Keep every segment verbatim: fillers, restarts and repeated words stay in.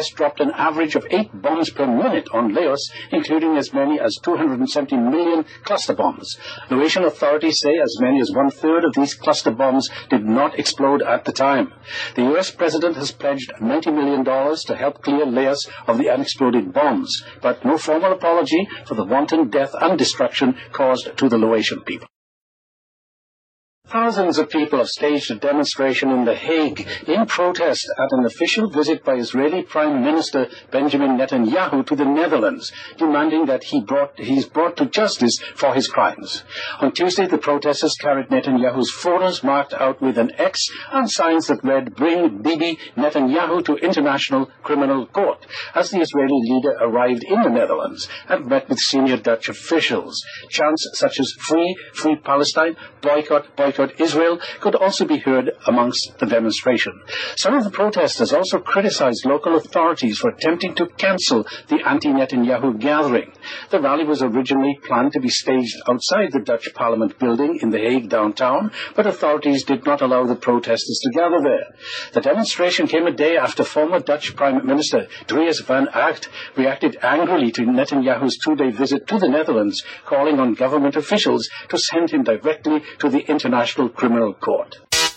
U S dropped an average of eight bombs per minute on Laos, including as many as two hundred seventy million cluster bombs. Laotian authorities say as many as one-third of these cluster bombs did not explode at the time. The U S president has pledged ninety million dollars to help clear Laos of the unexploded bombs, but no formal apology for the wanton death and destruction caused to the Laotian people. Thousands of people have staged a demonstration in The Hague in protest at an official visit by Israeli Prime Minister Benjamin Netanyahu to the Netherlands, demanding that he brought, he's brought to justice for his crimes. On Tuesday, the protesters carried Netanyahu's photos marked out with an X and signs that read, "Bring Bibi Netanyahu to International Criminal Court," as the Israeli leader arrived in the Netherlands and met with senior Dutch officials. Chants such as "Free, Free Palestine," "Boycott, Boycott Israel" could also be heard amongst the demonstration. Some of the protesters also criticized local authorities for attempting to cancel the anti-Netanyahu gathering. The rally was originally planned to be staged outside the Dutch Parliament building in The Hague downtown, but authorities did not allow the protesters to gather there. The demonstration came a day after former Dutch Prime Minister Dries van Acht reacted angrily to Netanyahu's two-day visit to the Netherlands, calling on government officials to send him directly to the International Criminal Court.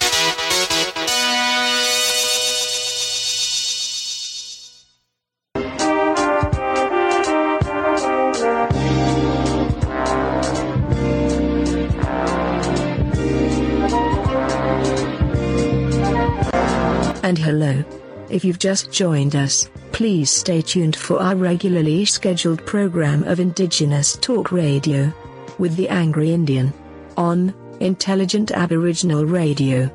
And hello. If you've just joined us, please stay tuned for our regularly scheduled program of Indigenous Talk Radio with the Angry Indian on Intelligent Aboriginal Radio.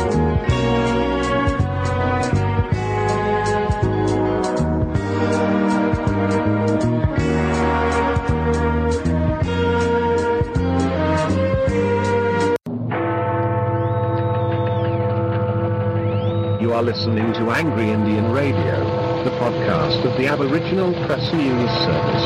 You are listening to Angry Indian Radio, the podcast of the Aboriginal Press News Service.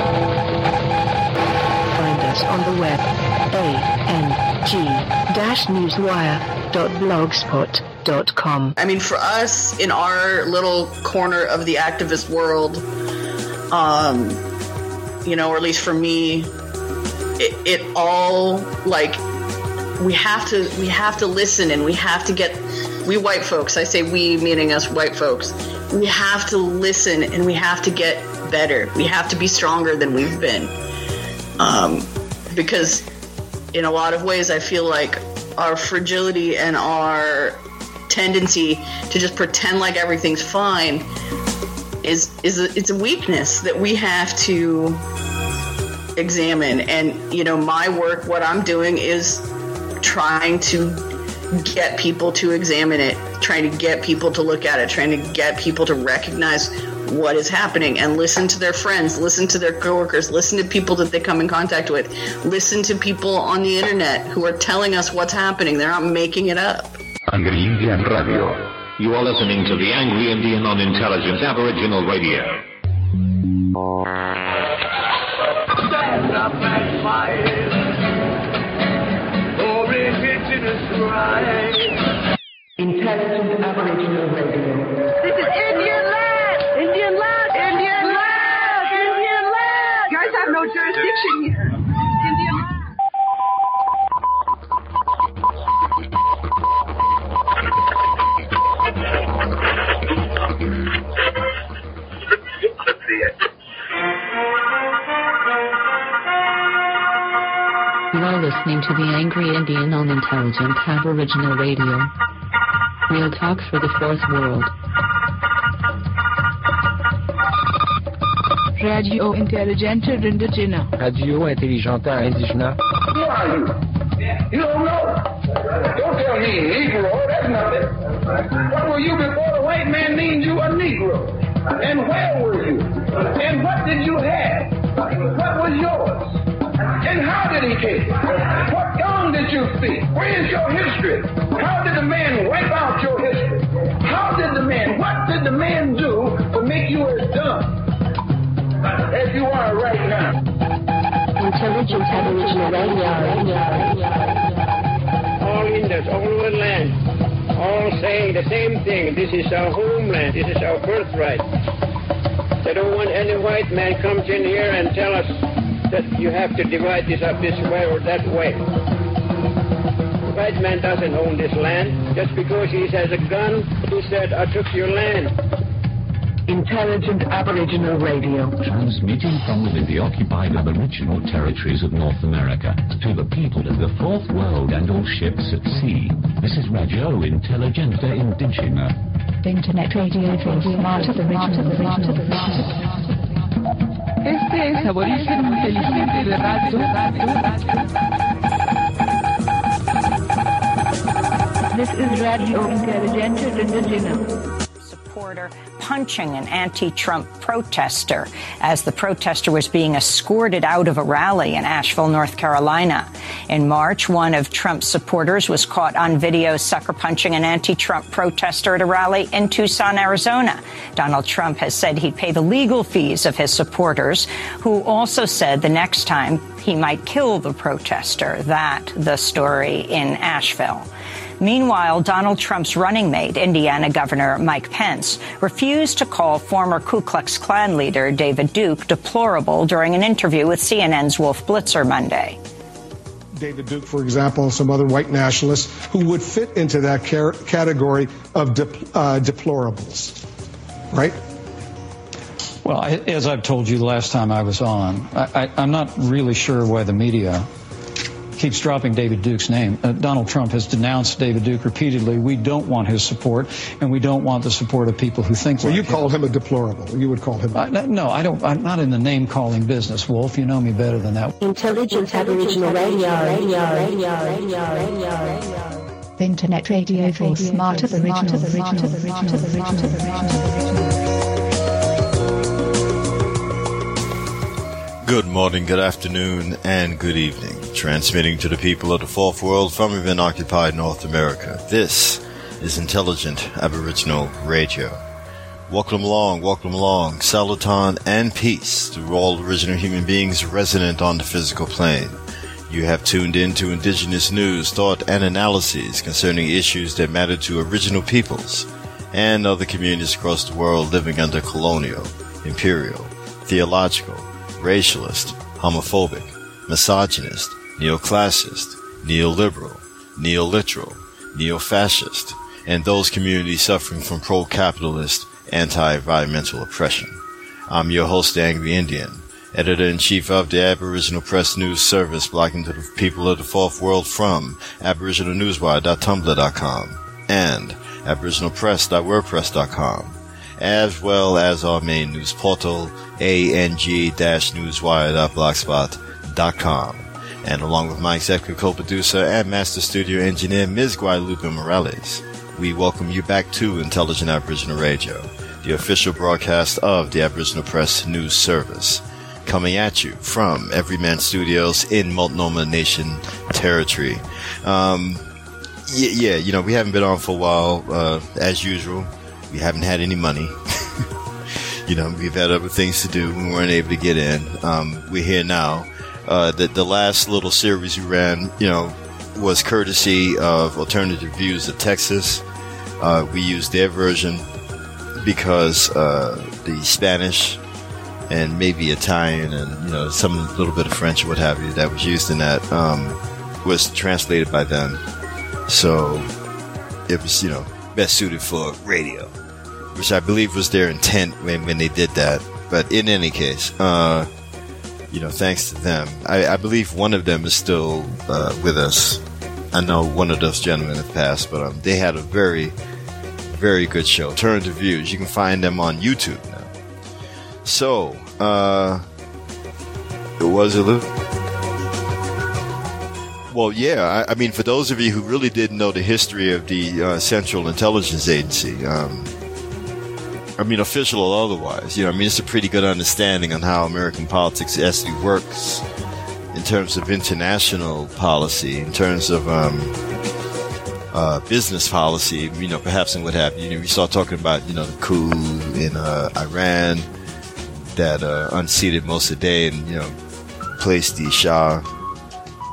Find us on the web, a n g dash newswire dot blogspot dot com. I mean, for us, in our little corner of the activist world, um, you know, or at least for me, it, it all, like, we have to, we have to listen, and we have to get, we white folks, I say we meaning us white folks, we have to listen, and we have to get better. We have to be stronger than we've been. Um, because in a lot of ways, I feel like our fragility and our tendency to just pretend like everything's fine is is a, it's a weakness that we have to examine. And, you know, my work, what I'm doing is trying to get people to examine it, trying to get people to look at it, trying to get people to recognize what is happening and listen to their friends, listen to their coworkers, listen to people that they come in contact with, listen to people on the internet who are telling us what's happening. They're not making it up. Angry Indian Radio. You are listening to the Angry Indian on Intelligent Aboriginal Radio. Stand up and fight for indigenous rights. Intelligent Aboriginal Radio. This is Indian land! Indian land! Indian land! Indian land! You guys have no jurisdiction here. Indian land. You are listening to the Angry Indian on Intelligent Aboriginal Radio. Real talk for the fourth world. Radio Intelligente Indigena. Radio Intelligente Indigena. Who are you? You don't know. Don't tell me Negro. That's nothing. What were you before the white man named you a Negro? And where were you? And what did you have? What was yours? And how did he take it? What tongue did you speak? Where is your history? How did the man wipe out your history? How did the man, what did the man do to make you as dumb as you are right now? Intelligent Aboriginal Radio. All Indians, all over the land. all saying the same thing. This is our homeland. This is our birthright. They don't want any white man comes in here and tell us that you have to divide this up this way or that way. The white man doesn't own this land. Just because he has a gun, he said, I took your land. Intelligent Aboriginal Radio. Transmitting from within the occupied Aboriginal territories of North America to the people of the Fourth World and all ships at sea. This is Radio Intelligente Indigena. Internet Radio for Smart Aboriginal Radio. Este es Aborigen Inteligente de Radio. This is Radio Intelligente de Indigena. Punching an anti-Trump protester as the protester was being escorted out of a rally in Asheville, North Carolina. In March, one of Trump's supporters was caught on video sucker punching an anti-Trump protester at a rally in Tucson, Arizona. Donald Trump has said he'd pay the legal fees of his supporters, who also said the next time he might kill the protester. That, the story in Asheville. Meanwhile, Donald Trump's running mate, Indiana Governor Mike Pence, refused to call former Ku Klux Klan leader David Duke deplorable during an interview with C N N's Wolf Blitzer Monday. David Duke, for example, and some other white nationalists who would fit into that car- category of de- uh, deplorables, right? Well, I, as I've told you the last time I was on, I, I, I'm not really sure why the media keeps dropping David Duke's name. Uh, Donald Trump has denounced David Duke repeatedly. We don't want his support, and we don't want the support of people who think so like you him. call him a deplorable. You would call him. I, no, I don't. I'm not in the name-calling business, Wolf. You know me better than that. Intelligent Aboriginal Radio, Radio, Radio, Radio, Radio. Internet Radio for Smart Aboriginal Radio. Good morning, good afternoon, and good evening. Transmitting to the people of the Fourth World from within occupied North America. This is Intelligent Aboriginal Radio. Welcome along, welcome along. Saluton and peace to all original human beings resident on the physical plane. You have tuned in to indigenous news, thought, and analyses concerning issues that matter to original peoples and other communities across the world living under colonial, imperial, theological, racialist, homophobic, misogynist, neoclassist, neoliberal, neoliteral, neo-fascist, and those communities suffering from pro-capitalist, anti-environmental oppression. I'm your host, the Angry Indian, editor-in-chief of the Aboriginal Press News Service, blocking to the people of the Fourth World from aboriginal newswire dot tumblr dot com and aboriginal press dot wordpress dot com. As well as our main news portal, A N G newswire dot blogspot dot com. And along with my executive co-producer and master studio engineer, Miz Guadalupe Morales, we welcome you back to Intelligent Aboriginal Radio, the official broadcast of the Aboriginal Press News Service, coming at you from Everyman Studios in Multnomah Nation territory. Um, yeah, yeah, you know, we haven't been on for a while, uh, as usual. We haven't had any money. You know, we've had other things to do. We weren't able to get in. Um, we're here now. Uh, the, the last little series we ran, you know, was courtesy of Alternative Views of Texas. Uh, we used their version because uh, the Spanish and maybe Italian and, you know, some little bit of French or what have you that was used in that um, was translated by them. So it was, you know, best suited for radio, which I believe was their intent when, when they did that. But in any case, uh, you know, thanks to them. I, I believe one of them is still uh, with us. I know one of those gentlemen have passed, but um, they had a very, very good show. Alternative Views. You can find them on YouTube now. So, uh, it was a little... Well, yeah, I, I mean, for those of you who really didn't know the history of the uh, Central Intelligence Agency, um, I mean, official or otherwise, you know, I mean, it's a pretty good understanding on how American politics actually works in terms of international policy, in terms of um, uh, business policy, you know, perhaps and what have you. You know, we start talking about, you know, the coup in uh, Iran that uh, unseated Mossadegh and, you know, placed the Shah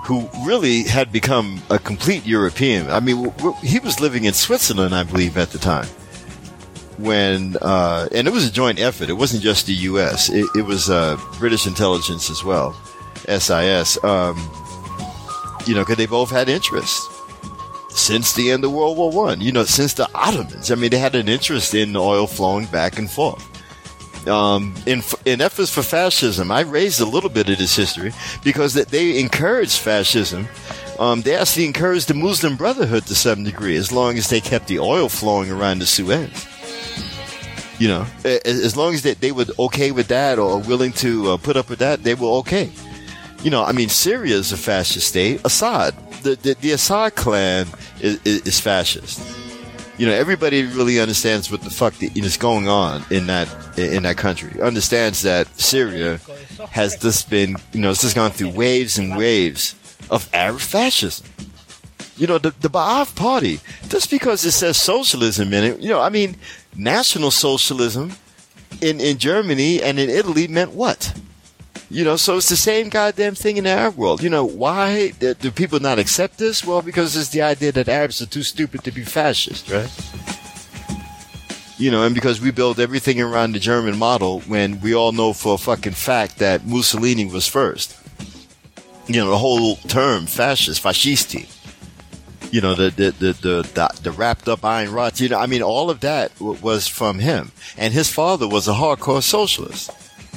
who really had become a complete European. I mean, w- w- he was living in Switzerland, I believe, at the time. When, uh, and it was a joint effort. It wasn't just the U S. It, it was, uh, British intelligence as well. S I S. Um, you know, cause they both had interests since the end of World War One, you know, since the Ottomans. I mean, they had an interest in oil flowing back and forth. Um, in, in efforts for fascism, I raised a little bit of this history because that they encouraged fascism. Um, they actually encouraged the Muslim Brotherhood to some degree, as long as they kept the oil flowing around the Suez. You know, as long as they, they were okay with that or willing to uh, put up with that, they were okay. You know, I mean, Syria is a fascist state. Assad, the the, the Assad clan is, is, is fascist. You know, everybody really understands what the fuck is going on in that in that country. Understands that Syria has just been, you know, it's just gone through waves and waves of Arab fascism. You know, the the Ba'ath Party, just because it says socialism in it, you know, I mean, National Socialism in in Germany and in Italy meant what? You know, so it's the same goddamn thing in the Arab world. You know, why do people not accept this? Well, because it's the idea that Arabs are too stupid to be fascist, right? You know, and because we build everything around the German model when we all know for a fucking fact that Mussolini was first. You know, the whole term fascist, fascisti. You know, the the the the, the, the wrapped up iron rods. You know, I mean, all of that w- was from him. And his father was a hardcore socialist.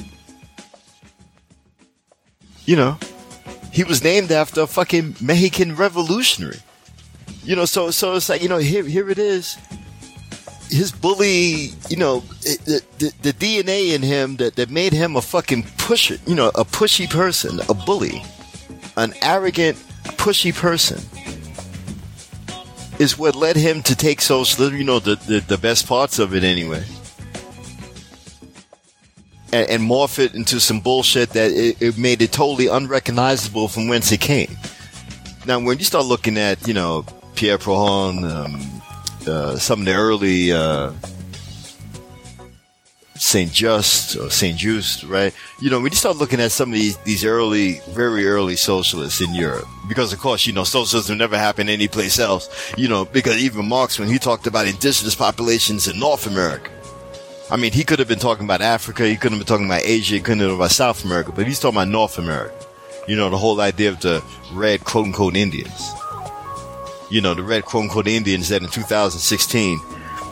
You know, he was named after a fucking Mexican revolutionary. You know, so so it's like, you know, here here it is. His bully, you know, the, the, the D N A in him that, that made him a fucking pusher, you know, a pushy person, a bully, an arrogant, pushy person, is what led him to take socialism, you know, the, the, the best parts of it anyway. And, and morph it into some bullshit that it, it made it totally unrecognizable from whence it came. Now, when you start looking at, you know, Pierre Prohon, um, uh, some of the early uh, Saint Just or Saint Just, right? You know, when you start looking at some of these these early, very early socialists in Europe, because of course, you know, socialism never happened anyplace else. You know, because even Marx, when he talked about indigenous populations in North America. I mean, he could have been talking about Africa, he could have been talking about Asia, he couldn't have been about South America, but he's talking about North America. You know, the whole idea of the red quote-unquote Indians. You know, the red quote-unquote Indians that in two thousand sixteen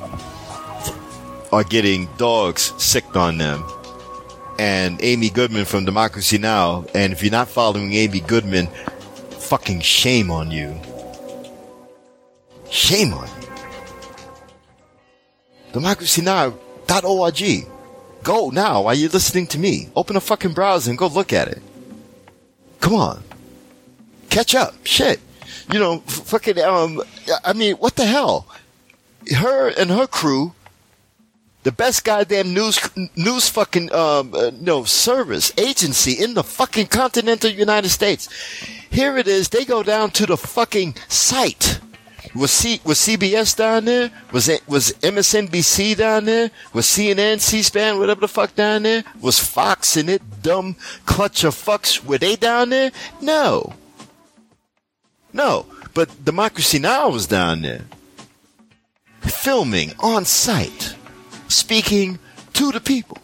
are getting dogs sicked on them. And Amy Goodman from Democracy Now!, and if you're not following Amy Goodman, fucking shame on you. Shame on you. Democracy Now! Dot org. Go now while you're listening to me. Open a fucking browser and go look at it. Come on. Catch up. Shit. You know, f- fucking, um, I mean, what the hell? Her and her crew, the best goddamn news, news fucking, um, uh, no, service, agency in the fucking continental United States. Here it is. They go down to the fucking site. Was C was C B S down there? Was it was M S N B C down there? Was C N N, C-SPAN, whatever the fuck down there? Was Fox and it dumb clutch of fucks, were they down there? No. No. But Democracy Now! Was down there. Filming on site. Speaking to the people.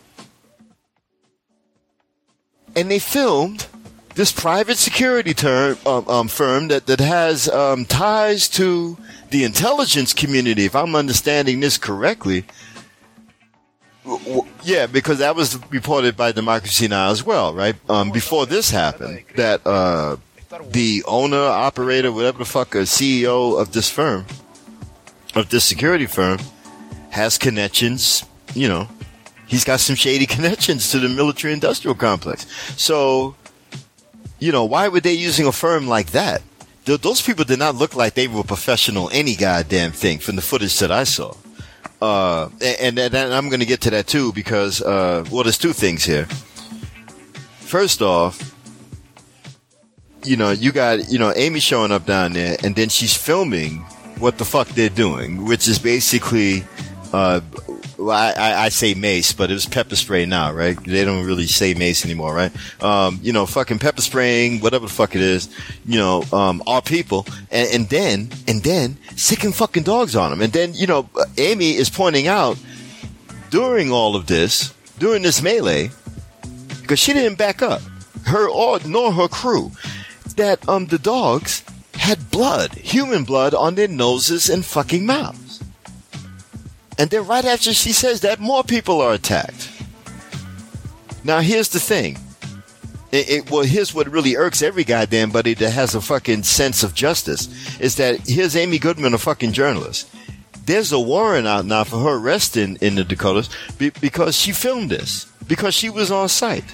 And they filmed this private security term, um, um, firm that, that has um, ties to the intelligence community, if I'm understanding this correctly. W- w- yeah, because that was reported by Democracy Now! As well, right? Um, before this happened, that uh, the owner, operator, whatever the fuck, or C E O of this firm, of this security firm, has connections, you know, he's got some shady connections to the military-industrial complex. So, you know, why were they using a firm like that? Th- those people did not look like they were professional any goddamn thing from the footage that I saw. Uh, and, and, and I'm going to get to that too because, uh, well, there's two things here. First off, you know, you got, you know, Amy showing up down there and then she's filming what the fuck they're doing, which is basically, uh, well, I, I, I say mace, but it was pepper spray now, right? They don't really say mace anymore, right? Um, you know, fucking pepper spraying, whatever the fuck it is, you know, um, our people, and, and then, and then sicking fucking dogs on them. And then, you know, Amy is pointing out during all of this, during this melee, because she didn't back up, her or nor her crew, that um the dogs had blood, human blood, on their noses and fucking mouths. And then right after she says that, more people are attacked. Now here's the thing. It, it, well, here's what really irks every goddamn buddy that has a fucking sense of justice, is that here's Amy Goodman, a fucking journalist. There's a warrant out now for her arrest in, in the Dakotas be, because she filmed this. Because she was on site.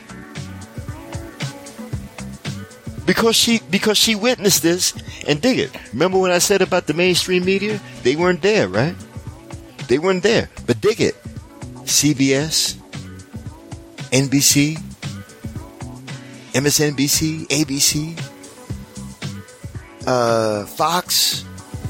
Because she because she witnessed this, and dig it. Remember when I said about the mainstream media? They weren't there, right? They weren't there. But dig it. C B S, N B C, M S N B C, A B C, uh, Fox,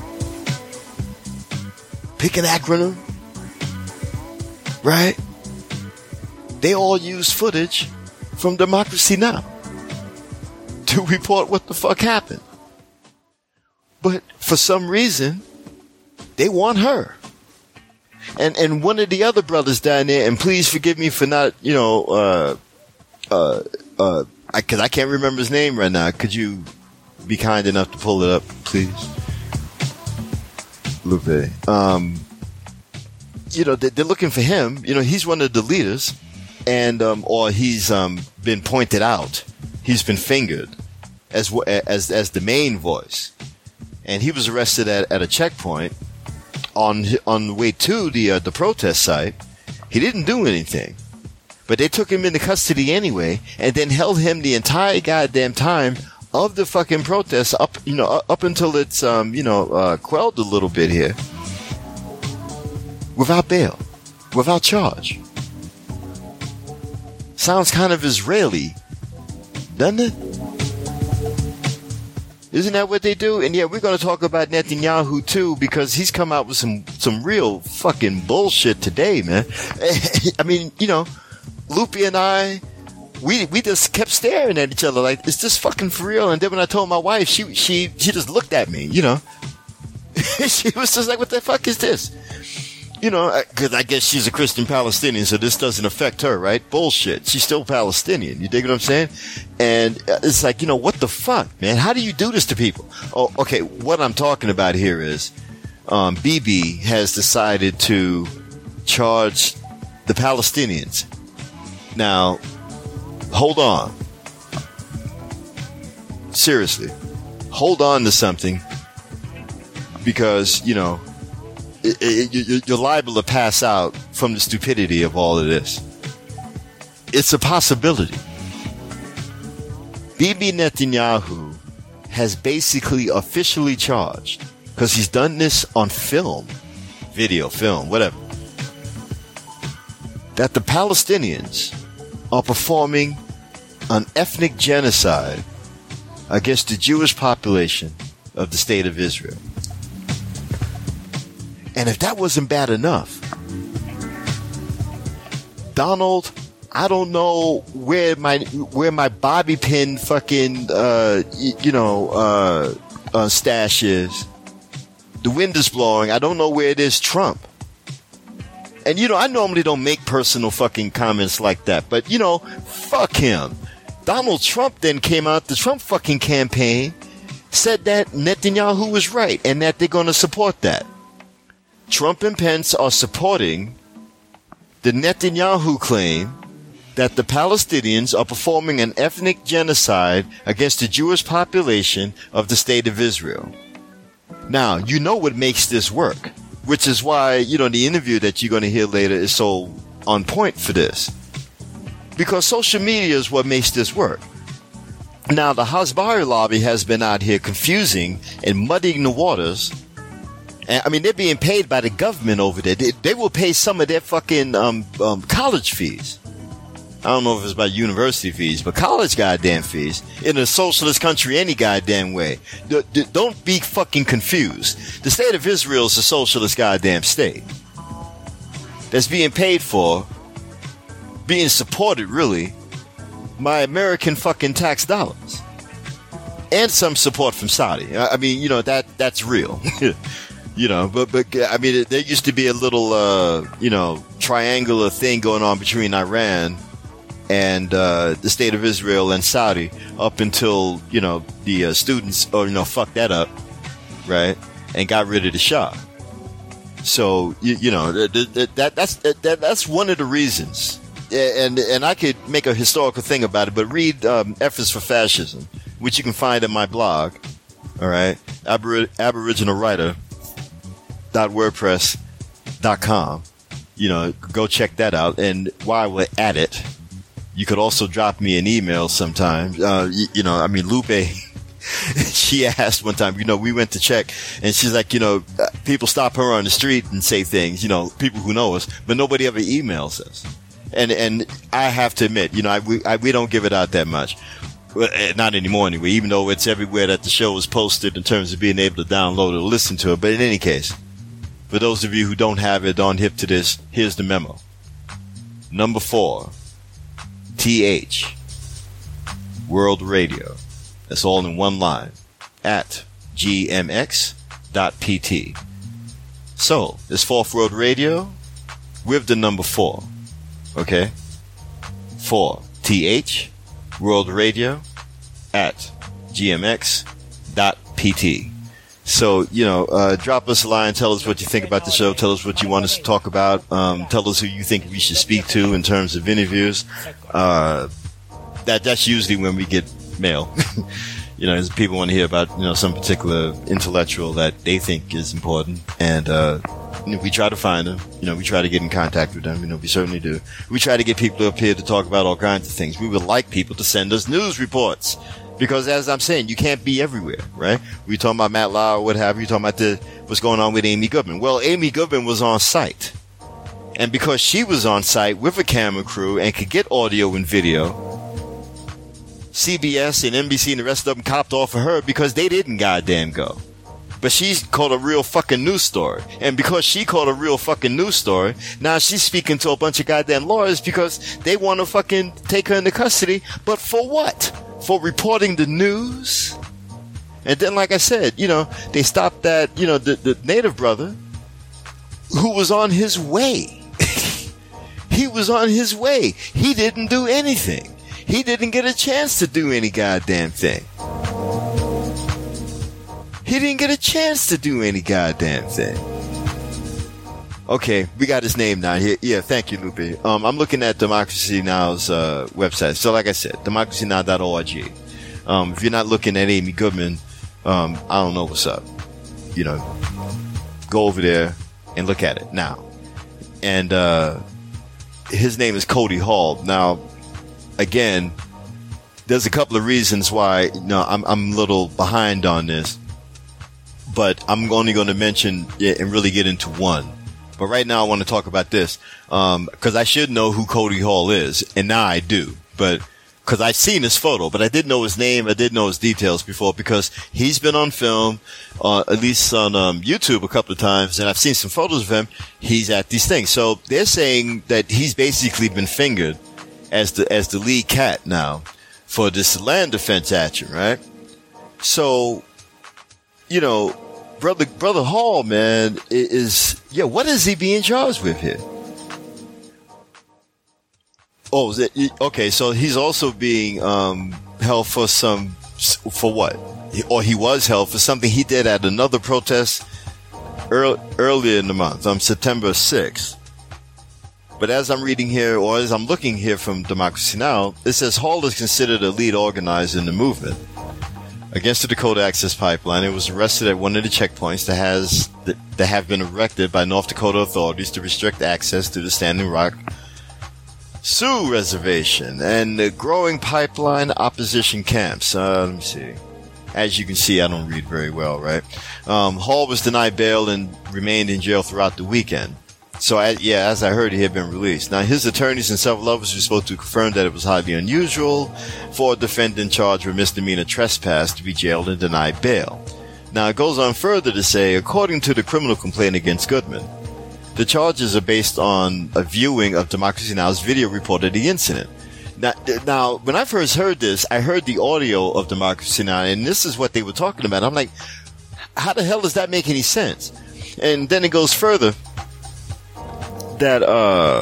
pick an acronym, right? They all use footage from Democracy Now! To report what the fuck happened. But for some reason, they want her. And and one of the other brothers down there, and please forgive me for not, you know, uh, uh, uh, I, cause I can't remember his name right now. Could you be kind enough to pull it up, please? Lupe. Um, you know, they, they're looking for him. You know, he's one of the leaders, and, um, or he's, um, been pointed out. He's been fingered as, as, as the main voice. And he was arrested at, at a checkpoint. On on the way to the uh, the protest site. He didn't do anything, but they took him into custody anyway, and then held him the entire goddamn time of the fucking protest up, you know, up until it's um you know uh, quelled a little bit here, without bail, without charge. Sounds kind of Israeli, doesn't it? Isn't that what they do? And yeah, we're going to talk about Netanyahu too, because he's come out with some, some real fucking bullshit today, man. I mean, you know, Lupe and I, we, we just kept staring at each other like, is this fucking for real? And then when I told my wife, she, she, she just looked at me, you know. She was just like, what the fuck is this? You know, because I guess she's a Christian Palestinian, so this doesn't affect her, right? Bullshit. She's still Palestinian. You dig what I'm saying? And it's like, you know, what the fuck, man? How do you do this to people? Oh, okay. What I'm talking about here is, um, Bibi has decided to charge the Palestinians. Now, hold on. Seriously. Hold on to something, because, you know, It, it, you're liable to pass out from the stupidity of all of this. It's a possibility. Bibi Netanyahu has basically officially charged, because he's done this on film, video, film, whatever, that the Palestinians are performing an ethnic genocide against the Jewish population of the state of Israel. And if that wasn't bad enough, Donald, I don't know where my where my bobby pin fucking uh you know uh, uh stash is. The wind is blowing. I don't know where it is. Trump. And you know, I normally don't make personal fucking comments like that, but you know, fuck him. Donald Trump then came out, the Trump fucking campaign said that Netanyahu was right and that they're going to support that. Trump and Pence are supporting the Netanyahu claim that the Palestinians are performing an ethnic genocide against the Jewish population of the state of Israel. Now, you know what makes this work, which is why, you know, the interview that you're going to hear later is so on point for this. Because social media is what makes this work. Now, the Hasbara lobby has been out here confusing and muddying the waters. And, I mean, they're being paid by the government over there. They, they will pay some of their fucking um, um, college fees. I don't know if it's about university fees, but college goddamn fees in a socialist country any goddamn way. D- d- don't be fucking confused. The state of Israel is a socialist goddamn state. that's being paid for, being supported, really, by American fucking tax dollars. And some support from Saudi. I mean, you know, that that's real. You know, but, but I mean, there used to be a little, uh, you know, triangular thing going on between Iran and uh, the state of Israel and Saudi up until, you know, the uh, students, or, you know, fucked that up, right, and got rid of the Shah. So, you, you know, that, that that's that, that's one of the reasons. And and I could make a historical thing about it, but read um, Efforts for Fascism, which you can find in my blog, all right, Abor- Aboriginal Writer. Dot wordpress dot com. You know, go check that out. And while we're at it, you could also drop me an email sometimes. Uh, you, you know, I mean, Lupe, she asked one time, you know, we went to check, and she's like, you know, people stop her on the street and say things, you know, people who know us, but nobody ever emails us. And and I have to admit, you know, I, we, I, we don't give it out that much. Well, not anymore anyway, even though it's everywhere that the show is posted in terms of being able to download it or listen to it. But in any case, for those of you who don't have it on hip to this, here's the memo. Number four, T H, World Radio. That's all in one line, at G M X dot P T. So, it's Fourth World Radio with the number four. Okay? Four, T H, World Radio, at G M X dot P T. So, you know, uh, drop us a line, tell us what you think about the show, tell us what you want us to talk about, um, tell us who you think we should speak to in terms of interviews. Uh, that, that's usually when we get mail. You know, people want to hear about, you know, some particular intellectual that they think is important. And, uh, you know, we try to find them. You know, we try to get in contact with them. You know, we certainly do. We try to get people up here to talk about all kinds of things. We would like people to send us news reports. Because as I'm saying, you can't be everywhere, right? We talking about Matt Lauer, what have you, talking about the, what's going on with Amy Goodman. Well, Amy Goodman was on site. And because she was on site with a camera crew and could get audio and video, C B S and N B C and the rest of them copped off of her because they didn't goddamn go. But she's called a real fucking news story. And because she called a real fucking news story, now she's speaking to a bunch of goddamn lawyers because they want to fucking take her into custody. But for what? For reporting the news? And then, like I said, you know, they stopped that, you know, the, the native brother who was on his way. He was on his way. He didn't do anything. He didn't get a chance to do any goddamn thing. He didn't get a chance to do any goddamn thing. Okay, we got his name now. Here. Yeah, thank you, Lupe. Um, I'm looking at Democracy Now's uh, website. So, like I said, democracy now dot org. Um, if you're not looking at Amy Goodman, um, I don't know what's up. You know, go over there and look at it now. And uh, his name is Cody Hall. Now, again, there's a couple of reasons why, you know, I'm, I'm a little behind on this. But I'm only going to mention it and really get into one. But right now I want to talk about this, um, cause I should know who Cody Hall is, and now I do, but, cause I've seen his photo, but I didn't know his name, I didn't know his details before, because he's been on film, uh, at least on, um, YouTube a couple of times, and I've seen some photos of him, he's at these things. So they're saying that he's basically been fingered as the, as the lead cat now for this land defense action, right? So, you know, Brother, Brother Hall, man, is, yeah, what is he being charged with here? Oh, is it, okay, so he's also being, um, held for some, for what? Or he was held for something he did at another protest early, earlier in the month, on September sixth. But as I'm reading here, or as I'm looking here from Democracy Now!, it says Hall is considered a lead organizer in the movement against the Dakota Access Pipeline. It was arrested at one of the checkpoints that has that have been erected by North Dakota authorities to restrict access to the Standing Rock Sioux Reservation and the growing pipeline opposition camps. Uh, let me see. As you can see, I don't read very well, right? Um, Hall was denied bail and remained in jail throughout the weekend. So, I, yeah, as I heard, he had been released. Now, his attorneys and several others were supposed to confirm that it was highly unusual for a defendant charged with misdemeanor trespass to be jailed and denied bail. Now, it goes on further to say, according to the criminal complaint against Goodman, The charges are based on a viewing of Democracy Now!'s video report of the incident. Now, now, when I first heard this, I heard the audio of Democracy Now!, and this is what they were talking about. I'm like, how the hell does that make any sense? And then it goes further that uh,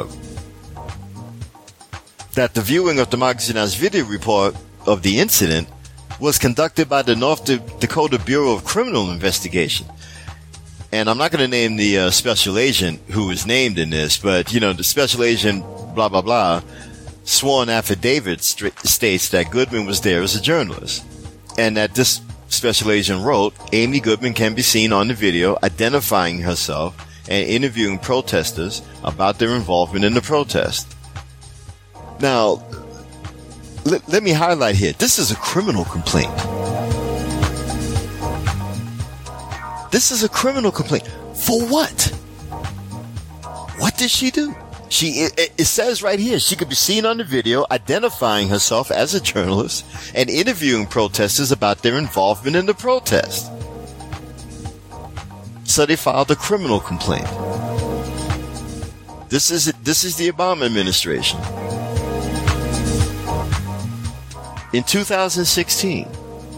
that the viewing of Democracy Now!'s video report of the incident was conducted by the North Dakota Bureau of Criminal Investigation. And I'm not going to name the uh, special agent who was named in this, but, you know, the special agent, blah, blah, blah, sworn affidavit st- states that Goodman was there as a journalist. And that this special agent wrote, Amy Goodman can be seen on the video identifying herself and interviewing protesters about their involvement in the protest. Now, l- let me highlight here. This is a criminal complaint. This is a criminal complaint. For what? What did she do? She, it, it says right here, she could be seen on the video identifying herself as a journalist and interviewing protesters about their involvement in the protest. So they filed a criminal complaint. This is this is the Obama administration. In two thousand sixteen,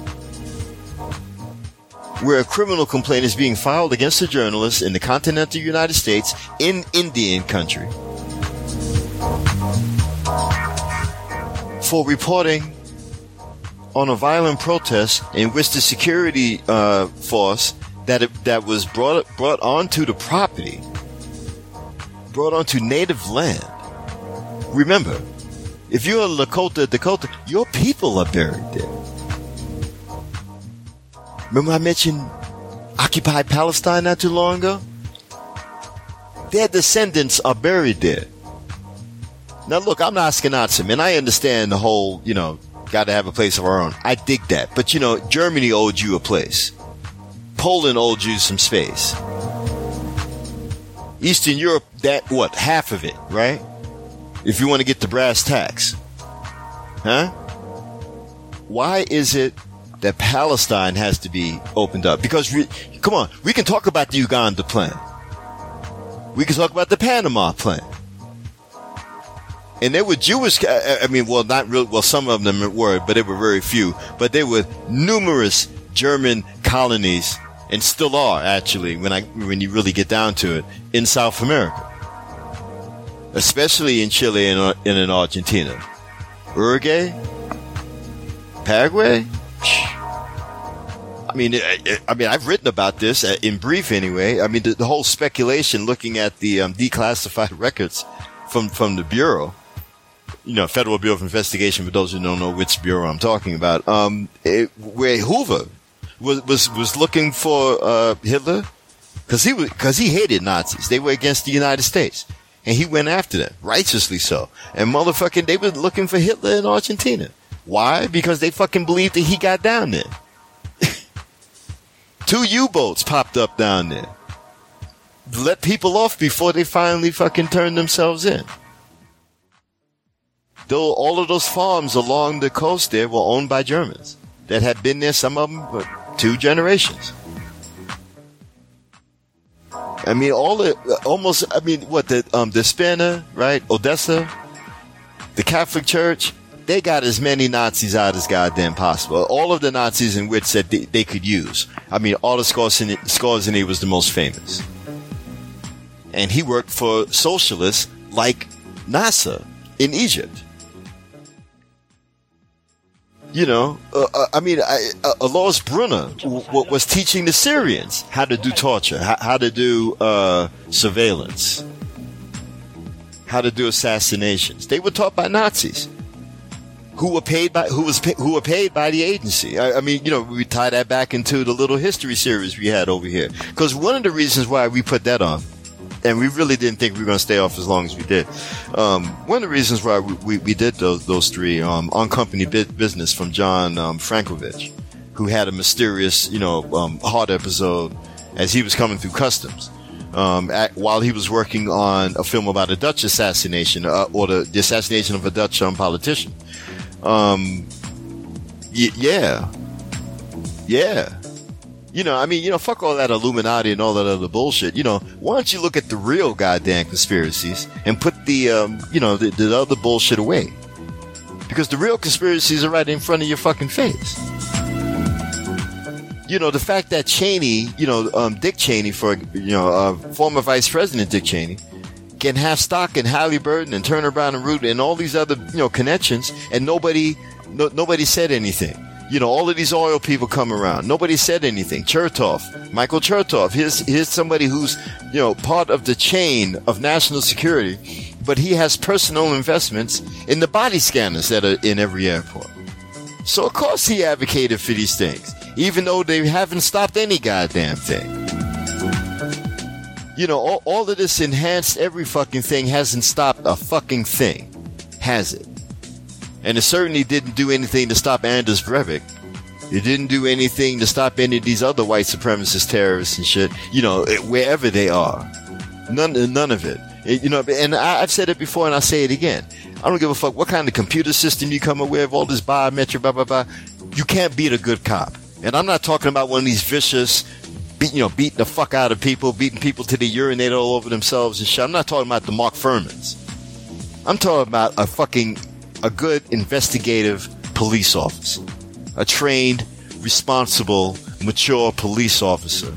where a criminal complaint is being filed against a journalist in the continental United States in Indian country for reporting on a violent protest in which the security uh, force that it, that was brought brought onto the property, brought onto native land. Remember, if you're a Lakota, Dakota, your people are buried there. Remember I mentioned occupied Palestine not too long ago? Their descendants are buried there. Now look, I'm not Ashkenazi, man. I understand the whole, you know, gotta have a place of our own. I dig that. But you know, Germany owed you a place. Poland owed you some space. Eastern Europe, that, what, half of it, right? If you want to get the brass tacks. Huh? Why is it that Palestine has to be opened up? Because, we, come on, we can talk about the Uganda plan. We can talk about the Panama plan. And there were Jewish, I mean, well, not real, well, some of them were, but there were very few. But there were numerous German colonies, and still are, actually, when I, when you really get down to it, in South America. Especially in Chile and, and in Argentina. Uruguay? Paraguay? I mean, I, I mean, I've written about this in brief anyway. I mean, the, the whole speculation looking at the um, declassified records from, from the Bureau, you know, Federal Bureau of Investigation, for those who don't know which bureau I'm talking about, um, it, where Hoover was, was, was looking for, uh, Hitler, cause he was, cause he hated Nazis. They were against the United States. And he went after them, righteously so. And motherfucking, they were looking for Hitler in Argentina. Why? Because they fucking believed that he got down there. Two U-boats popped up down there. Let people off before they finally fucking turned themselves in. Though all of those farms along the coast there were owned by Germans that had been there, some of them, for two generations. I mean, all the, almost, I mean, what, the, um, the Spinner, right? Odessa, the Catholic Church, they got as many Nazis out as goddamn possible. All of the Nazis in which that they, they could use. I mean, Otto Skorzeny was the most famous. And he worked for socialists like Nasser in Egypt. You know, uh, uh, I mean, I, uh, Alois Brunner w- w- was teaching the Syrians how to do torture, how, how to do uh, surveillance, how to do assassinations. They were taught by Nazis who were paid by who was pay, who were paid by the agency. I, I mean, you know, we tie that back into the little history series we had over here, because one of the reasons why we put that on, and we really didn't think we were going to stay off as long as we did. Um, one of the reasons why we, we, we did those, those three, um, On Company Business from John um, Frankovich, who had a mysterious, you know, um, heart episode as he was coming through customs, um, at, while he was working on a film about a Dutch assassination, uh, or the, the assassination of a Dutch um, politician. Um, y- yeah. Yeah. You know, I mean, you know, fuck all that Illuminati and all that other bullshit. You know, why don't you look at the real goddamn conspiracies and put the, um, you know, the, the other bullshit away? Because the real conspiracies are right in front of your fucking face. You know, the fact that Cheney, you know, um, Dick Cheney, for, you know, uh, former Vice President Dick Cheney, can have stock in Halliburton and Turner Brown and Root and all these other, you know, connections, and nobody, no, nobody said anything. You know, all of these oil people come around. Nobody said anything. Chertoff, Michael Chertoff, here's, here's somebody who's, you know, part of the chain of national security, but he has personal investments in the body scanners that are in every airport. So, of course, he advocated for these things, even though they haven't stopped any goddamn thing. You know, all, all of this enhanced every fucking thing hasn't stopped a fucking thing, has it? And it certainly didn't do anything to stop Anders Breivik. It didn't do anything to stop any of these other white supremacist terrorists and shit, you know, wherever they are. None, none of it. it you know, and I, I've said it before and I'll say it again. I don't give a fuck what kind of computer system you come up with, all this biometric, blah, blah, blah. You can't beat a good cop. And I'm not talking about one of these vicious, beat, you know, beating the fuck out of people, beating people till they urinate all over themselves and shit. I'm not talking about the Mark Furmans. I'm talking about a fucking, a good investigative police officer. A trained, responsible, mature police officer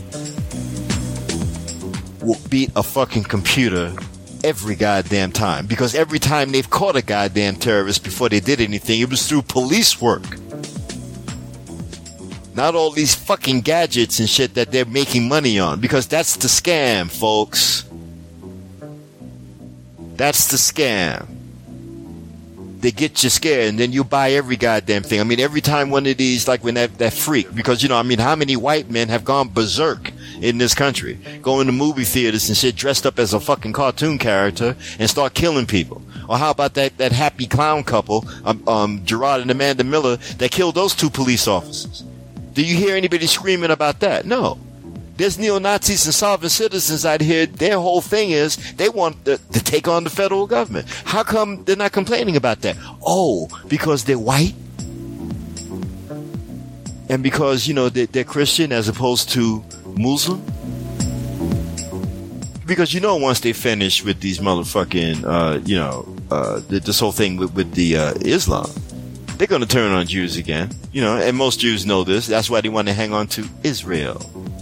will beat a fucking computer every goddamn time. Because every time they've caught a goddamn terrorist before they did anything, it was through police work. Not all these fucking gadgets and shit that they're making money on. Because that's the scam, folks. That's the scam. They get you scared, and then you buy every goddamn thing. I mean, every time one of these, like when that, that freak, because, you know, I mean, how many white men have gone berserk in this country? Going to movie theaters and shit dressed up as a fucking cartoon character and start killing people. Or how about that, that happy clown couple, um, um, Gerard and Amanda Miller, that killed those two police officers? Do you hear anybody screaming about that? No. There's neo-Nazis and sovereign citizens out here. Their whole thing is they want to, to take on the federal government. How come they're not complaining about that? Oh, because they're white? And because, you know, they're, they're Christian as opposed to Muslim? Because, you know, once they finish with these motherfucking, uh, you know, uh, this whole thing with, with the uh, Islam, they're going to turn on Jews again. You know, and most Jews know this. That's why they want to hang on to Israel.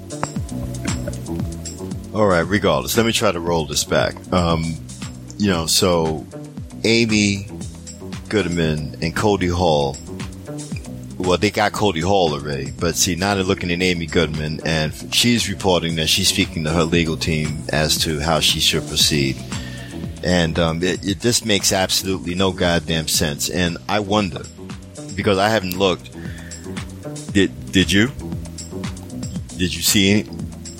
All right, regardless, let me try to roll this back. Um, you know, so Amy Goodman and Cody Hall, well, they got Cody Hall already, but see, now they're looking at Amy Goodman, and she's reporting that she's speaking to her legal team as to how she should proceed. And um, it, it just makes absolutely no goddamn sense. And I wonder, because I haven't looked, did did you? Did you see any?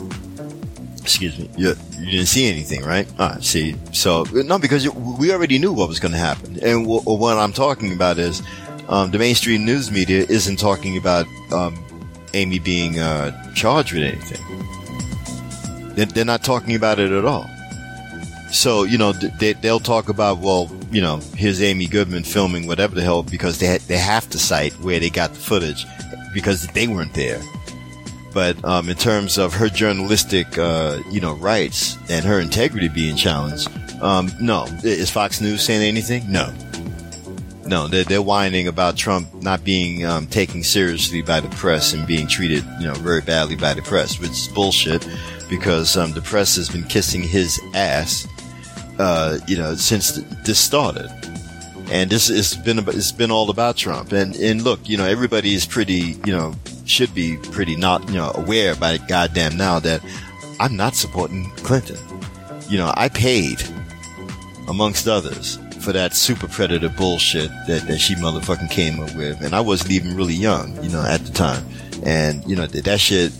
Excuse me. You, you didn't see anything, right? All right, see. So, no, because we already knew what was going to happen. And w- what I'm talking about is um, the mainstream news media isn't talking about um, Amy being uh, charged with anything. They're, they're not talking about it at all. So, you know, they, they'll talk about, well, you know, here's Amy Goodman filming whatever the hell because they, they have to cite where they got the footage because they weren't there. But um, in terms of her journalistic, uh, you know, rights and her integrity being challenged, um, no. Is Fox News saying anything? No. No, they're, they're whining about Trump not being um, taken seriously by the press and being treated, you know, very badly by the press, which is bullshit because um, the press has been kissing his ass, uh, you know, since this started. And this has been, it's been all about Trump. And, and look, you know, everybody is pretty, you know, should be pretty not, you know, aware by goddamn now that I'm not supporting Clinton. You know, I paid, amongst others, for that super predator bullshit that, that she motherfucking came up with. And I wasn't even really young, you know, at the time. And, you know, that, that shit,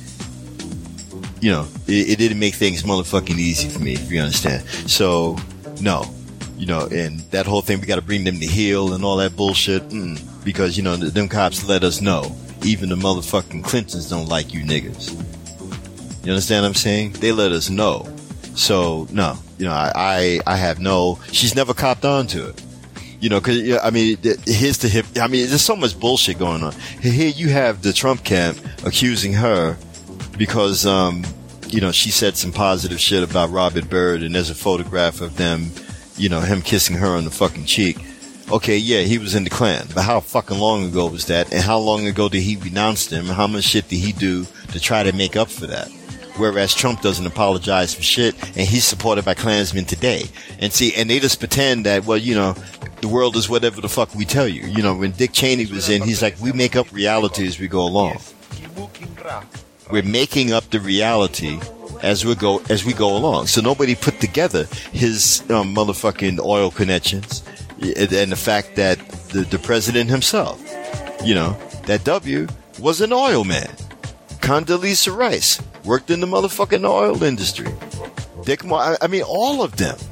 you know, it, it didn't make things motherfucking easy for me, if you understand. So, no. You know, and that whole thing, we got to bring them to heel and all that bullshit. Mm, because, you know, them cops let us know. Even the motherfucking Clintons don't like you niggas. You understand what I'm saying? They let us know. So, no. You know, I, I, I have no... She's never copped on to it. You know, because, I mean, here's the hip... I mean, there's so much bullshit going on. Here you have the Trump camp accusing her because, um, you know, she said some positive shit about Robert Byrd, and there's a photograph of them, you know, him kissing her on the fucking cheek. Okay, yeah, he was in the Klan, but how fucking long ago was that? And how long ago did he renounce them? How much shit did he do to try to make up for that? Whereas Trump doesn't apologize for shit, and he's supported by Klansmen today. And see, and they just pretend that, well, you know, the world is whatever the fuck we tell you. You know, when Dick Cheney was in, he's like, we make up reality as we go along. We're making up the reality as we go as we go along. So nobody put together his um, motherfucking oil connections and the fact that the, the president himself, you know, that W was an oil man. Condoleezza Rice worked in the motherfucking oil industry. Dick Moore, I, I mean, all of them.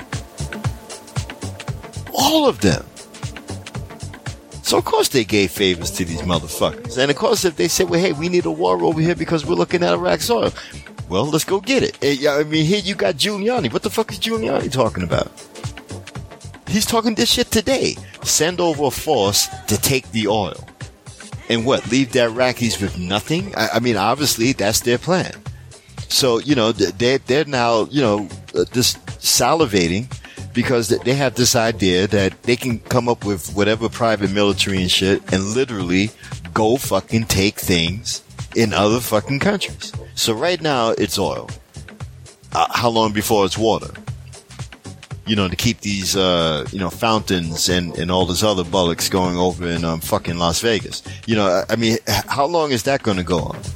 All of them. So, of course, they gave favors to these motherfuckers. And, of course, if they said, well, hey, we need a war over here because we're looking at Iraq's oil, well, let's go get it. I mean, here you got Giuliani. What the fuck is Giuliani talking about? He's talking this shit today. Send over a force to take the oil. And what? Leave the Iraqis with nothing? I, I mean, obviously, that's their plan. So, you know, they're, they're now, you know, just salivating because they have this idea that they can come up with whatever private military and shit and literally go fucking take things in other fucking countries. So right now, it's oil. Uh, how long before it's water? You know, to keep these, uh, you know, fountains and, and all this other bullocks going over in um, fucking Las Vegas. You know, I mean, how long is that going to go on?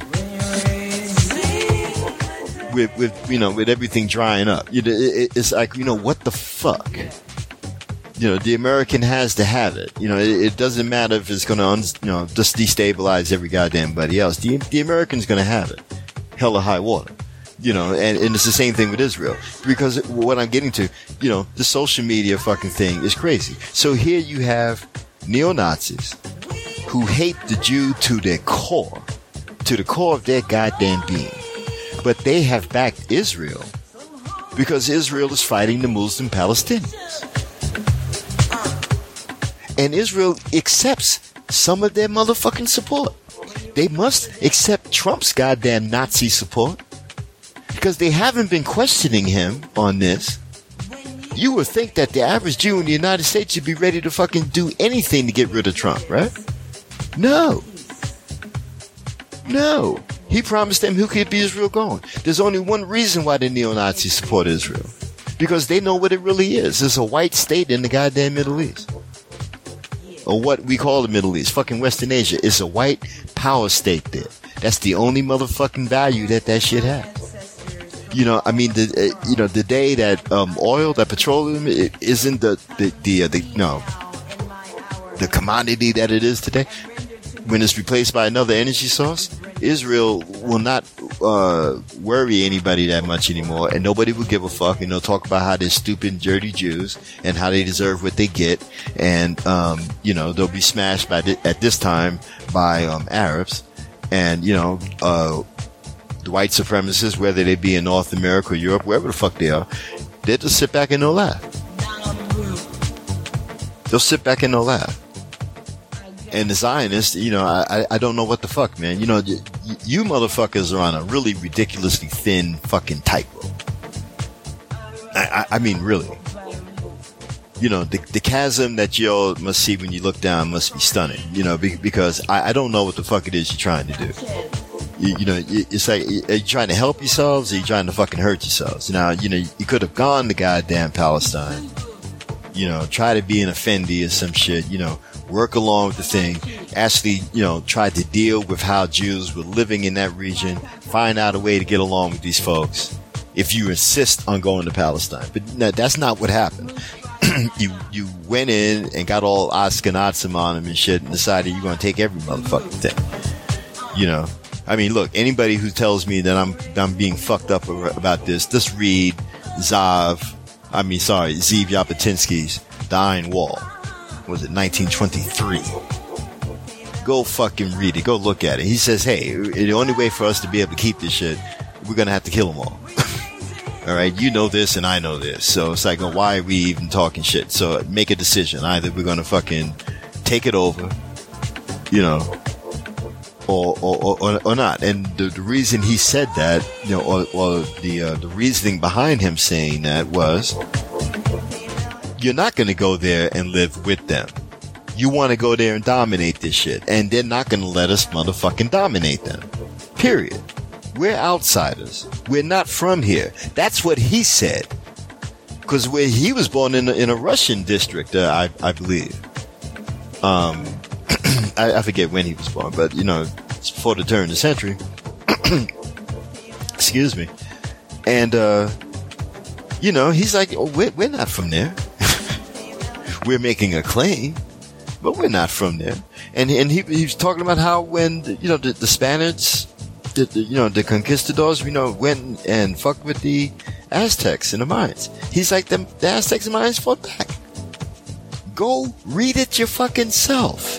With, with, you know, with everything drying up. You know, it, it's like, you know, what the fuck? You know, the American has to have it. You know, it, it doesn't matter if it's going to, you know, just destabilize every goddamn body else. The, the American's going to have it. Hell or high water. You know, and, and it's the same thing with Israel. Because what I'm getting to, you know, the social media fucking thing is crazy. So here you have neo-Nazis who hate the Jew to their core, to the core of their goddamn being. But they have backed Israel because Israel is fighting the Muslim Palestinians. And Israel accepts some of their motherfucking support. They must accept Trump's goddamn Nazi support. Because they haven't been questioning him on this. You would think that the average Jew in the United States should be ready to fucking do anything to get rid of Trump, right? No. No. He promised them who keep Israel going. There's only one reason why the neo-Nazis support Israel. Because they know what it really is. It's a white state in the goddamn Middle East. Or what we call the Middle East. Fucking Western Asia. It's a white power state there. That's the only motherfucking value that that shit has. You know, I mean, the uh, you know the day that um, oil, that petroleum, it isn't the the the, uh, the no the commodity that it is today. When it's replaced by another energy source, Israel will not uh, worry anybody that much anymore, and nobody will give a fuck. And they'll talk about how they're stupid, dirty Jews, and how they deserve what they get, and um, you know they'll be smashed by th- at this time by um, Arabs, and you know. Uh, The white supremacists, whether they be in North America or Europe, wherever the fuck they are, they'll just sit back and they'll laugh. They'll sit back and they'll laugh. And the Zionists, you know, I, I don't know what the fuck, man. You know, you, you motherfuckers are on a really ridiculously thin fucking tightrope. I, I, I mean, really. You know, the, the chasm that y'all must see when you look down must be stunning. You know, because I, I don't know what the fuck it is you're trying to do. You, you know, it's like, are you trying to help yourselves or are you trying to fucking hurt yourselves? Now, you know, you could have gone to goddamn Palestine, you know, try to be an Effendi or some shit, you know, work along with the thing, actually, you know, try to deal with how Jews were living in that region, find out a way to get along with these folks if you insist on going to Palestine. But no, that's not what happened. you you went in and got all Ashkenazim on them and shit and decided you're going to take every motherfucking thing, you know. I mean, look, anybody who tells me that I'm I'm being fucked up about this, just read Zav, I mean, sorry, Zeev Jabotinsky's The Iron Wall. Was it nineteen twenty-three? Go fucking read it. Go look at it. He says, hey, the only way for us to be able to keep this shit, we're going to have to kill them all. All right, you know this and I know this. So it's like, well, why are we even talking shit? So make a decision. Either we're going to fucking take it over, you know, or or, or, or not. And the, the reason he said that, you know, or, or the uh, the reasoning behind him saying that was, you're not going to go there and live with them. You want to go there and dominate this shit, and they're not going to let us motherfucking dominate them. Period. We're outsiders. We're not from here. That's what he said. Because where he was born in a, in a Russian district, uh, I, I believe. Um, I, I forget when he was born, but you know, it's before the turn of the century. Excuse me. And uh, you know, he's like, oh, we're, we're not from there. We're making a claim, but we're not from there. And and he he was talking about how when the, you know the, the Spaniards, the, the, you know the conquistadors, you know, went and fucked with the Aztecs in the Mayans. He's like, them, the Aztecs and Mayans fought back. Go read it your fucking self.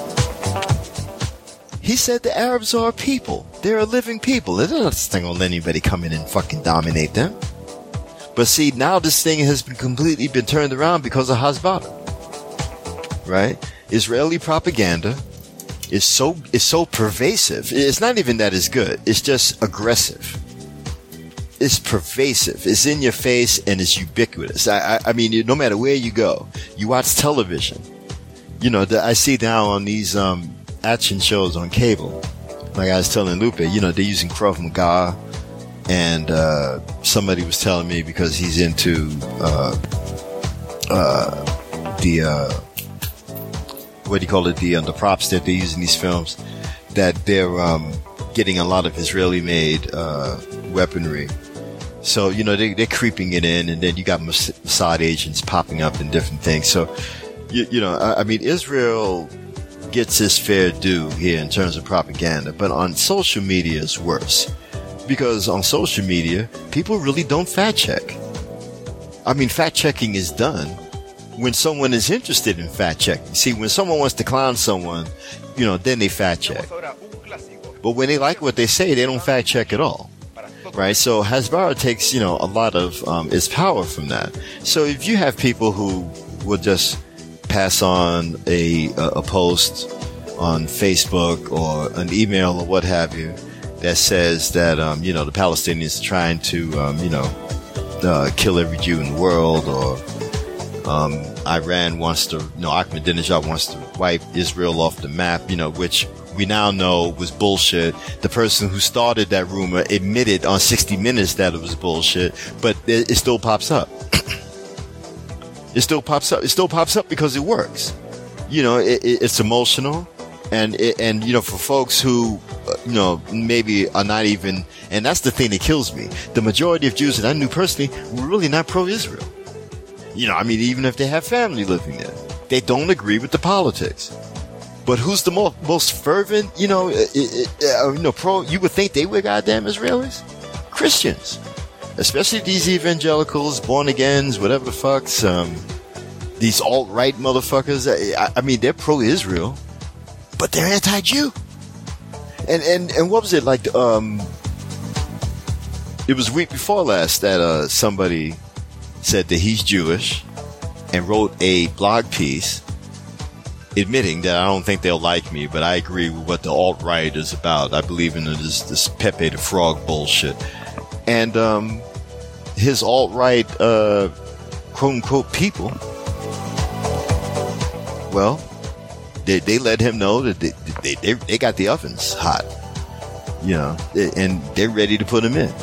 He said the Arabs are a people. They're a living people. They're not going to let anybody come in and fucking dominate them. But see, now this thing has been completely been turned around because of Hezbollah. Right? Israeli propaganda is so is so pervasive. It's not even that it's good. It's just aggressive. It's pervasive. It's in your face and it's ubiquitous. I, I, I mean, no matter where you go, you watch television. You know, the, I see now on these um, action shows on cable, like I was telling Lupe, you know, they're using Krav Maga, and uh, somebody was telling me because he's into uh, uh, the uh, what do you call it, the uh, the props that they use in these films, that they're um, getting a lot of Israeli-made uh, weaponry. So, you know, they, they're creeping it in, and then you got Mossad agents popping up in different things. So, you, you know, I, I mean, Israel gets its fair due here in terms of propaganda, but on social media it's worse. Because on social media, people really don't fact check. I mean, fact checking is done when someone is interested in fact checking. See, when someone wants to clown someone, you know, then they fact check. But when they like what they say, they don't fact check at all. Right? So Hezbollah takes, you know, a lot of um, its power from that. So if you have people who will just pass on a, a post on Facebook or an email or what have you that says that, um, you know, the Palestinians are trying to, um, you know, uh, kill every Jew in the world, or um, Iran wants to, you know, Ahmadinejad wants to wipe Israel off the map, you know, which we now know was bullshit. The person who started that rumor admitted on sixty minutes that it was bullshit, but it, it still pops up. It still pops up. It still pops up because it works. You know, it, it, it's emotional, and it, and you know, for folks who, uh, you know, maybe are not even, and that's the thing that kills me. The majority of Jews that I knew personally were really not pro-Israel. You know, I mean, even if they have family living there, they don't agree with the politics. But who's the mo- most fervent, you know, uh, uh, you know, pro? You would think they were goddamn Israelis, Christians, especially these evangelicals, born agains, whatever the fucks, um, these alt-right motherfuckers. I, I mean, they're pro-Israel, but they're anti-Jew. And and and what was it like? Um, it was week before last that uh, somebody said that he's Jewish and wrote a blog piece admitting that I don't think they'll like me, but I agree with what the alt-right is about. I believe in this, this Pepe the Frog bullshit. And um, his alt-right, uh, quote-unquote, people, well, they they let him know that they, they, they, they got the ovens hot, you know, and they're ready to put him in.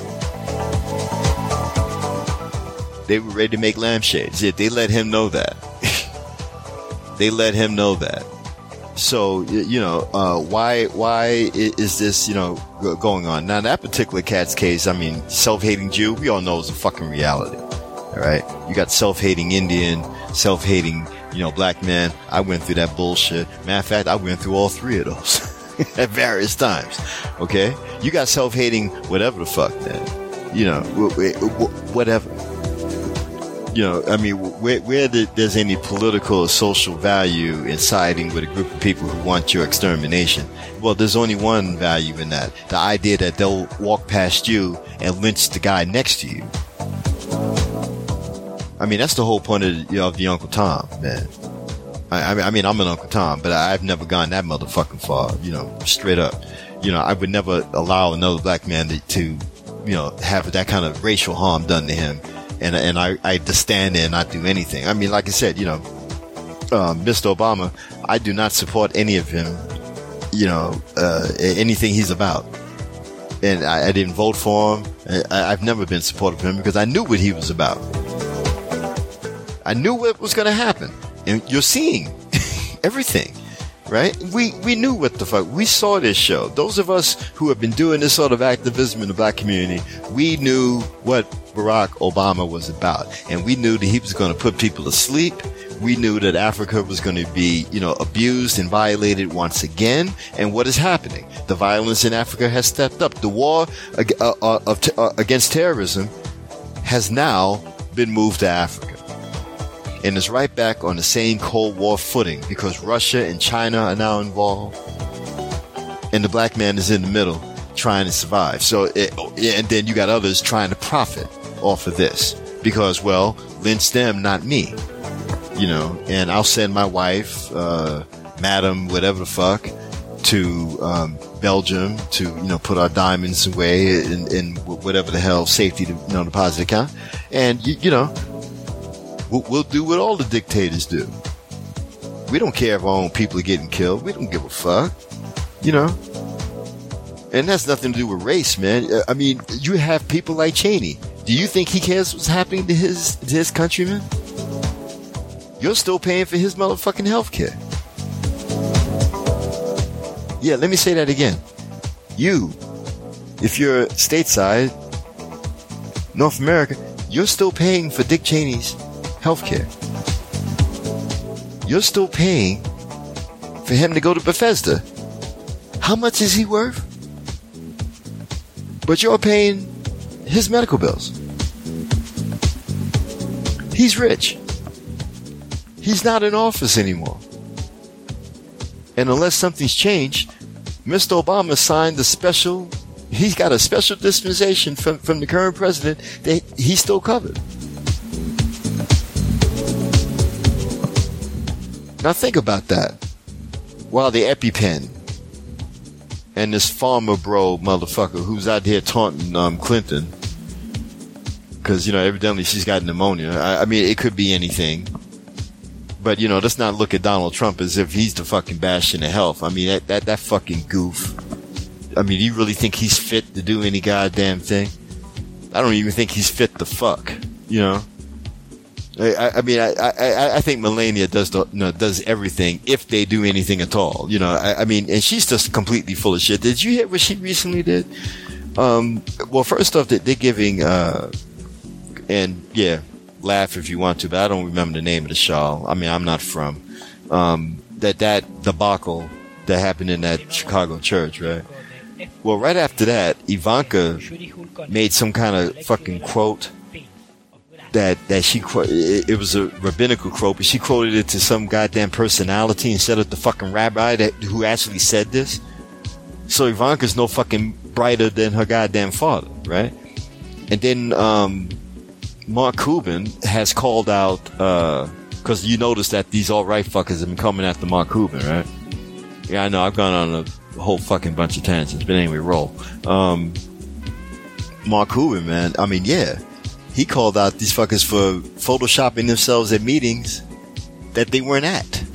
They were ready to make lampshades. Yeah, they let him know that. They let him know that. So, you know, uh, why, why is this, you know, going on? Now, that particular cat's case, I mean, self-hating Jew, we all know is a fucking reality. All right. You got self-hating Indian, self-hating, you know, black man. I went through that bullshit. Matter of fact, I went through all three of those at various times. Okay. You got self-hating whatever the fuck, man. You know, whatever. You know, I mean, where, where there's any political or social value in siding with a group of people who want your extermination, well, there's only one value in that. The idea that they'll walk past you and lynch the guy next to you. I mean, that's the whole point of, you know, of the Uncle Tom, man. I, I mean, I'm an Uncle Tom, but I've never gone that motherfucking far, you know, straight up. You know, I would never allow another black man to, to you know, have that kind of racial harm done to him. And, and I, I just stand there and not do anything. I mean, like I said, you know, um, Mister Obama, I do not support any of him, you know, uh, anything he's about. And I, I didn't vote for him. I, I've never been supportive of him because I knew what he was about. I knew what was going to happen. And you're seeing everything, right? We we knew what the fuck. We saw this show. Those of us who have been doing this sort of activism in the black community, we knew what Barack Obama was about. And we knew that he was going to put people to sleep. We knew that Africa was going to be, you know, abused and violated once again. And what is happening? The violence in Africa has stepped up. The war uh, uh, of t- uh, against terrorism has now been moved to Africa. And is right back on the same Cold War footing because Russia and China are now involved. And the black man is in the middle trying to survive. So, it, and then you got others trying to profit off of this because, well, lynch them, not me. You know, and I'll send my wife, uh, madam, whatever the fuck, to, um, Belgium to, you know, put our diamonds away in, in whatever the hell safety, you know, deposit account. And, you, you know, we'll, we'll do what all the dictators do. We don't care if our own people are getting killed. We don't give a fuck, you know. And that's nothing to do with race, man. I mean, you have people like Cheney. Do you think he cares what's happening to his, to his countrymen? You're still paying for his motherfucking health care. Yeah, let me say that again. You, if you're stateside, North America, you're still paying for Dick Cheney's health care. You're still paying for him to go to Bethesda. How much is he worth? But you're paying his medical bills. He's rich. He's not in office anymore. And unless something's changed, Mister Obama signed a special, he's got a special dispensation from, from the current president that he's still covered. Now think about that. While the EpiPen and this farmer bro motherfucker who's out here taunting um, Clinton, because, you know, evidently she's got pneumonia. I, I mean, it could be anything. But, you know, let's not look at Donald Trump as if he's the fucking bastion of health. I mean, that, that, that fucking goof. I mean, do you really think he's fit to do any goddamn thing? I don't even think he's fit to fuck, you know? I, I mean, I, I, I think Melania does the, you know, does everything if they do anything at all, you know? I, I mean, and she's just completely full of shit. Did you hear what she recently did? Um, well, first off, they're giving, uh, and yeah, laugh if you want to, but I don't remember the name of the show. I mean, I'm not from, um, that, that debacle that happened in that Chicago church, right? Well, right after that, Ivanka made some kind of fucking quote that, that she, it, it was a rabbinical quote, but she quoted it to some goddamn personality instead of the fucking rabbi that, who actually said this. So Ivanka's no fucking brighter than her goddamn father, right? And then, um, Mark Cuban has called out, uh, cause you notice that these alt-right fuckers have been coming after Mark Cuban, right? Yeah, I know, I've gone on a whole fucking bunch of tangents, but anyway, roll. Um, Mark Cuban, man, I mean, yeah, he called out these fuckers for photoshopping themselves at meetings that they weren't at.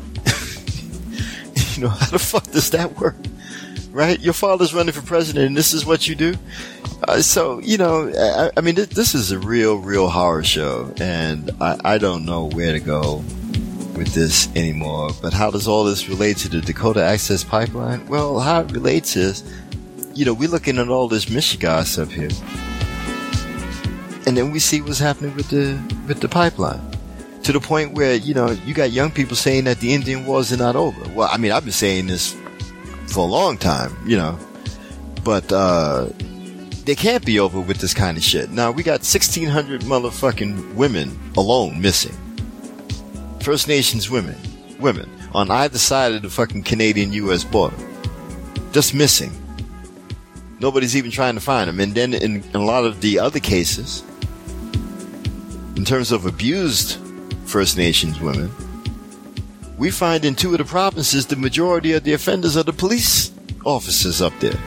You know, how the fuck does that work? Right? Your father's running for president and this is what you do? Uh, so, you know, I, I mean, th- this is a real, real horror show, and I, I don't know where to go with this anymore. But how does all this relate to the Dakota Access Pipeline? Well, how it relates is, you know, we're looking at all this Michigan up here, and then we see what's happening with the with the pipeline, to the point where, you know, you got young people saying that the Indian wars are not over. Well, I mean, I've been saying this for a long time, you know, but uh they can't be over with this kind of shit. Now, we got sixteen hundred motherfucking women alone missing. First Nations women. Women. On either side of the fucking Canadian-U S border. Just missing. Nobody's even trying to find them. And then in, in a lot of the other cases, in terms of abused First Nations women, we find in two of the provinces the majority of the offenders are the police officers up there.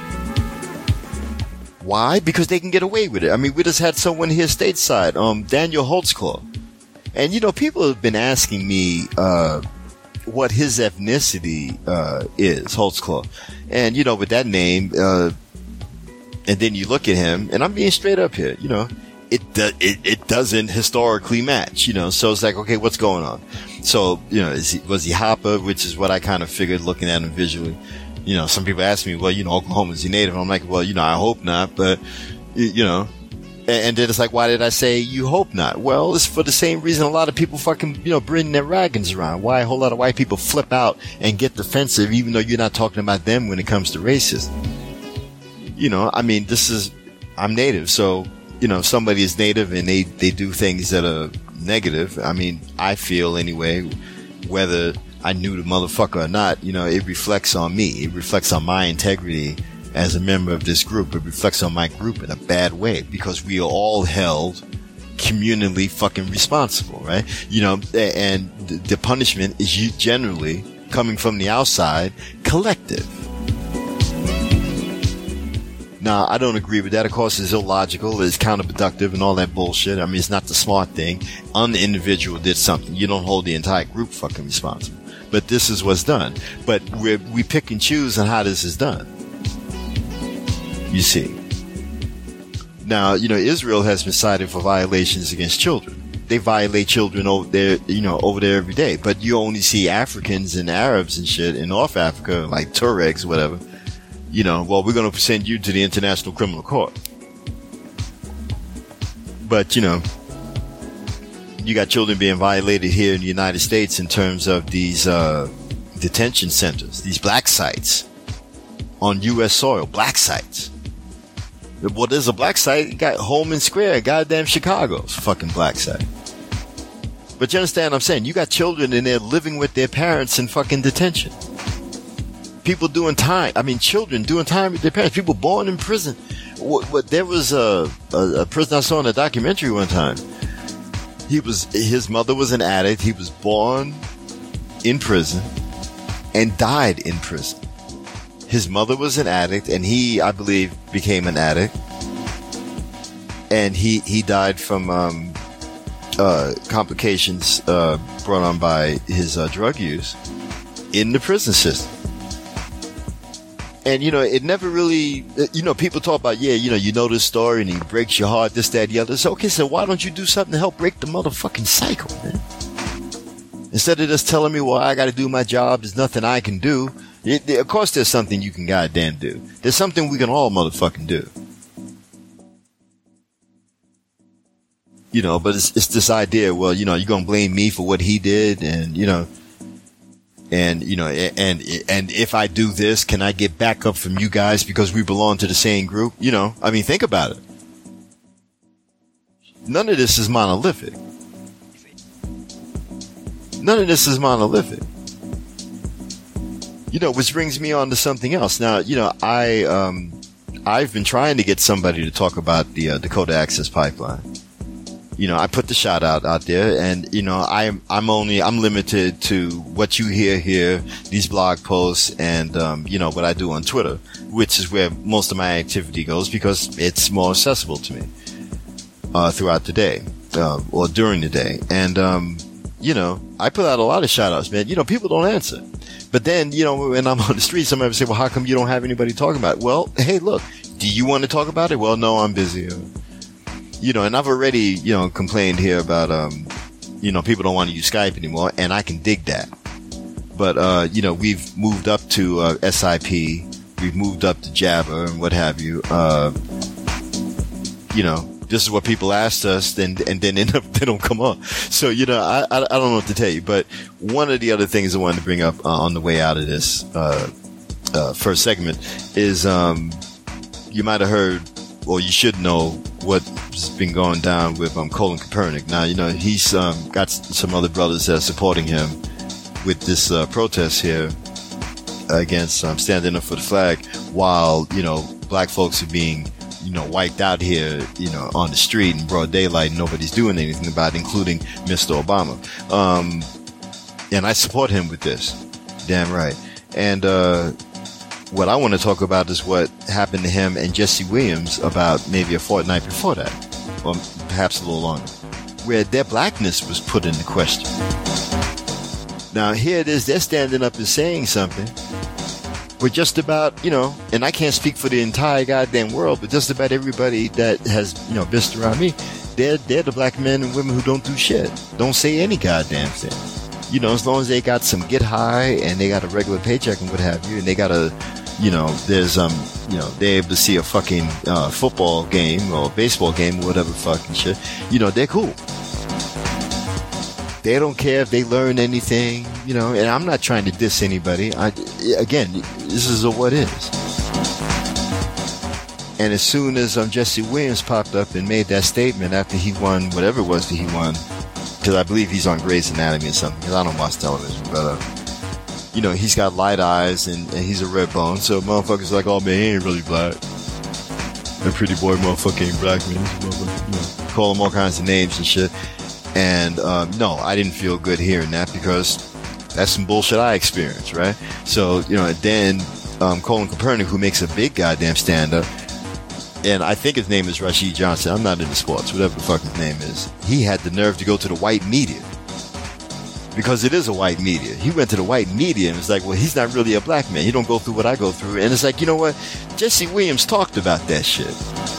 Why? Because they can get away with it. I mean, we just had someone here stateside, um, Daniel Holtzclaw. And, you know, people have been asking me, uh, what his ethnicity, uh, is, Holtzclaw. And, you know, with that name, uh, and then you look at him, and I'm being straight up here, you know, it, do, it, it doesn't historically match, you know, so it's like, okay, what's going on? So, you know, is he, was he Hopper, which is what I kind of figured looking at him visually. You know, some people ask me, well, you know, Oklahoma, is he native? I'm like, well, you know, I hope not, but, you know, and then it's like, why did I say you hope not? Well, it's for the same reason a lot of people fucking, you know, bring their wagons around. Why a whole lot of white people flip out and get defensive even though you're not talking about them when it comes to racism. You know, I mean, this is, I'm native, so, you know, if somebody is native and they, they do things that are negative, I mean, I feel anyway, whether I knew the motherfucker or not, you know, it reflects on me. It reflects on my integrity as a member of this group. It reflects on my group in a bad way because we are all held communally fucking responsible, right? You know, and the punishment is generally coming from the outside, collective. Now, I don't agree with that. Of course, it's illogical, it's counterproductive and all that bullshit. I mean, it's not the smart thing. An individual did something. You don't hold the entire group fucking responsible. But this is what's done. But we we pick and choose on how this is done. You see. Now, you know, Israel has been cited for violations against children. They violate children over there, you know, over there every day. But you only see Africans and Arabs and shit in North Africa, like Tuaregs or whatever. You know, well, we're going to send you to the International Criminal Court. But, you know, you got children being violated here in the United States in terms of these uh, detention centers, these black sites on U S soil, black sites. Well, there's a black site, you got Holman Square, goddamn Chicago's fucking black site. But you understand what I'm saying? You got children in there living with their parents in fucking detention. People doing time, I mean, children doing time with their parents, people born in prison. What, what, there was a, a, a prison I saw in a documentary one time. He was, his mother was an addict. He was born in prison and died in prison. His mother was an addict, and he, I believe, became an addict. And he, he died from um, uh, complications uh, brought on by his uh, drug use in the prison system. And, you know, it never really, you know, people talk about, yeah, you know, you know this story and he breaks your heart, this, that, the other. So, okay, so why don't you do something to help break the motherfucking cycle, man? Instead of just telling me, well, I got to do my job, there's nothing I can do. It, of course there's something you can goddamn do. There's something we can all motherfucking do. You know, but it's, it's this idea, well, you know, you're going to blame me for what he did and, you know, and, you know, and, and if I do this, can I get backup from you guys because we belong to the same group? You know, I mean, think about it. None of this is monolithic. None of this is monolithic. You know, which brings me on to something else. Now, you know, I, um, I've been trying to get somebody to talk about the uh, Dakota Access Pipeline. You know, I put the shot out, out there and, you know, I'm, I'm only, I'm limited to what you hear here, these blog posts and, um, you know, what I do on Twitter, which is where most of my activity goes because it's more accessible to me, uh, throughout the day, uh, or during the day. And, um, you know, I put out a lot of shout outs, man. You know, people don't answer. But then, you know, when I'm on the street, somebody will say, well, how come you don't have anybody talking about it? Well, hey, look, do you want to talk about it? Well, no, I'm busy. You know, and I've already, you know, complained here about, um, you know, people don't want to use Skype anymore, and I can dig that. But, uh, you know, we've moved up to uh, S I P. We've moved up to Jabber and what have you. Uh, you know, this is what people asked us, and, and then end up, they don't come on. So, you know, I, I, I don't know what to tell you. But one of the other things I wanted to bring up uh, on the way out of this uh, uh, first segment is um, you might have heard, or you should know, what's been going down with um, Colin Kaepernick. Now, you know, he's um, got some other brothers that are supporting him with this uh, protest here against um, standing up for the flag while, you know, black folks are being, you know, wiped out here, you know, on the street in broad daylight and nobody's doing anything about it, including Mister Obama. Um, and I support him with this. Damn right. And uh, what I want to talk about is what happened to him and Jesse Williams about maybe a fortnight before that, or perhaps a little longer, where their blackness was put into question. Now, here it is, they're standing up and saying something where just about, you know, and I can't speak for the entire goddamn world, but just about everybody that has, you know, been around me, they're, they're the black men and women who don't do shit. Don't say any goddamn thing. You know, as long as they got some get high and they got a regular paycheck and what have you, and they got a, you know, there's, um, you know, they're able to see a fucking uh, football game or baseball game or whatever fucking shit, you know, they're cool. They don't care if they learn anything, you know, and I'm not trying to diss anybody. I, again, this is a what is. And as soon as um, Jesse Williams popped up and made that statement after he won whatever it was that he won, because I believe he's on Grey's Anatomy or something, because I don't watch television, but, uh, you know, he's got light eyes and, and he's a red bone, so motherfuckers like, oh man, he ain't really black. That pretty boy motherfucker ain't black, man. You know, call him all kinds of names and shit. And, um, no, I didn't feel good hearing that because that's some bullshit I experienced, right? So, you know, then, um, Colin Kaepernick, who makes a big goddamn stand-up, and I think his name is Rashid Johnson. I'm not into sports, whatever the fuck his name is. He had the nerve to go to the white media. Because it is a white media. He went to the white media and was like, well, he's not really a black man. He don't go through what I go through. And it's like, you know what? Jesse Williams talked about that shit.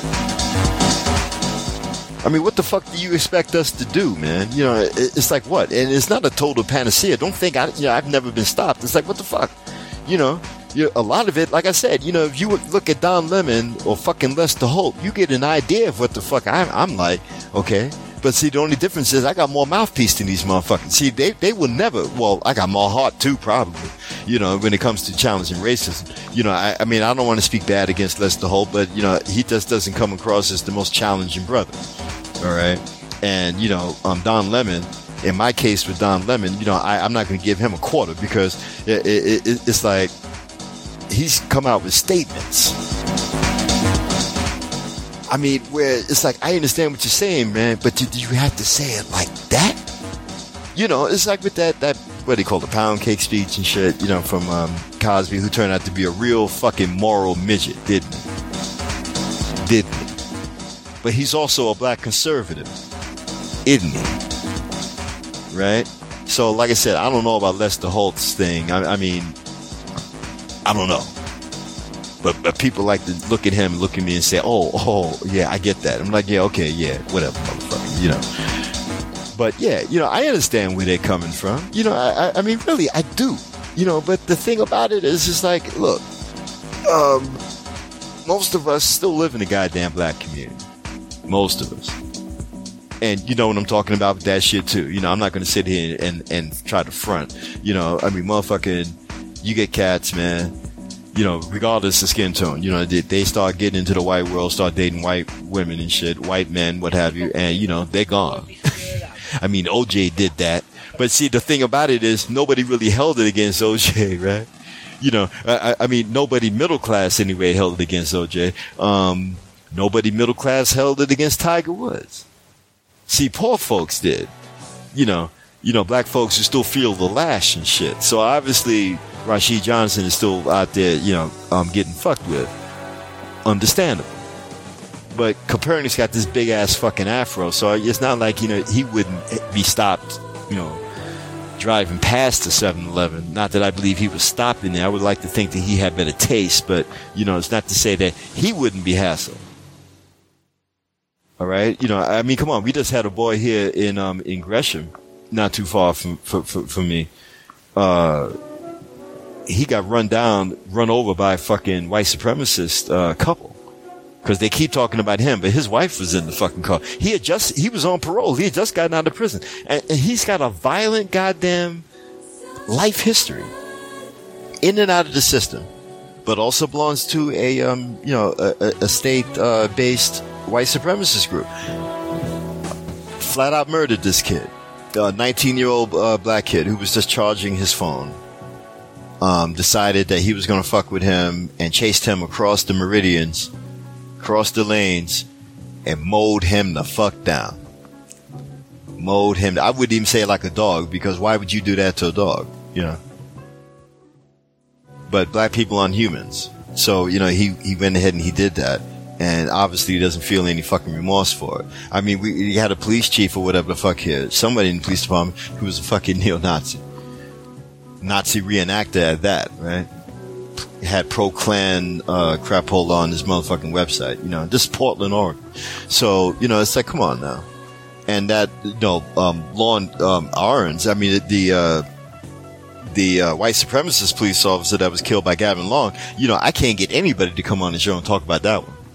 I mean, what the fuck do you expect us to do, man? You know, it's like what? And it's not a total panacea. Don't think I, you know, I've never been stopped. It's like, what the fuck? You know, you, a lot of it, like I said, you know, if you look at Don Lemon or fucking Lester Holt, you get an idea of what the fuck I'm, I'm like, okay. But see, the only difference is I got more mouthpiece than these motherfuckers. See, they, they will never, well, I got more heart too, probably, you know, when it comes to challenging racism. You know, I, I mean, I don't want to speak bad against Lester Holt, but, you know, he just doesn't come across as the most challenging brother. All right. And, you know, um, Don Lemon, in my case with Don Lemon, you know, I, I'm not going to give him a quarter because it, it, it, it's like he's come out with statements. I mean, where it's like, I understand what you're saying, man, but do, do you have to say it like that? You know, it's like with that, that what they call the pound cake speech and shit, you know, from um, Cosby, who turned out to be a real fucking moral midget, didn't he? Didn't he? But he's also a black conservative, isn't he? Right? So, like I said, I don't know about Lester Holt's thing. I, I mean, I don't know. But, but people like to look at him and look at me and say, oh, oh, yeah, I get that. I'm like, yeah, okay, yeah, whatever, motherfucker, you know. But, yeah, you know, I understand where they're coming from. You know, I, I mean, really, I do. You know, but the thing about it is, it's like, look, um, most of us still live in the goddamn black community. Most of us. And you know what I'm talking about with that shit too. You know, I'm not going to sit here and, and try to front. You know, I mean, motherfucking, you get cats, man. You know, regardless of skin tone, you know, they, they start getting into the white world, start dating white women and shit, white men, what have you, and you know, they're gone. I mean, O J did that. But see, the thing about it is nobody really held it against O J, right? You know, I, I mean, nobody middle class anyway held it against O J. Um, Nobody middle class held it against Tiger Woods. See, poor folks did. You know, you know, black folks who still feel the lash and shit. So obviously, Rashid Johnson is still out there, you know, um, getting fucked with. Understandable. But Copernicus got this big ass fucking afro, so it's not like, you know, he wouldn't be stopped, you know, driving past the seven eleven. Not that I believe he was stopping there. I would like to think that he had better taste, but, you know, it's not to say that he wouldn't be hassled. All right, you know, I mean, come on. We just had a boy here in um in Gresham, not too far from from, from me. Uh, he got run down, run over by a fucking white supremacist uh, couple because they keep talking about him, but his wife was in the fucking car. He had just he was on parole. He had just gotten out of prison, and, and he's got a violent goddamn life history in and out of the system, but also belongs to a um you know a, a state uh, based white supremacist group. Flat out murdered this kid, a nineteen year old uh, black kid who was just charging his phone. Um, decided that he was going to fuck with him and chased him across the meridians, across the lanes, and mowed him the fuck down. mowed him. I wouldn't even say it like a dog, because why would you do that to a dog? You know. But black people aren't humans. So, you know, he, he went ahead and he did that. And obviously he doesn't feel any fucking remorse for it. I mean, we, we had a police chief or whatever the fuck here. Somebody in the police department who was a fucking neo-Nazi. Nazi reenactor at that, right? Had pro-Klan uh, crapola on his motherfucking website. You know, this is Portland, Oregon. So, you know, it's like, come on now. And that, you know, um, Lon um, Arons, I mean, the, uh, the uh, white supremacist police officer that was killed by Gavin Long, you know, I can't get anybody to come on the show and talk about that one.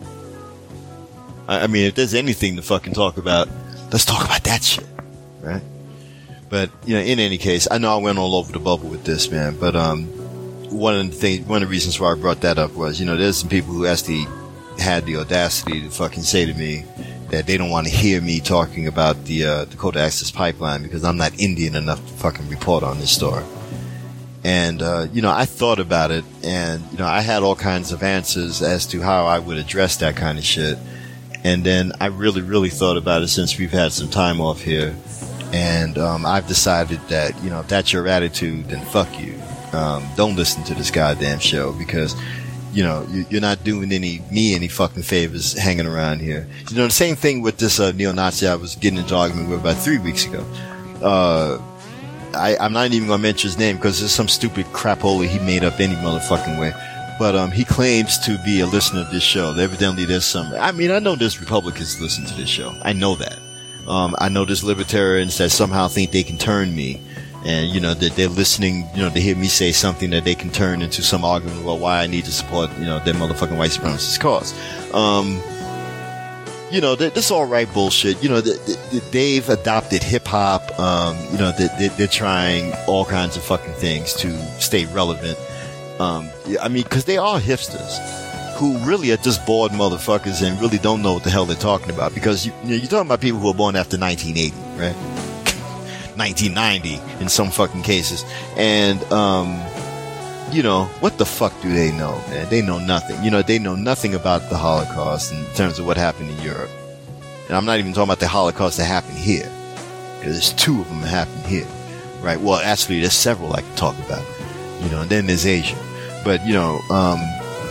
I, I mean, if there's anything to fucking talk about, let's talk about that shit, right? But, you know, in any case, I know I went all over the bubble with this, man, but, um, one of the things, one of the reasons why I brought that up was, you know, there's some people who actually had the audacity to fucking say to me that they don't want to hear me talking about the, uh, Dakota Access Pipeline because I'm not Indian enough to fucking report on this story. And, uh, you know, I thought about it and, you know, I had all kinds of answers as to how I would address that kind of shit. And then I really, really thought about it since we've had some time off here. And, um, I've decided that, you know, if that's your attitude, then fuck you. Um, don't listen to this goddamn show because, you know, you, you're not doing any, me any fucking favors hanging around here. You know, the same thing with this, uh, neo-Nazi I was getting into argument with about three weeks ago. Uh, I, I'm not even gonna mention his name because there's some stupid crapola he made up any motherfucking way. But, um, he claims to be a listener of this show. Evidently there's some, I mean, I know there's Republicans listen to this show. I know that. Um, I know there's libertarians that somehow think they can turn me, and, you know, that they're listening, you know, to hear me say something that they can turn into some argument about why I need to support, you know, their motherfucking white supremacist cause. Um, you know, this is all right bullshit. You know, the, the, they've adopted hip hop. Um, you know, they, they're trying all kinds of fucking things to stay relevant. Um, I mean, because they are hipsters who really are just bored motherfuckers and really don't know what the hell they're talking about. Because you, you know, you're talking about people who were born after nineteen eighty, right? nineteen ninety in some fucking cases. And, um, you know, what the fuck do they know, man? They know nothing. You know, they know nothing about the Holocaust in terms of what happened in Europe. And I'm not even talking about the Holocaust that happened here. Because there's two of them that happened here. Right? Well, actually, there's several I can talk about. You know, and then there's Asia. But, you know, um,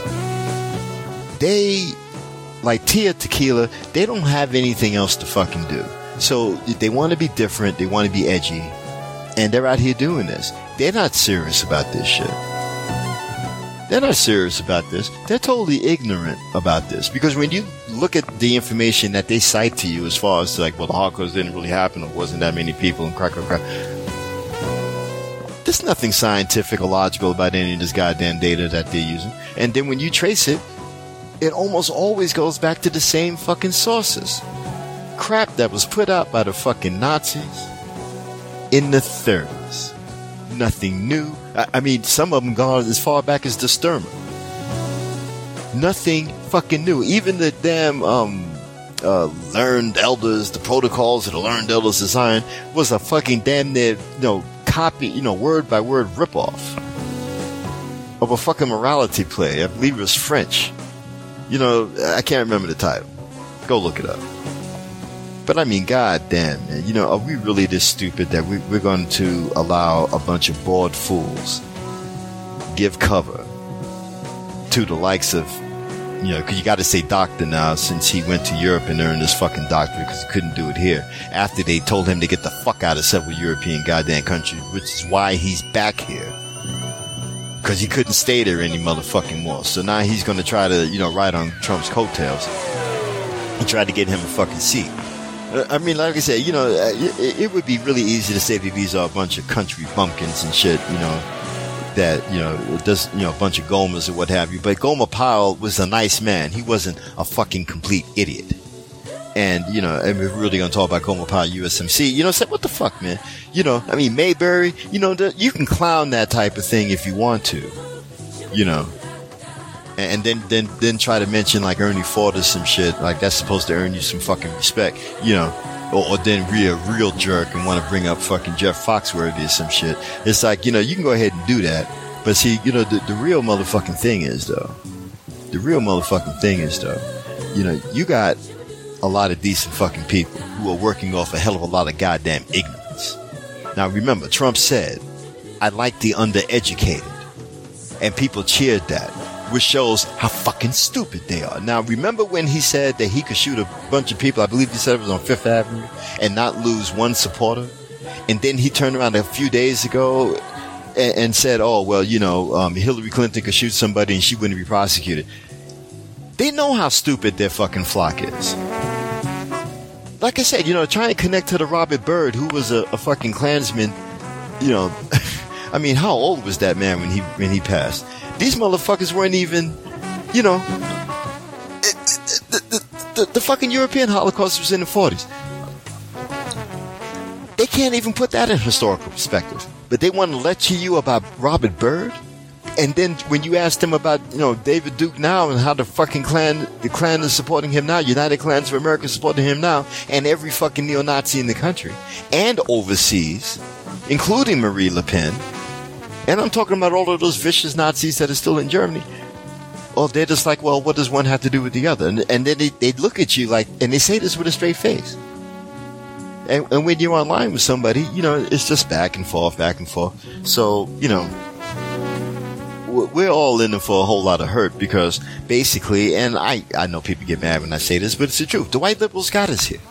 they, like Tia Tequila, they don't have anything else to fucking do. So they want to be different, they want to be edgy, and they're out here doing this. They're not serious about this shit. They're not serious about this. They're totally ignorant about this. Because when you look at the information that they cite to you as far as like, well, the Holocaust didn't really happen, or wasn't that many people, and crack, crack, crack. There's nothing scientific or logical about any of this goddamn data that they're using. And then when you trace it, it almost always goes back to the same fucking sources. Crap that was put out by the fucking Nazis in the thirties. Nothing new. I, I mean, some of them gone as far back as the Sturmer. Nothing fucking new. Even the damn um, uh, learned elders, the protocols of the learned elders design was a fucking damn near, you know, copy, you know, word by word ripoff of a fucking morality play. I believe it was French. You know, I can't remember the title. Go look it up. But I mean, goddamn, man, you know, are we really this stupid that we, we're going to allow a bunch of bored fools give cover to the likes of, you know, because you got to say doctor now since he went to Europe and earned his fucking doctorate because he couldn't do it here after they told him to get the fuck out of several European goddamn countries, which is why he's back here. Because he couldn't stay there any motherfucking more. So now he's going to try to, you know, ride on Trump's coattails and try to get him a fucking seat. I mean, like I said, you know, it, it would be really easy to say that these are a bunch of country bumpkins and shit, you know, that, you know, does, you know, a bunch of Gomers or what have you. But Gomer Pyle was a nice man. He wasn't a fucking complete idiot. And, you know, and we're really going to talk about Gomer Pyle, U S M C. You know, say, what the fuck, man? You know, I mean, Mayberry, you know, the, you can clown that type of thing if you want to, you know. And then, then, then try to mention like Ernie Ford or some shit. Like that's supposed to earn you some fucking respect, you know. Or, or then be a real jerk and want to bring up fucking Jeff Foxworthy or some shit. It's like, you know, you can go ahead and do that. But see, you know, the, the real motherfucking thing is though, the real motherfucking thing is though, you know, you got a lot of decent fucking people who are working off a hell of a lot of goddamn ignorance. Now remember, Trump said, I like the undereducated. And people cheered that, which shows how fucking stupid they are. Now remember when he said that he could shoot a bunch of people, I believe he said it was on Fifth Avenue, and not lose one supporter? And then he turned around a few days ago and, and said, oh, well, you know, um, Hillary Clinton could shoot somebody and she wouldn't be prosecuted. They know how stupid their fucking flock is. Like I said, you know, try and connect to the Robert Byrd, who was a, a fucking Klansman, you know. I mean, how old was that man when he when he passed? These motherfuckers weren't even, you know, it, it, the, the, the, the fucking European Holocaust was in the forties. They can't even put that in historical perspective. But they want to lecture you about Robert Byrd? And then when you ask them about, you know, David Duke now and how the fucking Klan, the Klan is supporting him now, United Klans of America is supporting him now, and every fucking neo-Nazi in the country and overseas, including Marie Le Pen, and I'm talking about all of those vicious Nazis that are still in Germany. Well, they're just like, well, what does one have to do with the other? And, and then they, they look at you like, and they say this with a straight face. And, and when you're online with somebody, you know, it's just back and forth, back and forth. So, you know, we're all in it for a whole lot of hurt because basically, and I, I know people get mad when I say this, but it's the truth. The white liberals got us here.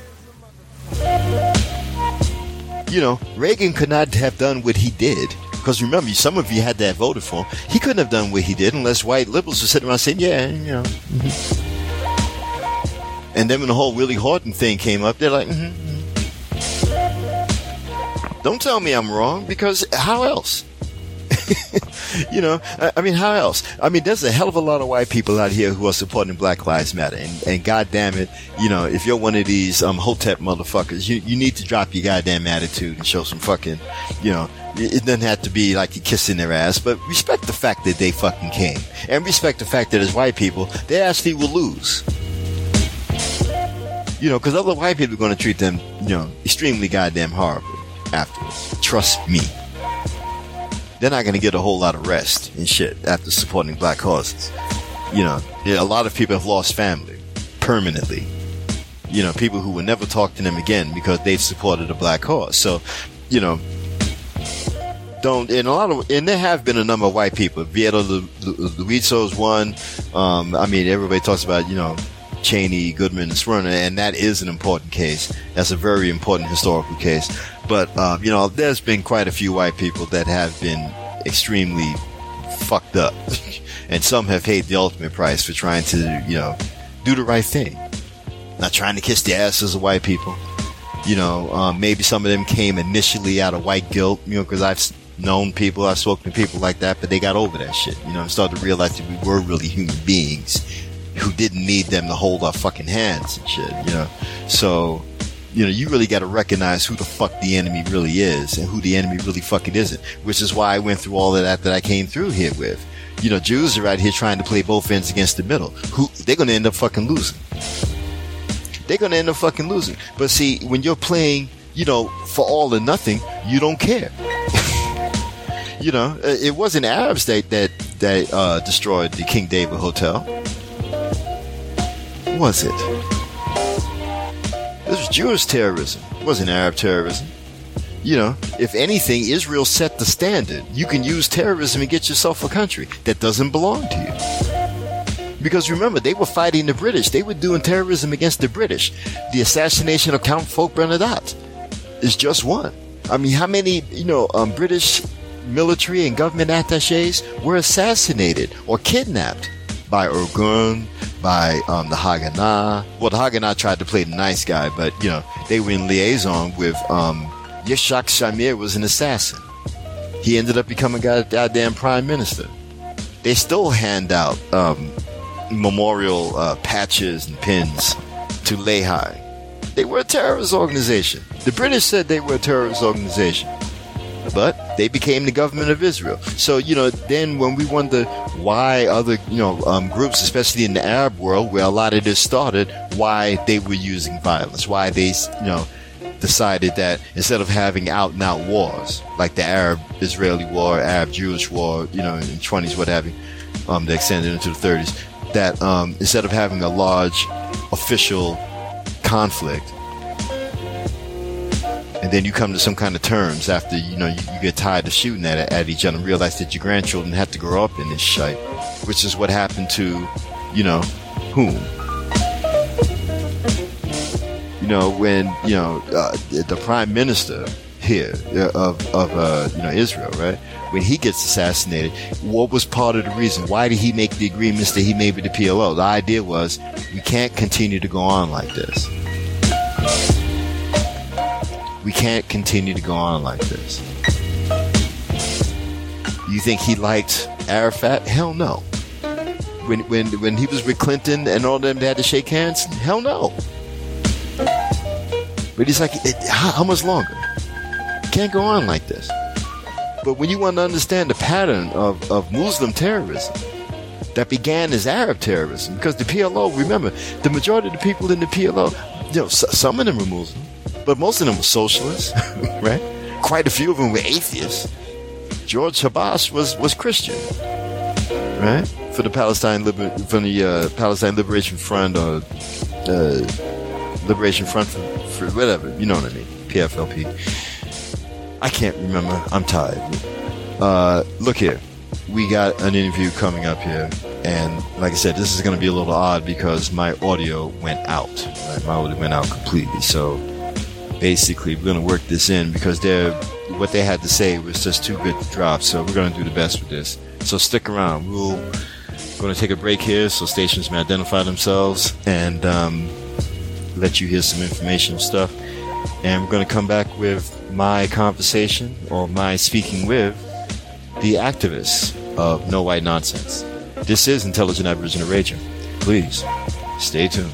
You know, Reagan could not have done what he did. Because remember, some of you had that voted for him. He couldn't have done what he did unless white liberals were sitting around saying, yeah, you know. Mm-hmm. And then when the whole Willie Horton thing came up, they're like, mm-hmm. Don't tell me I'm wrong, because how else? You know, I, I mean, how else? I mean, there's a hell of a lot of white people out here who are supporting Black Lives Matter. And, and God damn it, you know, if you're one of these um, Hotep motherfuckers, you, you need to drop your goddamn attitude and show some fucking, you know, it doesn't have to be like you're kissing their ass, but respect the fact that they fucking came. And respect the fact that as white people, they actually will lose. You know, because other white people are going to treat them, you know, extremely goddamn horribly afterwards. Trust me. They're not going to get a whole lot of rest and shit after supporting black causes. You know, yeah, a lot of people have lost family permanently. You know, people who will never talk to them again because they've supported a black cause. So, you know, don't, and a lot of, and there have been a number of white people. Vieto Luizzo's one. Um, I mean, everybody talks about, you know, Cheney, Goodman, and Swerner, and that is an important case. That's a very important historical case. But, uh, you know, there's been quite a few white people that have been extremely fucked up. And some have paid the ultimate price for trying to, you know, do the right thing. Not trying to kiss the asses of white people. You know, um, maybe some of them came initially out of white guilt, you know, because I've known people, I've spoken to people like that, but they got over that shit, you know, and started to realize that we were really human beings who didn't need them to hold our fucking hands and shit, you know. So, you know, you really got to recognize who the fuck the enemy really is and who the enemy really fucking isn't, which is why I went through all of that that I came through here with. You know, Jews are out here trying to play both ends against the middle. Who, they're going to end up fucking losing. They're going to end up fucking losing. But see, when you're playing, you know, for all or nothing, you don't care. You know, it wasn't Arabs that, that, that uh, destroyed the King David Hotel. Was it? This was Jewish terrorism. It wasn't Arab terrorism. You know, if anything, Israel set the standard. You can use terrorism and get yourself a country that doesn't belong to you. Because remember, they were fighting the British. They were doing terrorism against the British. The assassination of Count Folk Bernadotte is just one. I mean, how many, you know, um, British military and government attaches were assassinated or kidnapped by Irgun, by um, the Haganah. Well, the Haganah tried to play the nice guy, but, you know, they were in liaison with um, Yitzhak Shamir was an assassin. He ended up becoming a goddamn prime minister. They still hand out um, memorial uh, patches and pins to Lehi. They were a terrorist organization. The British said they were a terrorist organization. But they became the government of Israel. So, you know, then when we wonder why other, you know, um, groups, especially in the Arab world, where a lot of this started, why they were using violence, why they, you know, decided that instead of having out and out wars, like the Arab-Israeli war, Arab-Jewish war, you know, in the twenties, what have you, um, they extended into the thirties, that um, instead of having a large official conflict, and then you come to some kind of terms after, you know, you, you get tired of shooting at at each other and realize that your grandchildren have to grow up in this shite, which is what happened to, you know, whom? You know, when, you know, uh, the prime minister here of, of uh, you know, Israel, right? When he gets assassinated, what was part of the reason? Why did he make the agreements that he made with the P L O? The idea was, we can't continue to go on like this. We can't continue to go on like this. You think he liked Arafat? Hell no. When when when he was with Clinton and all of them, they had to shake hands? Hell no. But he's like, how, how much longer? Can't go on like this. But when you want to understand the pattern of, of Muslim terrorism that began as Arab terrorism, because the P L O, remember, the majority of the people in the P L O, you know, some of them were Muslim, but most of them were socialists, right? Quite a few of them were atheists. George Habas was, was Christian, right? For the Palestine Liber- from the uh, Palestine Liberation Front or uh, Liberation Front for, for whatever, you know what I mean, P F L P. I can't remember. I'm tired. Uh, look here. We got an interview coming up here. And like I said, this is going to be a little odd because my audio went out. Right? My audio went out completely. So basically, we're going to work this in because they're, what they had to say was just too good to drop. So we're going to do the best with this. So stick around. We'll going to take a break here so stations may identify themselves and um, let you hear some information stuff. And we're going to come back with my conversation or my speaking with the activists of No White Nonsense. This is Intelligent Aboriginal Radio. Please stay tuned.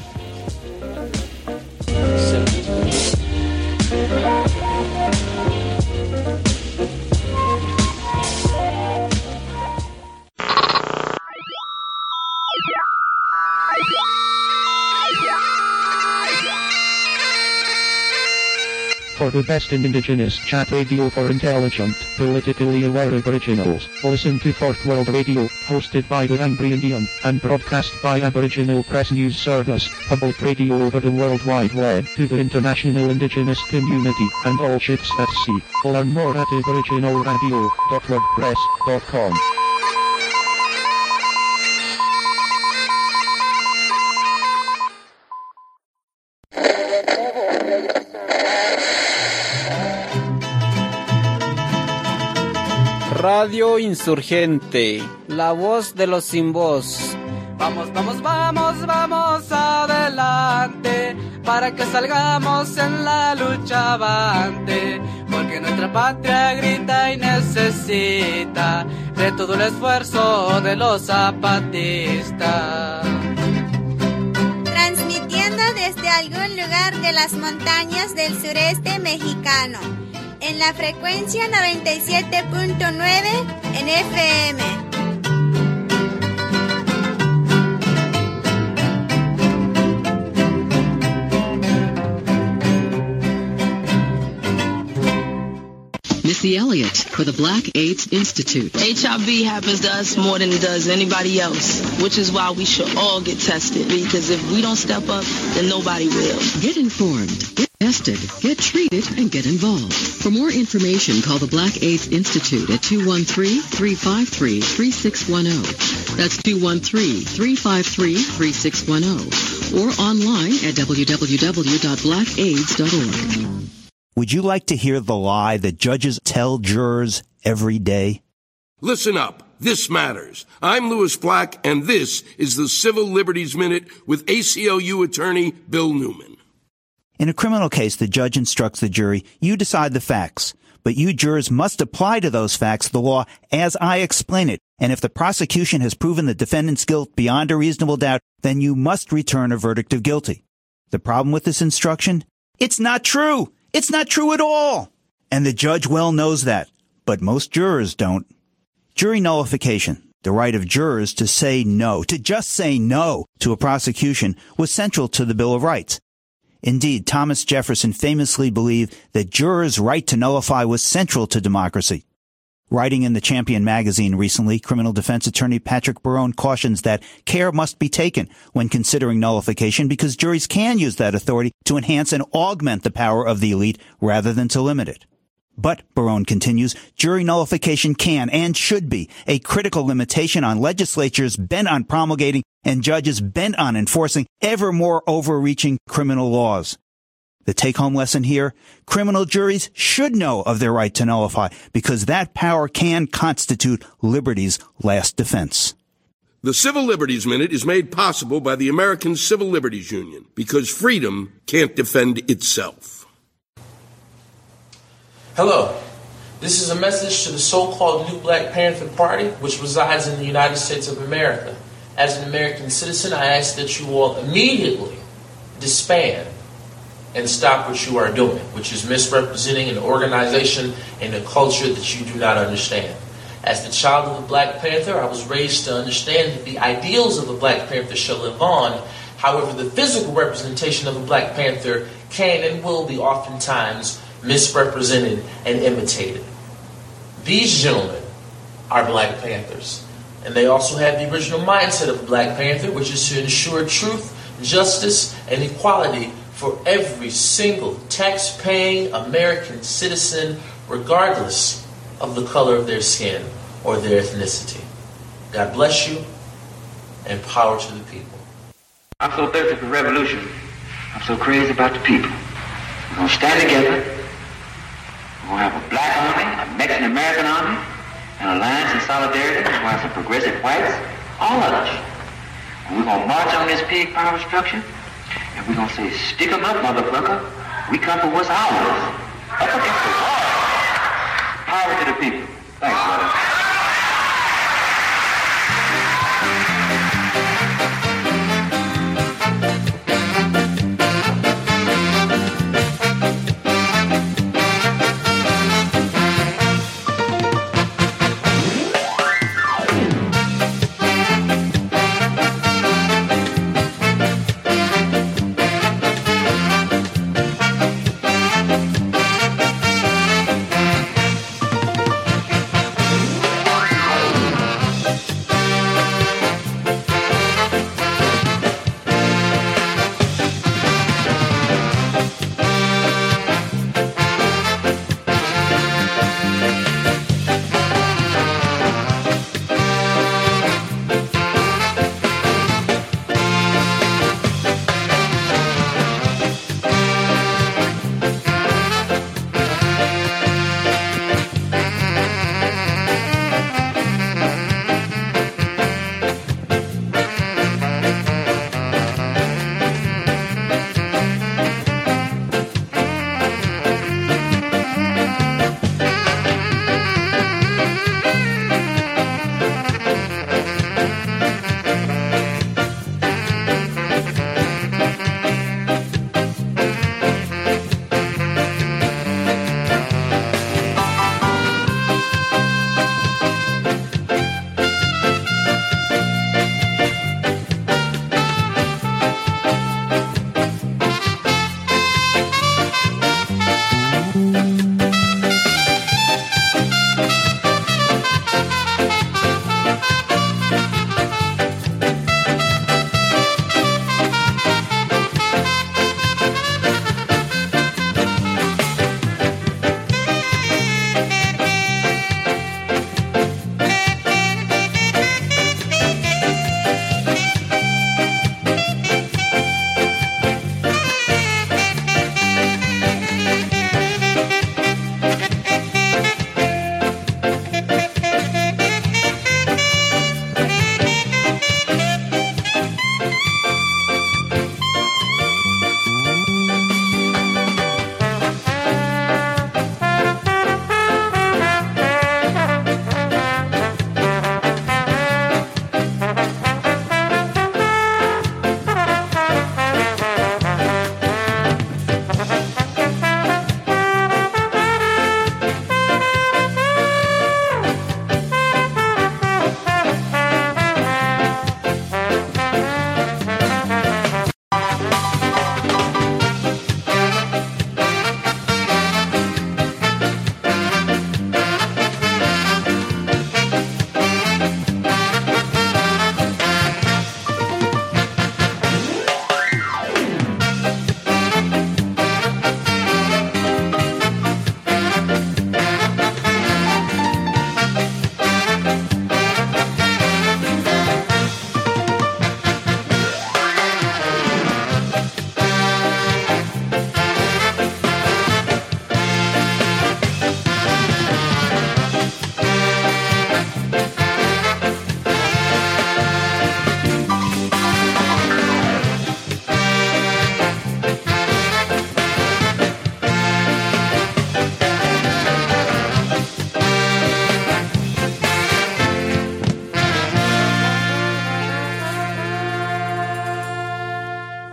For the best in Indigenous chat radio for intelligent, politically aware Aboriginals, listen to Fourth World Radio, hosted by the Angry Indian, and broadcast by Aboriginal Press News Service, public radio over the World Wide Web to the international Indigenous community and all ships at sea. Learn more at aboriginal radio dot wordpress dot com. Radio Insurgente, la voz de los sin voz. Vamos, vamos, vamos, vamos adelante, para que salgamos en la lucha avante, porque nuestra patria grita y necesita de todo el esfuerzo de los zapatistas. Transmitiendo desde algún lugar de las montañas del sureste mexicano, en la frecuencia noventa y siete punto nueve en F M. Missy Elliott for the Black AIDS Institute. H I V happens to us more than it does anybody else, which is why we should all get tested, because if we don't step up, then nobody will. Get informed, get tested, get treated, and get involved. For more information, call the Black AIDS Institute at two one three, three five three, three six one zero. That's two one three, three five three, three six one zero. Or online at w w w dot black aids dot org. Would you like to hear the lie that judges tell jurors every day? Listen up. This matters. I'm Louis Black, and this is the Civil Liberties Minute with A C L U attorney Bill Newman. In a criminal case, the judge instructs the jury, you decide the facts, but you jurors must apply to those facts the law as I explain it. And if the prosecution has proven the defendant's guilt beyond a reasonable doubt, then you must return a verdict of guilty. The problem with this instruction? It's not true. It's not true at all. And the judge well knows that, but most jurors don't. Jury nullification, the right of jurors to say no, to just say no to a prosecution, was central to the Bill of Rights. Indeed, Thomas Jefferson famously believed that jurors' right to nullify was central to democracy. Writing in the Champion magazine recently, criminal defense attorney Patrick Barone cautions that care must be taken when considering nullification because juries can use that authority to enhance and augment the power of the elite rather than to limit it. But, Barone continues, jury nullification can and should be a critical limitation on legislatures bent on promulgating and judges bent on enforcing ever more overreaching criminal laws. The take-home lesson here, criminal juries should know of their right to nullify because that power can constitute liberty's last defense. The Civil Liberties Minute is made possible by the American Civil Liberties Union because freedom can't defend itself. Hello. This is a message to the so-called New Black Panther Party, which resides in the United States of America. As an American citizen, I ask that you all immediately disband and stop what you are doing, which is misrepresenting an organization and a culture that you do not understand. As the child of the Black Panther, I was raised to understand that the ideals of the Black Panther shall live on. However, the physical representation of a Black Panther can and will be oftentimes misrepresented and imitated. These gentlemen are Black Panthers, and they also have the original mindset of a Black Panther, which is to ensure truth, justice, and equality for every single tax-paying American citizen, regardless of the color of their skin or their ethnicity. God bless you, and power to the people. I'm so thirsty for revolution. I'm so crazy about the people. We're going to stand together. We're going to have a black army, a Mexican-American army, an alliance and solidarity. We're going to have some progressive whites, all of us. And we're going to march on this pig power structure. And we're going to say, stick 'em up, motherfucker. We come for what's ours. Up against the wall. Power to the people. Thanks, brother.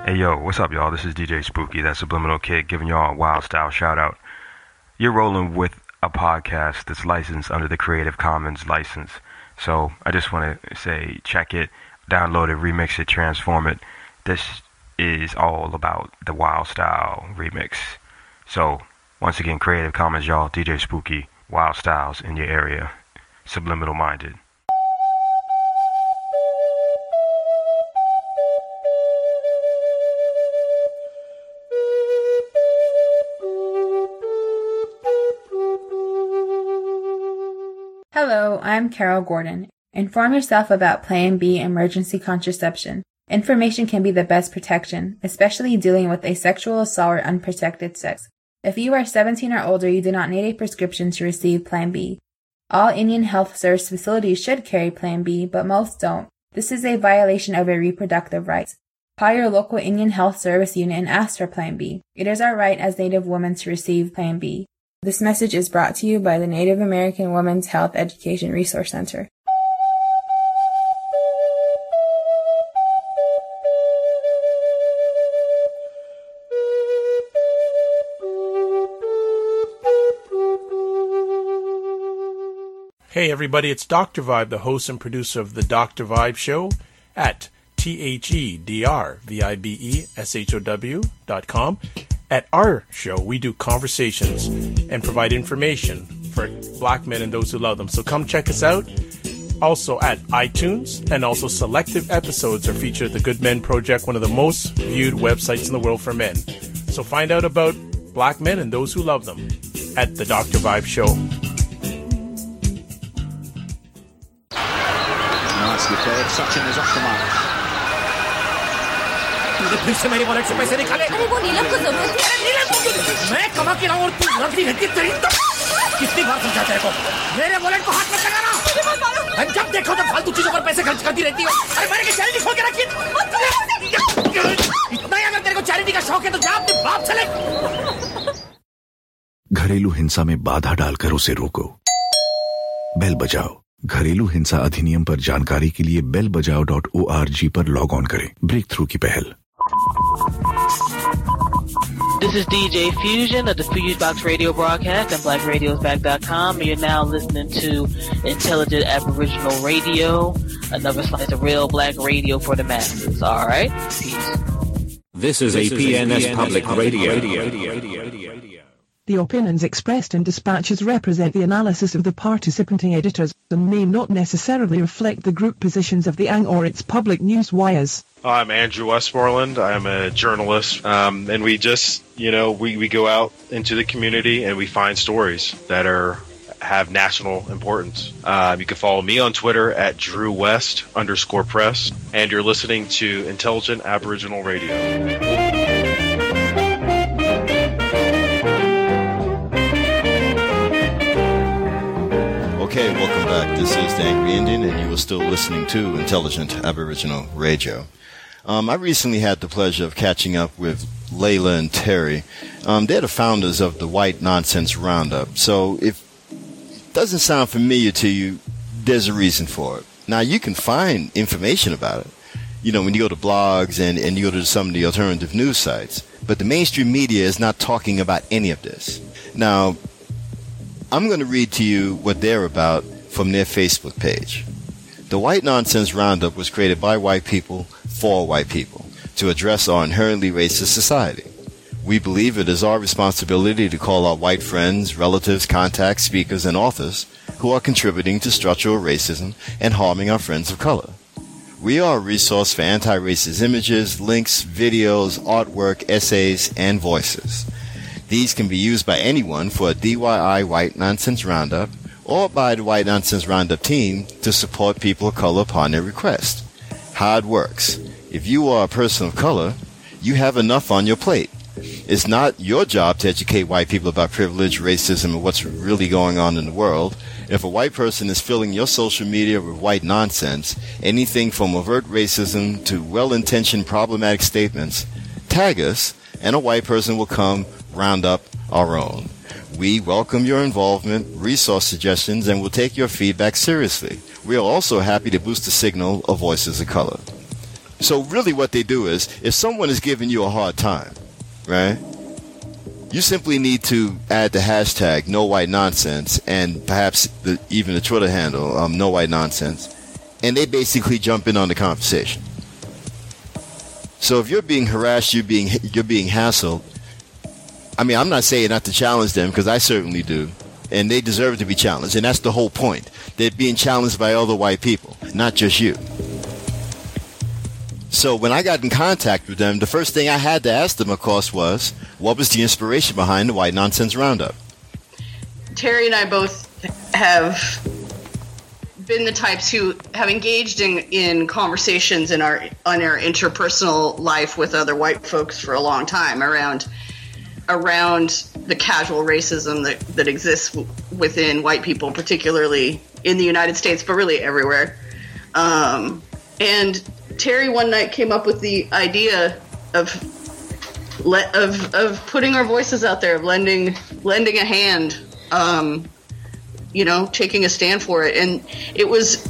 Hey yo, what's up y'all? This is D J Spooky, that Subliminal Kid, giving y'all a wild style shout out. You're rolling with a podcast that's licensed under the Creative Commons license. So I just want to say, check it, download it, remix it, transform it. This is all about the wild style remix. So once again, Creative Commons, y'all, D J Spooky, wild styles in your area, subliminal minded. Hello, I'm Carol Gordon. Inform yourself about Plan B emergency contraception. Information can be the best protection, especially dealing with asexual assault or unprotected sex. If you are seventeen or older, you do not need a prescription to receive Plan B. All Indian Health Service facilities should carry Plan B, but most don't. This is a violation of your reproductive rights. Call your local Indian Health Service unit and ask for Plan B. It is our right as Native women to receive Plan B. This message is brought to you by the Native American Women's Health Education Resource Center. Hey everybody, it's Doctor Vibe, the host and producer of the Doctor Vibe Show at T H E D R V I B E S H O W dot com. At our show, we do conversations and provide information for black men and those who love them. So come check us out. Also at iTunes, and also selective episodes are featured at the Good Men Project, one of the most viewed websites in the world for men. So find out about black men and those who love them at the Doctor Vibe Show. Nicely played. Sachin is off the mark. फिर से मेरी wallet से पैसे निकाले। अरे वो नीलम को जरूरत थी। अरे नीलम को क्यों? मैं कमा के लाऊं और तू लड़ती रहती तेरी तो कितनी बार समझाते हैं को? मेरे वॉलेट को हाथ मत लगाना। मुझे मत मारो। अरे जब देखो तब फालतू चीजों पर पैसे खर्च करती रहती हो। अरे मेरे की चैरिटी खोल के रखी। इतना ही अगर तेरे को चैरिटी का शौक है तो जा अपने बाप से ले। घरेलू हिंसा में बाधा डालकर उसे रोको। बेल बजाओ। घरेलू हिंसा अधिनियम पर जानकारी के लिए बेल बजाओ डॉट ओ आर जी पर लॉग ऑन करें। ब्रेक थ्रू की पहल। This is D J Fusion of the Fusebox Radio broadcast and black radios back dot com. You're now listening to Intelligent Aboriginal Radio, another slice of real black radio for the masses. All right? Peace. This is A P N S Public Radio. The opinions expressed in dispatches represent the analysis of the participating editors and may not necessarily reflect the group positions of the A N G or its public news wires. I'm Andrew Westmoreland. I'm a journalist, um, and we just, you know, we, we go out into the community and we find stories that are have national importance. Uh, you can follow me on Twitter at Drew West underscore press, and you're listening to Intelligent Aboriginal Radio. Okay, welcome back. This is the Angry Indian, and you are still listening to Intelligent Aboriginal Radio. Um, I recently had the pleasure of catching up with Layla and Terry. Um, they're the founders of the White Nonsense Roundup. So if it doesn't sound familiar to you, there's a reason for it. Now, you can find information about it, you know, when you go to blogs and, and you go to some of the alternative news sites. But the mainstream media is not talking about any of this. Now, I'm going to read to you what they're about from their Facebook page. The White Nonsense Roundup was created by white people for white people to address our inherently racist society. We believe it is our responsibility to call out white friends, relatives, contacts, speakers, and authors who are contributing to structural racism and harming our friends of color. We are a resource for anti-racist images, links, videos, artwork, essays, and voices. These can be used by anyone for a D Y I White Nonsense Roundup or by the White Nonsense Roundup team to support people of color upon their request. How it works. If you are a person of color, you have enough on your plate. It's not your job to educate white people about privilege, racism, and what's really going on in the world. If a white person is filling your social media with white nonsense, anything from overt racism to well-intentioned problematic statements, tag us, and a white person will come round up our own. We welcome your involvement, resource suggestions, and will take your feedback seriously. We are also happy to boost the signal of voices of color. So really what they do is, if someone is giving you a hard time, right, you simply need to add the hashtag no white nonsense and perhaps the, even the Twitter handle, um, no white nonsense, and they basically jump in on the conversation. So if you're being harassed, you're being you're being hassled. I mean, I'm not saying not to challenge them, because I certainly do, and they deserve to be challenged, and that's the whole point. They're being challenged by other white people, not just you. So when I got in contact with them, the first thing I had to ask them, of course, was, what was the inspiration behind the White Nonsense Roundup? Terry and I both have been the types who have engaged in, in conversations in our on our interpersonal life with other white folks for a long time around around the casual racism that, that exists w- within white people, particularly in the United States, but really everywhere. Um, and Terry one night came up with the idea of le- of of putting our voices out there, of lending lending a hand, um, you know, taking a stand for it. And it was,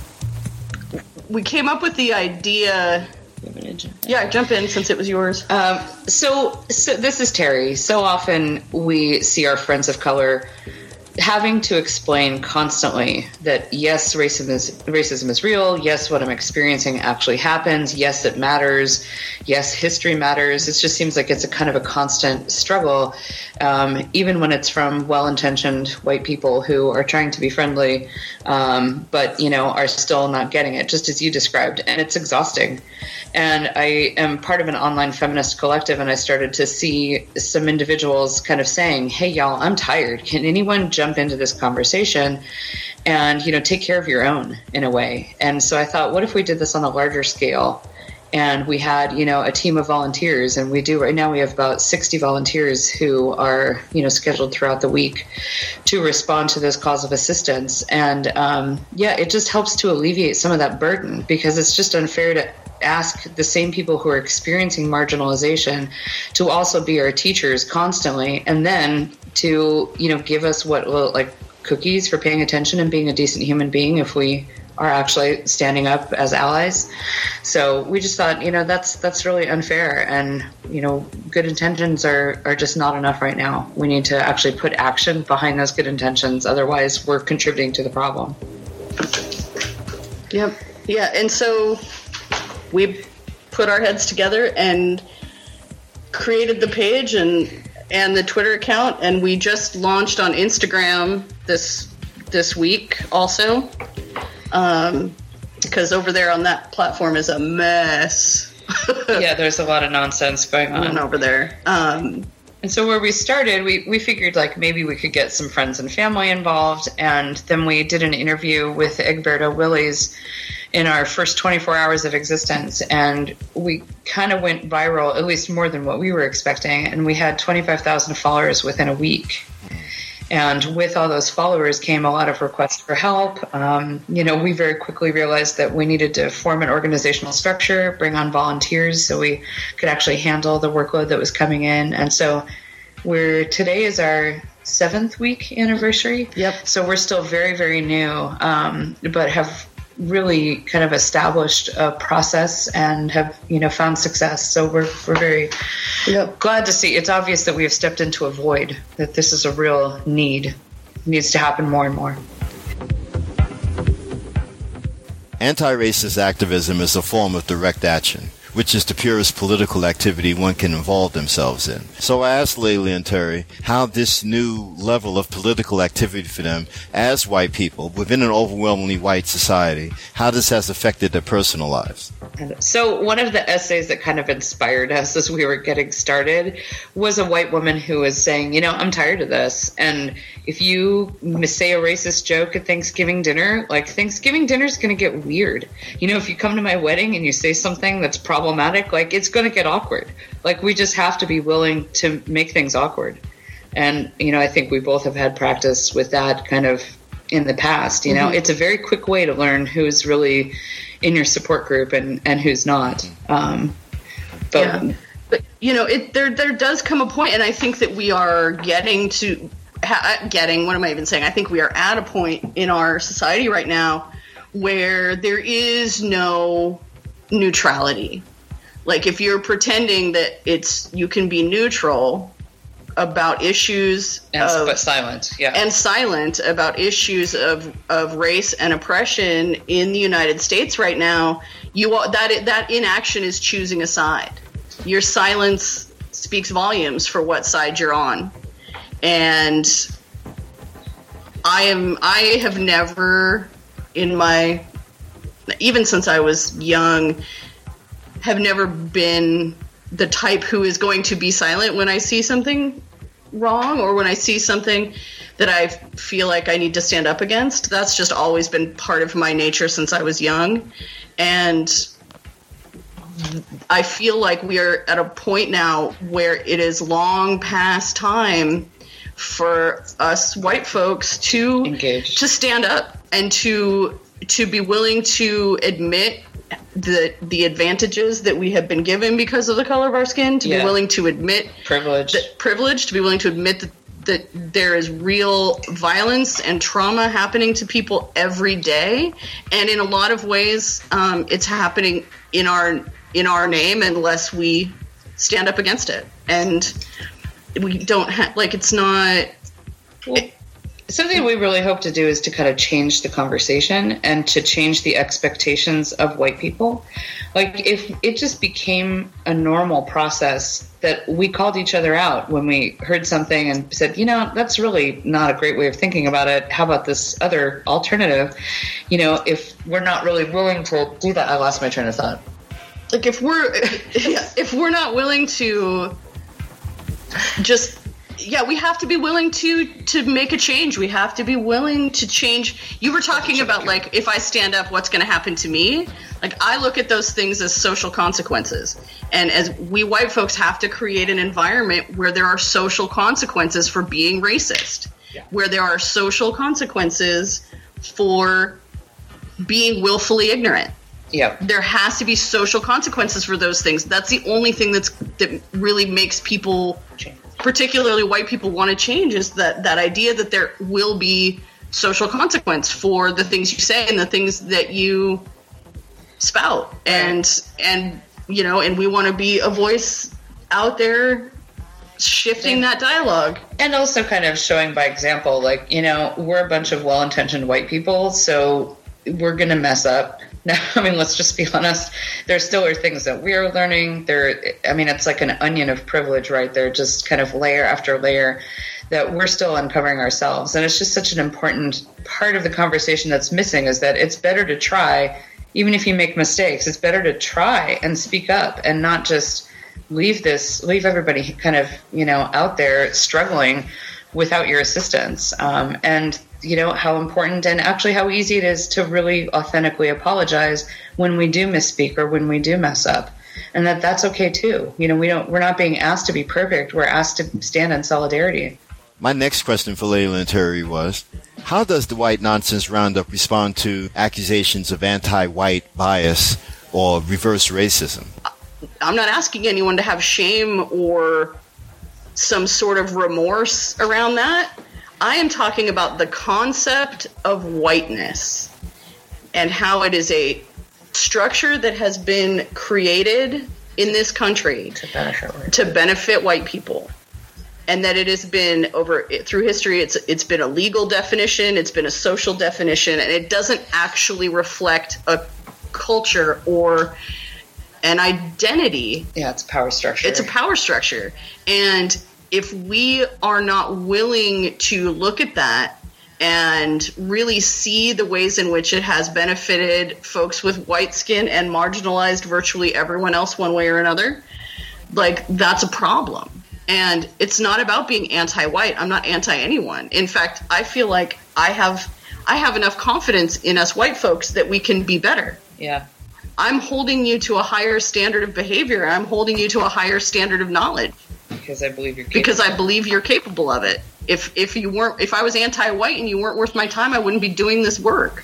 we came up with the idea. Yeah, jump in since it was yours. Um, so, so this is Terry. So often we see our friends of color having to explain constantly that yes, racism is racism is real. Yes, what I'm experiencing actually happens. Yes, it matters. Yes, history matters. It just seems like it's a kind of a constant struggle, um, even when it's from well-intentioned white people who are trying to be friendly, um, but you know are still not getting it, just as you described, and it's exhausting. And I am part of an online feminist collective, and I started to see some individuals kind of saying, hey, y'all, I'm tired. Can anyone jump into this conversation and, you know, take care of your own in a way? And so I thought, what if we did this on a larger scale? And we had, you know, a team of volunteers, and we do right now, we have about sixty volunteers who are, you know, scheduled throughout the week to respond to this cause of assistance. And um, yeah, it just helps to alleviate some of that burden, because it's just unfair to ask the same people who are experiencing marginalization to also be our teachers constantly, and then to, you know, give us what, like cookies for paying attention and being a decent human being if we are actually standing up as allies. So we just thought, you know, that's that's really unfair, and, you know, good intentions are, are just not enough right now. We need to actually put action behind those good intentions. Otherwise, we're contributing to the problem. Yep. Yeah, and so we put our heads together and created the page and and the Twitter account, and we just launched on Instagram this this week also, um, because over there on that platform is a mess. Yeah, there's a lot of nonsense going on over there. Um, and so where we started, we, we figured like maybe we could get some friends and family involved, and then we did an interview with Egberto Willies in our first twenty-four hours of existence, and we kind of went viral, at least more than what we were expecting, and we had twenty-five thousand followers within a week. And with all those followers came a lot of requests for help. Um, you know, we very quickly realized that we needed to form an organizational structure, bring on volunteers so we could actually handle the workload that was coming in. And so we're today is our seventh week anniversary. Yep. So we're still very, very new, um, but have really kind of established a process and have, you know, found success. So we're we're very yep. glad to see. It's obvious that we have stepped into a void, that this is a real need. It needs to happen more and more. Anti-racist activism is a form of direct action, which is the purest political activity one can involve themselves in. So I asked Layli and Terry how this new level of political activity for them as white people within an overwhelmingly white society, how this has affected their personal lives. So one of the essays that kind of inspired us as we were getting started was a white woman who was saying, you know, I'm tired of this. And if you say a racist joke at Thanksgiving dinner, like Thanksgiving dinner is going to get weird. You know, if you come to my wedding and you say something that's problematic, like it's going to get awkward. Like we just have to be willing to make things awkward. And, you know, I think we both have had practice with that kind of in the past. You know, mm-hmm. It's a very quick way to learn who's really in your support group and, and who's not. Um, but, yeah. But, you know, it there there does come a point, and I think that we are getting to, ha, getting, what am I even saying? I think we are at a point in our society right now where there is no neutrality. Like, if you're pretending that it's you can be neutral about issues and of, but silent, yeah, and silent about issues of of race and oppression in the United States right now, you that that inaction is choosing a side. Your silence speaks volumes for what side you're on, and I am I have never in my even since I was young have never been the type who is going to be silent when I see something wrong or when I see something that I feel like I need to stand up against. That's just always been part of my nature since I was young. And I feel like we are at a point now where it is long past time for us white folks to engage, to stand up and to to be willing to admit the the advantages that we have been given because of the color of our skin, to yeah. be willing to admit privilege, that, privilege, to be willing to admit that, that there is real violence and trauma happening to people every day, and in a lot of ways, um, it's happening in our in our name unless we stand up against it, and we don't have like it's not. Well, it, something we really hope to do is to kind of change the conversation and to change the expectations of white people. Like, if it just became a normal process that we called each other out when we heard something and said, you know, that's really not a great way of thinking about it. How about this other alternative? You know, if we're not really willing to do that, I lost my train of thought. Like, if we're if we're not willing to just yeah, we have to be willing to to make a change. We have to be willing to change. You were talking about, like, if I stand up, what's going to happen to me? Like, I look at those things as social consequences. And as we white folks have to create an environment where there are social consequences for being racist, yeah. where there are social consequences for being willfully ignorant. Yeah. There has to be social consequences for those things. That's the only thing that's that really makes people, particularly white people, want to change, is that, that idea that there will be social consequence for the things you say and the things that you spout. And, and you know, and we want to be a voice out there shifting that dialogue. And also kind of showing by example, like, you know, we're a bunch of well-intentioned white people, so we're going to mess up. Now, I mean, let's just be honest. There still are things that we're learning. There, I mean, it's like an onion of privilege, right? They're just kind of layer after layer that we're still uncovering ourselves. And it's just such an important part of the conversation that's missing, is that it's better to try, even if you make mistakes. It's better to try and speak up and not just leave this, leave everybody kind of, you know, out there struggling without your assistance. Um, and you know, how important and actually how easy it is to really authentically apologize when we do misspeak or when we do mess up. And that that's okay too. You know, we don't, we're not being asked to be perfect. We're asked to stand in solidarity. My next question for Layla and Terry was, how does the White Nonsense Roundup respond to accusations of anti-white bias or reverse racism? I'm not asking anyone to have shame or some sort of remorse around that. I am talking about the concept of whiteness and how it is a structure that has been created in this country to benefit, to benefit white people. And that it has been over through history, it's it's been a legal definition, it's been a social definition, and it doesn't actually reflect a culture or an identity. Yeah, it's a power structure. It's a power structure. And if we are not willing to look at that and really see the ways in which it has benefited folks with white skin and marginalized virtually everyone else one way or another, like, that's a problem. And it's not about being anti-white. I'm not anti-anyone. In fact, I feel like I have I have enough confidence in us white folks that we can be better. Yeah. I'm holding you to a higher standard of behavior. I'm holding you to a higher standard of knowledge. Because I believe you're capable. Because I believe you're capable of it. If if you weren't, if I was anti-white and you weren't worth my time, I wouldn't be doing this work.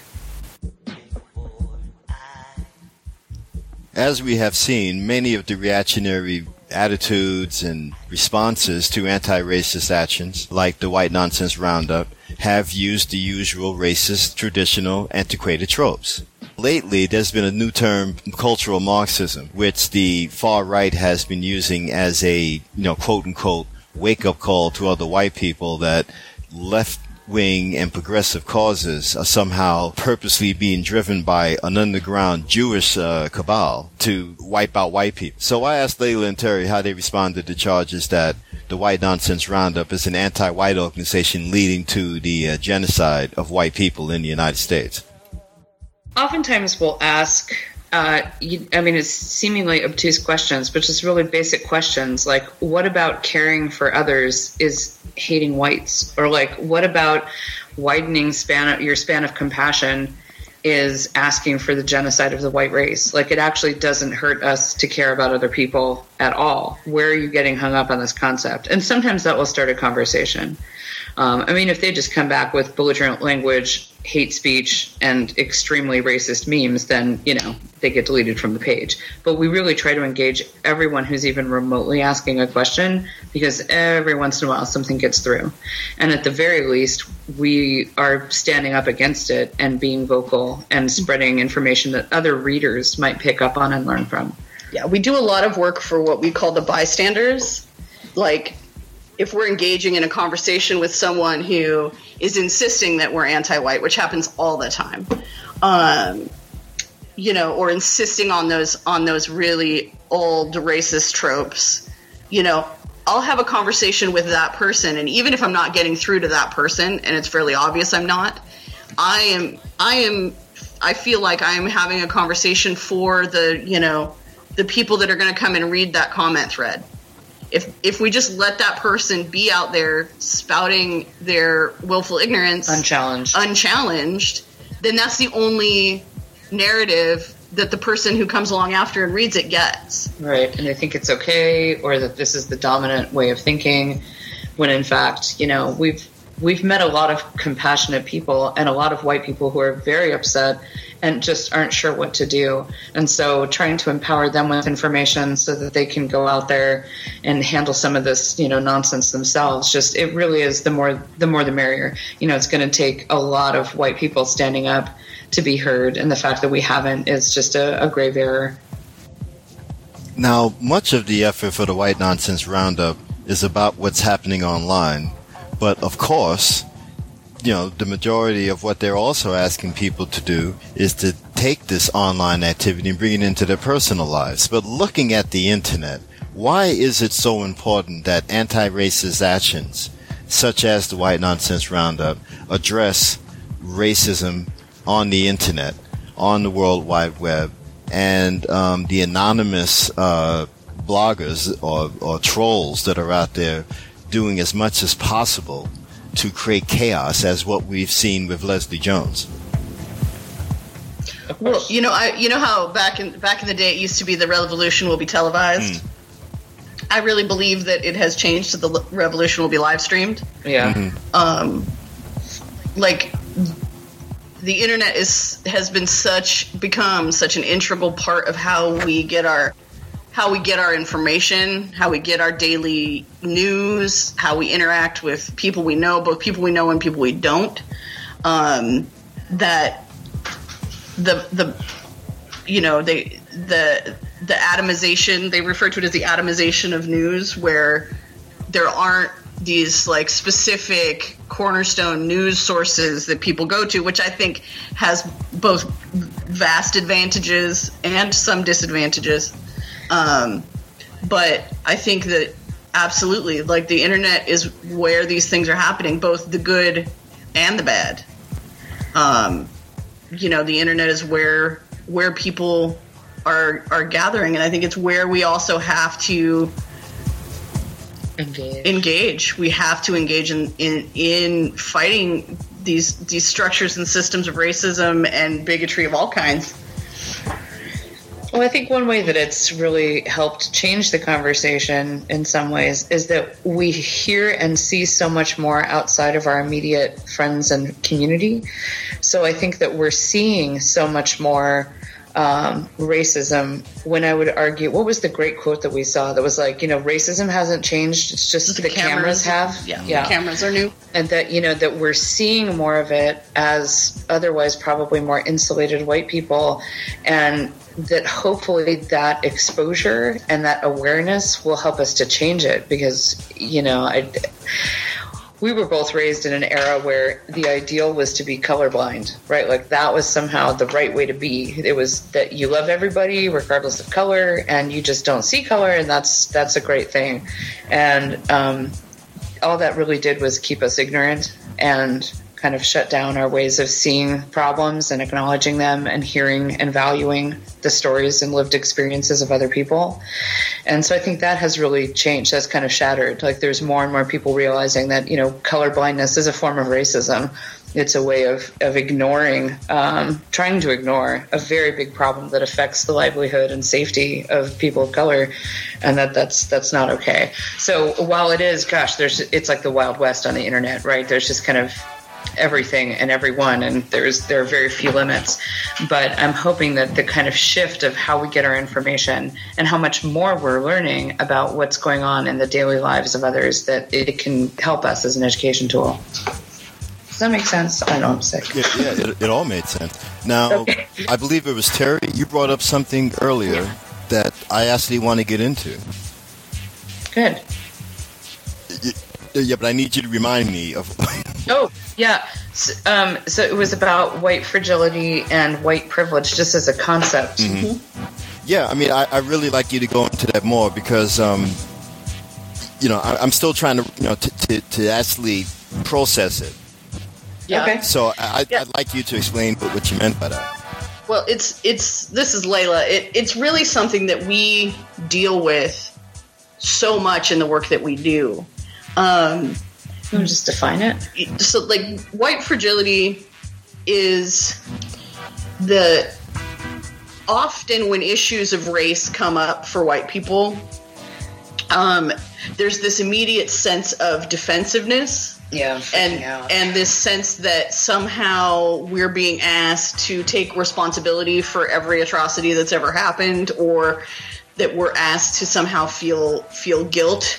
As we have seen, many of the reactionary attitudes and responses to anti-racist actions, like the White Nonsense Roundup, have used the usual racist, traditional, antiquated tropes. lately there's been a new term, cultural Marxism, which the far right has been using as a, you know, quote unquote, wake up call to other white people that left wing and progressive causes are somehow purposely being driven by an underground Jewish uh, cabal to wipe out white people. So I asked Layla and Terry how they responded to charges that the White Nonsense Roundup is an anti-white organization leading to the uh, genocide of white people in the United States. Oftentimes we'll ask, uh, you, I mean, it's seemingly obtuse questions, but just really basic questions like, what about caring for others is hating whites? Or like, what about widening span your span of compassion is asking for the genocide of the white race? Like, it actually doesn't hurt us to care about other people at all. Where are you getting hung up on this concept? And sometimes that will start a conversation. Um, I mean, if they just come back with belligerent language, hate speech, and extremely racist memes, then, you know, they get deleted from the page. But we really try to engage everyone who's even remotely asking a question, because every once in a while something gets through. And at the very least, we are standing up against it and being vocal and spreading information that other readers might pick up on and learn from. Yeah, we do a lot of work for what we call the bystanders. Like, if we're engaging in a conversation with someone who is insisting that we're anti-white, which happens all the time, um, you know, or insisting on those on those really old racist tropes, you know, I'll have a conversation with that person, and even if I'm not getting through to that person, and it's fairly obvious I'm not, I am, I am, I feel like I am having a conversation for the, you know, the people that are going to come and read that comment thread. If if we just let that person be out there spouting their willful ignorance unchallenged, unchallenged, then that's the only narrative that the person who comes along after and reads it gets. Right, and they think it's okay, or that this is the dominant way of thinking, when in fact, you know, we've we've met a lot of compassionate people and a lot of white people who are very upset and just aren't sure what to do. And so trying to empower them with information so that they can go out there and handle some of this, you know, nonsense themselves. Just, it really is the more, the more the merrier. You know, it's going to take a lot of white people standing up to be heard. And the fact that we haven't is just a, a grave error. Now, much of the effort for the White Nonsense Roundup is about what's happening online. But of course, you know, the majority of what they're also asking people to do is to take this online activity and bring it into their personal lives. But looking at the internet, why is it so important that anti-racist actions, such as the White Nonsense Roundup, address racism on the internet, on the World Wide Web, and um, the anonymous uh, bloggers or, or trolls that are out there doing as much as possible to create chaos, as what we've seen with Leslie Jones? Well, you know, I you know how back in back in the day it used to be the revolution will be televised. Mm. I really believe that it has changed to the revolution will be live streamed. Yeah. Mm-hmm. Um, like the internet is has been such become such an integral part of how we get our how we get our information, how we get our daily news, how we interact with people we know, both people we know and people we don't. Um, that the the you know they the the atomization, they refer to it as the atomization of news, where there aren't these like specific cornerstone news sources that people go to, which I think has both vast advantages and some disadvantages. Um, but I think that absolutely, like, the internet is where these things are happening, both the good and the bad. Um, you know, the internet is where where people are are gathering, and I think it's where we also have to engage. Engage. We have to engage in in, in fighting these these structures and systems of racism and bigotry of all kinds. Well, I think one way that it's really helped change the conversation in some ways is that we hear and see so much more outside of our immediate friends and community. So I think that we're seeing so much more um, racism, when I would argue, what was the great quote that we saw that was like, you know, racism hasn't changed, it's just the, the cameras, cameras have. Yeah, yeah, the cameras are new. And that, you know, that we're seeing more of it as otherwise probably more insulated white people, and that hopefully that exposure and that awareness will help us to change it, because, you know, I... we were both raised in an era where the ideal was to be colorblind, right? Like that was somehow the right way to be. It was that you love everybody regardless of color, and you just don't see color, and that's that's a great thing. And um, all that really did was keep us ignorant and kind of shut down our ways of seeing problems and acknowledging them and hearing and valuing the stories and lived experiences of other people. And so I think that has really changed. That's kind of shattered. Like there's more and more people realizing that, you know, color blindness is a form of racism. It's a way of, of ignoring, um, trying to ignore a very big problem that affects the livelihood and safety of people of color, and that that's that's not okay. So while it is, gosh, there's it's like the Wild West on the internet, right? There's just kind of everything and everyone, and there's there are very few limits. But I'm hoping that the kind of shift of how we get our information and how much more we're learning about what's going on in the daily lives of others, that it can help us as an education tool. Does that make sense? I know I'm sick. Yeah, yeah it, it all made sense. Now, okay. I believe it was Terry, you brought up something earlier that I actually want to get into. Good. Yeah, but I need you to remind me of... Oh, yeah. So, um, so it was about white fragility and white privilege, just as a concept. Mm-hmm. Yeah, I mean, I, I really like you to go into that more, because, um, you know, I, I'm still trying to, you know, to, to, to actually process it. Yeah. Okay. So I, yeah. I'd like you to explain what, what you meant by that. Well, it's it's this is Layla. It, it's really something that we deal with so much in the work that we do. Um, Can we just define it? So, like, white fragility is the often when issues of race come up for white people, um, there's this immediate sense of defensiveness. Yeah, and out. and this sense that somehow we're being asked to take responsibility for every atrocity that's ever happened, or that we're asked to somehow feel feel guilt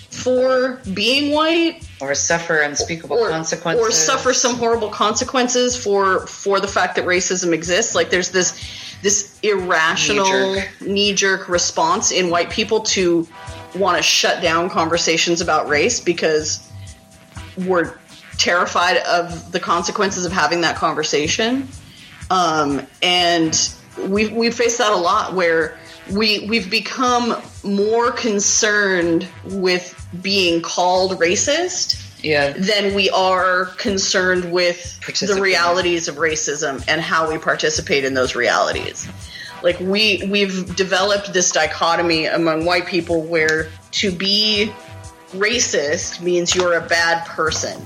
for being white, or suffer unspeakable or, consequences, or suffer some horrible consequences for for the fact that racism exists. Like there's this this irrational knee-jerk, knee-jerk response in white people to want to shut down conversations about race because we're terrified of the consequences of having that conversation. Um, and we we face that a lot, where we we've become more concerned with being called racist yeah. than we are concerned with the realities of racism and how we participate in those realities. Like we we've developed this dichotomy among white people where to be racist means you're a bad person.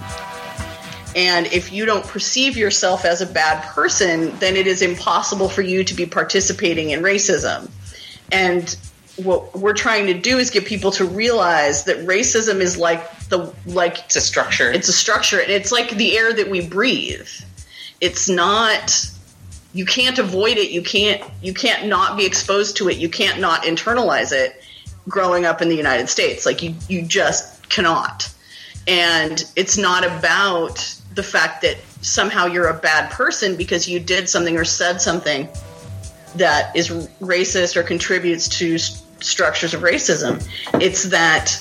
And if you don't perceive yourself as a bad person, then it is impossible for you to be participating in racism. And what we're trying to do is get people to realize that racism is like the like it's a structure. It's a structure, and it's like the air that we breathe. It's not. You can't avoid it. You can't. You can't not be exposed to it. You can't not internalize it. Growing up in the United States, like you, you just cannot. And it's not about the fact that somehow you're a bad person because you did something or said something that is racist or contributes to st- structures of racism. It's that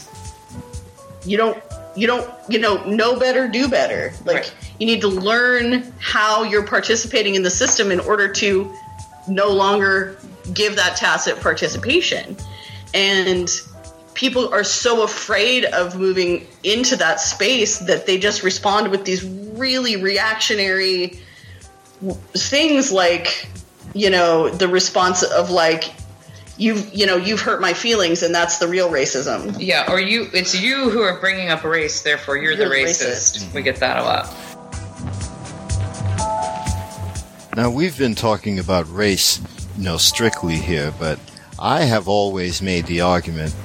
you don't, you don't, you know, know better, do better. Like right. You need to learn how you're participating in the system in order to no longer give that tacit participation. And people are so afraid of moving into that space that they just respond with these really reactionary things, like, you know, the response of like, you've, you know, you've hurt my feelings, and that's the real racism. Yeah, or you, it's you who are bringing up a race, therefore you're, you're the racist. racist. We get that a lot. Now, we've been talking about race, you know, strictly here, but I have always made the argument,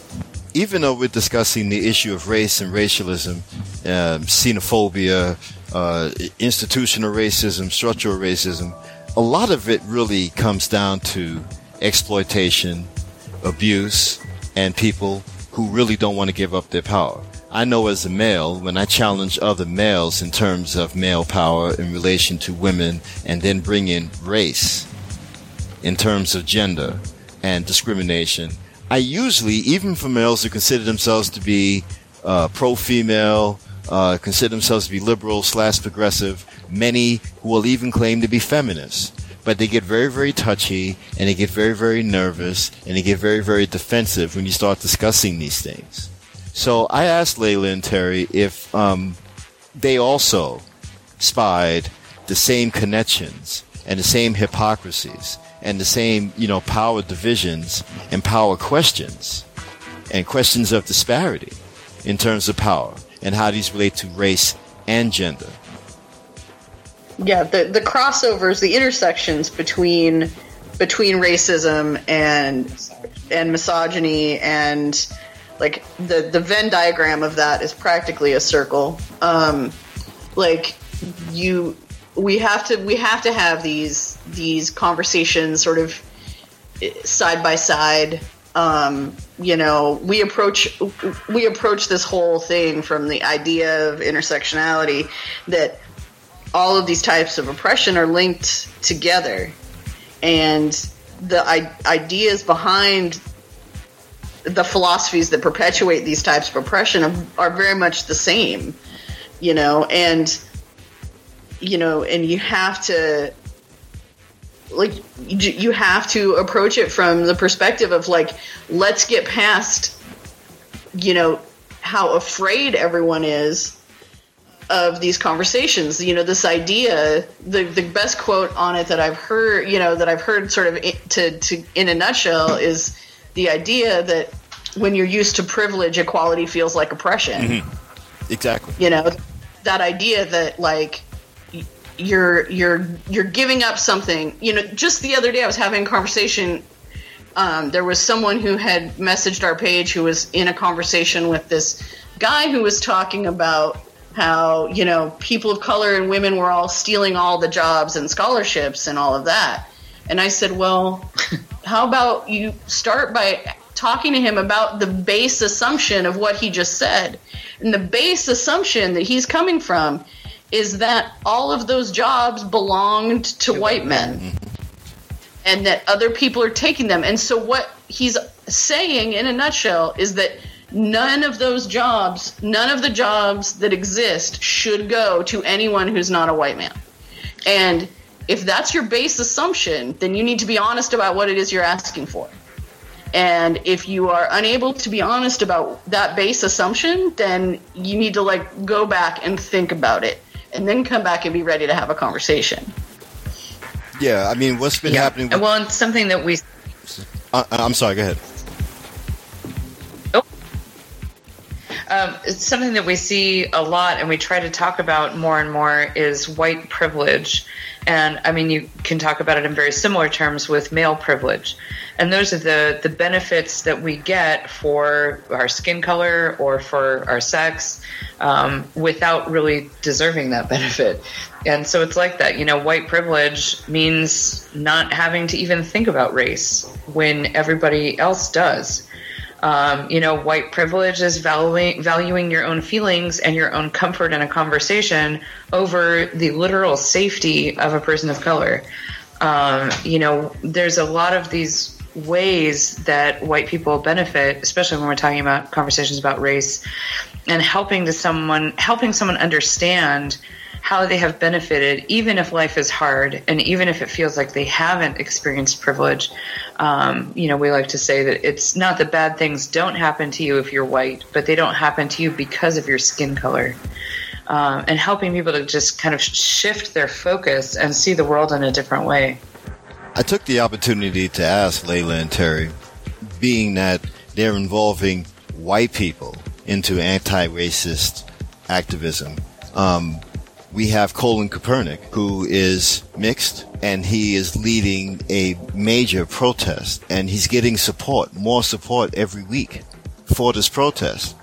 even though we're discussing the issue of race and racialism, uh, xenophobia, uh, institutional racism, structural racism, a lot of it really comes down to exploitation, abuse, and people who really don't want to give up their power. I know as a male, when I challenge other males in terms of male power in relation to women and then bring in race in terms of gender and discrimination, I usually, even for males who consider themselves to be uh, pro-female, uh, consider themselves to be liberal slash progressive, many who will even claim to be feminists, but they get very, very touchy and they get very, very nervous and they get very, very defensive when you start discussing these things. So I asked Layla and Terry if um, they also spied the same connections and the same hypocrisies and the same, you know, power divisions and power questions and questions of disparity in terms of power and how these relate to race and gender. Yeah, the the crossovers, the intersections between between racism and and misogyny and like the the Venn diagram of that is practically a circle. Um, like you, we have to we have to have these these conversations sort of side by side. Um, you know, we approach we approach this whole thing from the idea of intersectionality, that all of these types of oppression are linked together, and the I- ideas behind the philosophies that perpetuate these types of oppression are, are very much the same, you know, and, you know, and you have to, like, you, you have to approach it from the perspective of, like, let's get past, you know, how afraid everyone is of these conversations. You know, this idea, the the best quote on it that I've heard, you know, that I've heard sort of to, to in a nutshell is the idea that when you're used to privilege, equality feels like oppression. Mm-hmm. Exactly. You know, that idea that like you're you're you're giving up something. You know, just the other day I was having a conversation. Um, there was someone who had messaged our page who was in a conversation with this guy who was talking about how, you know, people of color and women were all stealing all the jobs and scholarships and all of that. And I said, well, how about you start by talking to him about the base assumption of what he just said. And the base assumption that he's coming from is that all of those jobs belonged to white men and that other people are taking them. And so what he's saying in a nutshell is that none of those jobs, none of the jobs that exist should go to anyone who's not a white man. And if that's your base assumption, then you need to be honest about what it is you're asking for. And if you are unable to be honest about that base assumption, then you need to like go back and think about it and then come back and be ready to have a conversation. Yeah, I mean, what's been yeah. happening with- Well, it's something that we... Uh, I'm sorry, go ahead. Um, it's something that we see a lot and we try to talk about more and more is white privilege. And I mean, you can talk about it in very similar terms with male privilege. And those are the, the benefits that we get for our skin color or for our sex um, without really deserving that benefit. And so it's like that, you know, white privilege means not having to even think about race when everybody else does. Um, you know, white privilege is valuing, valuing your own feelings and your own comfort in a conversation over the literal safety of a person of color. Um, you know, there's a lot of these ways that white people benefit, especially when we're talking about conversations about race, and helping to someone, helping someone understand how they have benefited, even if life is hard and even if it feels like they haven't experienced privilege. Um, you know, we like to say that it's not that bad things don't happen to you if you're white, but they don't happen to you because of your skin color. Um, and helping people to just kind of shift their focus and see the world in a different way. I took the opportunity to ask Layla and Terry, being that they're involving white people into anti-racist activism. Um, we have Colin Kaepernick, who is mixed, and he is leading a major protest, and he's getting support, more support every week for this protest.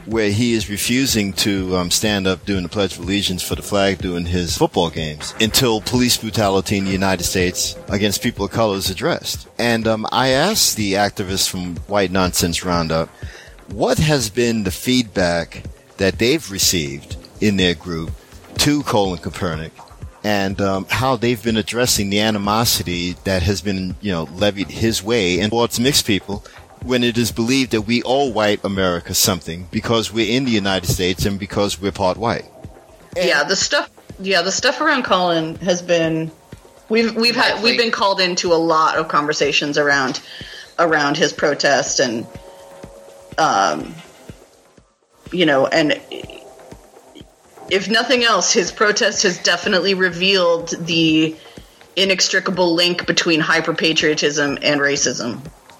where he is refusing to um, stand up doing the Pledge of Allegiance for the flag during his football games until police brutality in the United States against people of color is addressed. And um, I asked the activists from White Nonsense Roundup, what has been the feedback that they've received in their group to Colin Kaepernick, and um, how they've been addressing the animosity that has been, you know, levied his way and towards mixed people, when it is believed that we owe white America something because we're in the United States and because we're part white. And yeah, the stuff. Yeah, the stuff around Colin has been. We've we've had we've been called into a lot of conversations around around his protest, and um, you know, and if nothing else, his protest has definitely revealed the inextricable link between hyperpatriotism and racism.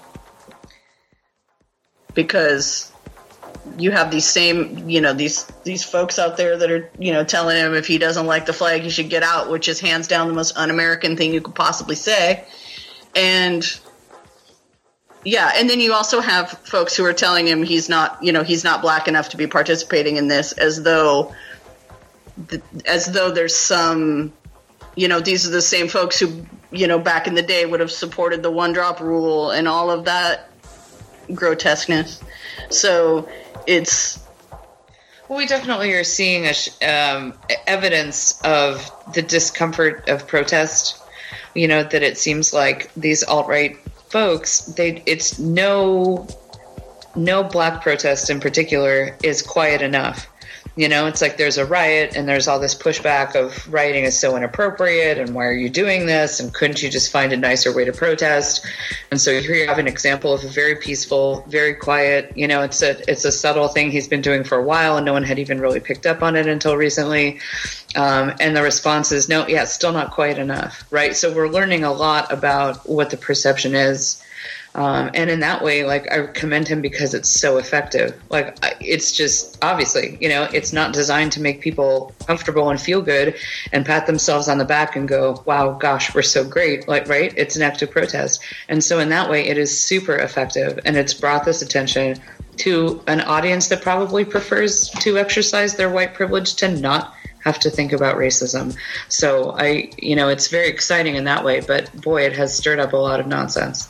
Because you have these same, you know, these these folks out there that are, you know, telling him if he doesn't like the flag, he should get out, which is hands down the most un-American thing you could possibly say. And yeah, and then you also have folks who are telling him he's not, you know, he's not black enough to be participating in this, as though, as though there's some, you know, these are the same folks who, you know, back in the day would have supported the one drop rule and all of that grotesqueness. So it's well, we definitely are seeing a sh- um, evidence of the discomfort of protest. You know, that it seems like these alt-right folks, they it's no no black protest in particular is quiet enough. You know, it's like there's a riot and there's all this pushback of rioting is so inappropriate and why are you doing this and couldn't you just find a nicer way to protest? And so here you have an example of a very peaceful, very quiet, you know, it's a it's a subtle thing he's been doing for a while and no one had even really picked up on it until recently. Um, and the response is, no, yeah, it's still not quite enough, right? So we're learning a lot about what the perception is. Um, and in that way, like, I commend him because it's so effective. Like, it's just, obviously, you know, it's not designed to make people comfortable and feel good and pat themselves on the back and go, wow, gosh, we're so great. Like, right? It's an active protest. And so in that way, it is super effective. And it's brought this attention to an audience that probably prefers to exercise their white privilege to not have to think about racism. So I, you know, it's very exciting in that way. But boy, it has stirred up a lot of nonsense.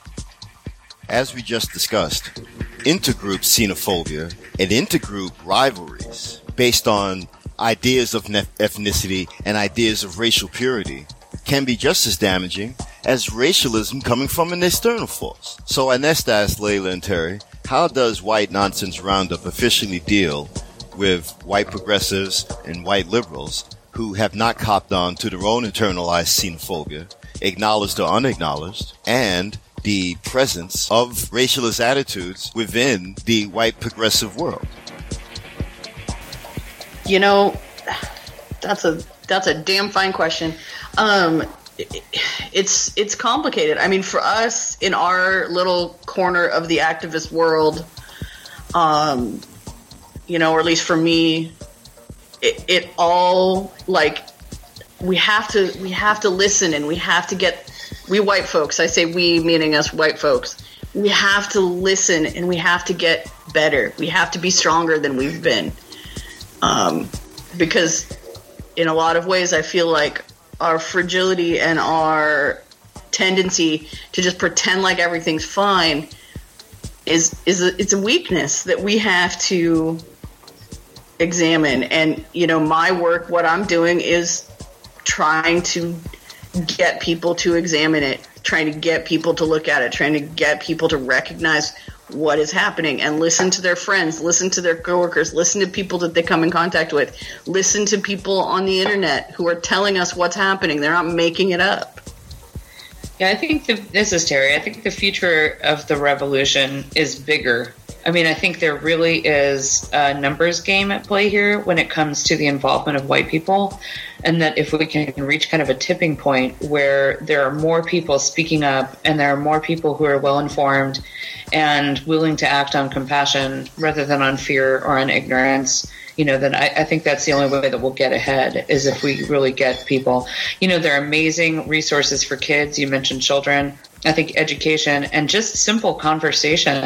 As we just discussed, intergroup xenophobia and intergroup rivalries based on ideas of ethnicity and ideas of racial purity can be just as damaging as racialism coming from an external force. So I next asked Layla and Terry, how does White Nonsense Roundup officially deal with white progressives and white liberals who have not copped on to their own internalized xenophobia, acknowledged or unacknowledged, and the presence of racialist attitudes within the white progressive world? You know, that's a that's a damn fine question. Um, it, it's it's complicated. I mean, for us in our little corner of the activist world, um, you know, or at least for me, it, it all like we have to we have to listen and we have to get. We white folks, I say we meaning us white folks, we have to listen and we have to get better. We have to be stronger than we've been. Um, because in a lot of ways, I feel like our fragility and our tendency to just pretend like everything's fine is is a, it's a weakness that we have to examine. And, you know, my work, what I'm doing is trying to get people to examine it, trying to get people to look at it, trying to get people to recognize what is happening and listen to their friends, listen to their coworkers, listen to people that they come in contact with, listen to people on the internet who are telling us what's happening. They're not making it up. Yeah, I think the, this is Terry. I think the future of the revolution is bigger. I mean, I think there really is a numbers game at play here when it comes to the involvement of white people, and that if we can reach kind of a tipping point where there are more people speaking up and there are more people who are well-informed and willing to act on compassion rather than on fear or on ignorance, you know, then I, I think that's the only way that we'll get ahead is if we really get people. You know, there are amazing resources for kids. You mentioned children. I think education and just simple conversation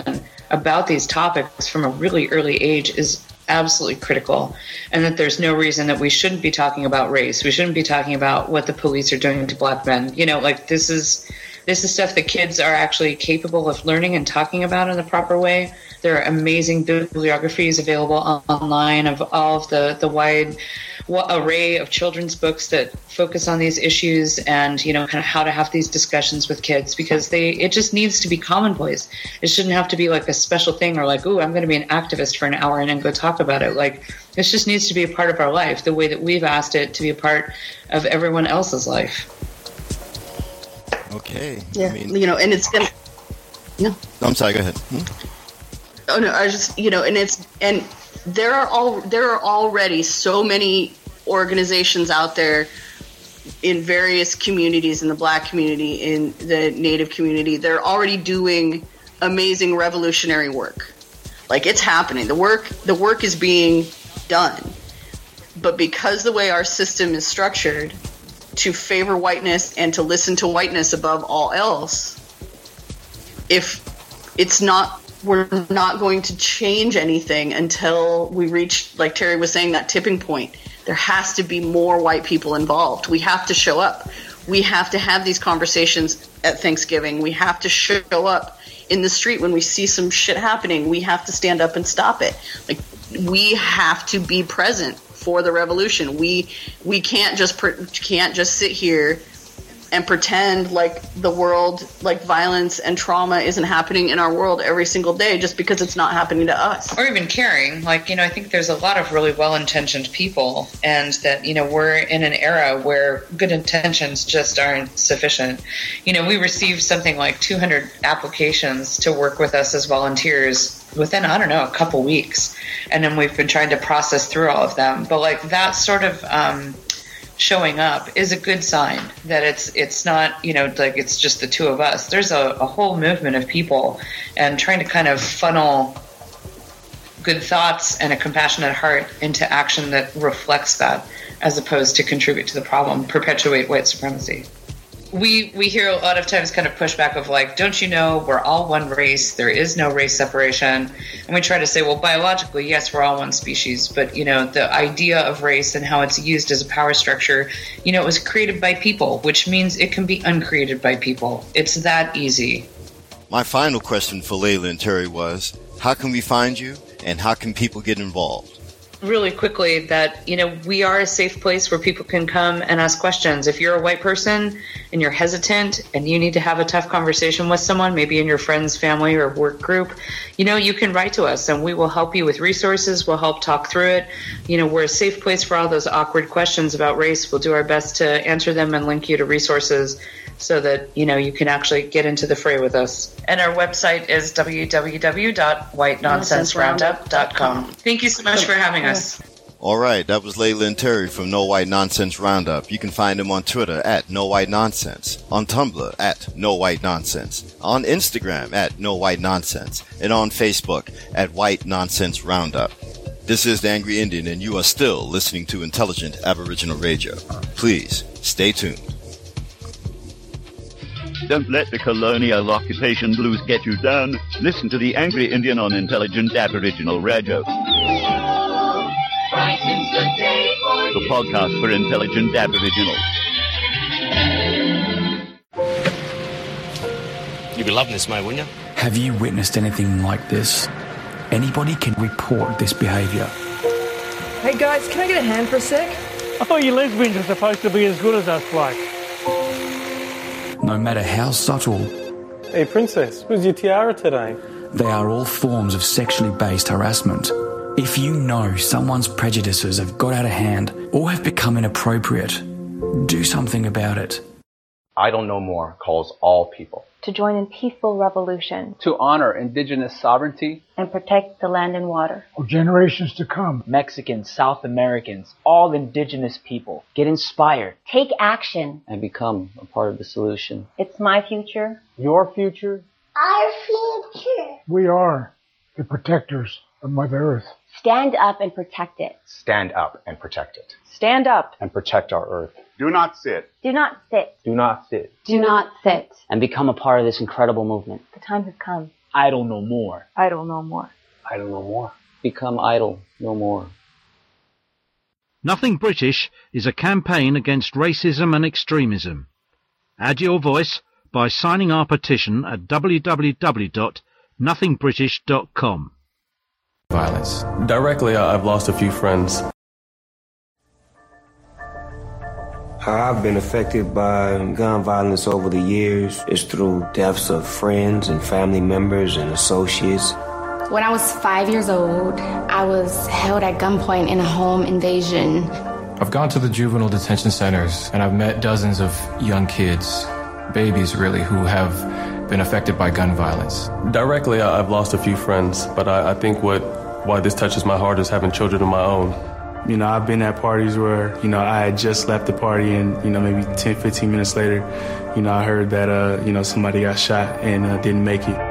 about these topics from a really early age is absolutely critical, and that there's no reason that we shouldn't be talking about race. We shouldn't be talking about what the police are doing to black men. You know, like this is this is stuff that kids are actually capable of learning and talking about in the proper way. There are amazing bibliographies available on- online of all of the, the wide array of children's books that focus on these issues and, you know, kind of how to have these discussions with kids, because they it just needs to be commonplace. It shouldn't have to be like a special thing or like, ooh, I'm going to be an activist for an hour and then go talk about it. Like, this just needs to be a part of our life, the way that we've asked it to be a part of everyone else's life. Okay. Yeah, I mean, you know, and it's gonna. No. I'm sorry. Go ahead. Hmm? Oh no, I just you know, and it's and there are all there are already so many organizations out there in various communities, in the Black community, in the Native community. They're already doing amazing revolutionary work. Like, it's happening. The work the work is being done. But because the way our system is structured to favor whiteness and to listen to whiteness above all else, if it's not, we're not going to change anything until we reach, like Terry was saying, that tipping point. There has to be more white people involved. We have to show up. We have to have these conversations at Thanksgiving. We have to show up in the street when we see some shit happening. We have to stand up and stop it. Like, we have to be present for the revolution. We we can't just per, can't just sit here and pretend like the world, like violence and trauma isn't happening in our world every single day just because it's not happening to us. Or even caring. Like, you know, I think there's a lot of really well-intentioned people, and that, you know, we're in an era where good intentions just aren't sufficient. You know, we received something like two hundred applications to work with us as volunteers within, I don't know, a couple weeks. And then we've been trying to process through all of them. But like that sort of um, showing up is a good sign that it's it's not, you know, like it's just the two of us. There's a, a whole movement of people, and trying to kind of funnel good thoughts and a compassionate heart into action that reflects that, as opposed to contribute to the problem, perpetuate white supremacy. We we hear a lot of times kind of pushback of like, don't you know, we're all one race, there is no race separation. And we try to say, well, biologically, yes, we're all one species, but, you know, the idea of race and how it's used as a power structure, you know, it was created by people, which means it can be uncreated by people. It's that easy. My final question for Layla and Terry was, how can we find you and how can people get involved? Really quickly, that, you know, we are a safe place where people can come and ask questions. If you're a white person and you're hesitant and you need to have a tough conversation with someone, maybe in your friends, family, or work group, you know, you can write to us and we will help you with resources. We'll help talk through it. You know, we're a safe place for all those awkward questions about race. We'll do our best to answer them and link you to resources so that, you know, you can actually get into the fray with us. And our website is w w w dot white nonsense roundup dot com. Thank you so much for having us. All right, that was Layla and Terry from No White Nonsense Roundup. You can find them on Twitter at No White Nonsense, on Tumblr at No White Nonsense, on Instagram at No White Nonsense, and on Facebook at White Nonsense Roundup. This is the Angry Indian, and you are still listening to Intelligent Aboriginal Radio. Please stay tuned. Don't let the colonial occupation blues get you down. Listen to the Angry Indian on Intelligent Aboriginal Radio. The podcast for intelligent Aboriginals. You'd be loving this, mate, wouldn't you? Have you witnessed anything like this? Anybody can report this behaviour. Hey guys, can I get a hand for a sec? I thought you lesbians were supposed to be as good as us blokes. No matter how subtle, Hey, Princess, where's your tiara today? they are all forms of sexually based harassment. If you know someone's prejudices have got out of hand or have become inappropriate, do something about it. I Don't Know More calls all people to join in peaceful revolution, to honor indigenous sovereignty and protect the land and water for generations to come. Mexicans, South Americans, all indigenous people, get inspired, take action, and become a part of the solution. It's my future, your future, our future. We are the protectors of Mother Earth. Stand up and protect it. Stand up and protect it. Stand up and protect our Earth. Do not sit. Do not sit. Do not sit. Do not sit. And become a part of this incredible movement. The time has come. idle no more. Idle no more. Idle no more. Become idle no more. Nothing British is a campaign against racism and extremism. Add your voice by signing our petition at w w w dot nothing british dot com. Violence. Directly, I've lost a few friends. How I've been affected by gun violence over the years is through deaths of friends and family members and associates. When I was five years old, I was held at gunpoint in a home invasion. I've gone to the juvenile detention centers and I've met dozens of young kids, babies really, who have been affected by gun violence. Directly, I've lost a few friends, but I, I think what why this touches my heart is having children of my own. You know, I've been at parties where, you know, I had just left the party and, you know, maybe ten, fifteen minutes later, you know, I heard that, uh, you know, somebody got shot and uh, didn't make it.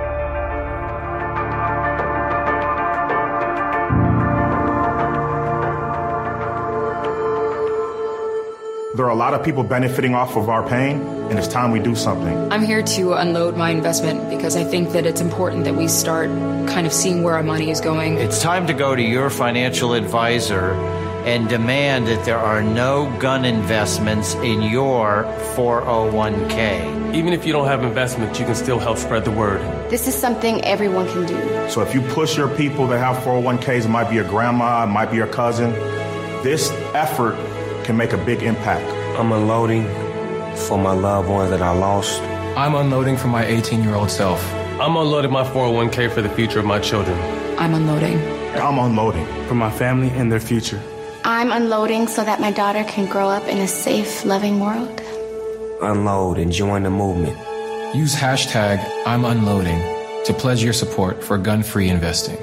There are a lot of people benefiting off of our pain, and it's time we do something. I'm here to unload my investment because I think that it's important that we start kind of seeing where our money is going. It's time to go to your financial advisor and demand that there are no gun investments in your four oh one k. Even if you don't have investments, you can still help spread the word. This is something everyone can do. So if you push your people that have four oh one k's, it might be your grandma, it might be your cousin, this effort can make a big impact. I'm unloading for my loved ones that I lost. I'm unloading for my eighteen-year-old self. I'm unloading my four oh one k for the future of my children. I'm unloading. I'm unloading for my family and their future. I'm unloading so that my daughter can grow up in a safe, loving world. Unload and join the movement. Use hashtag I'm unloading to pledge your support for gun-free investing.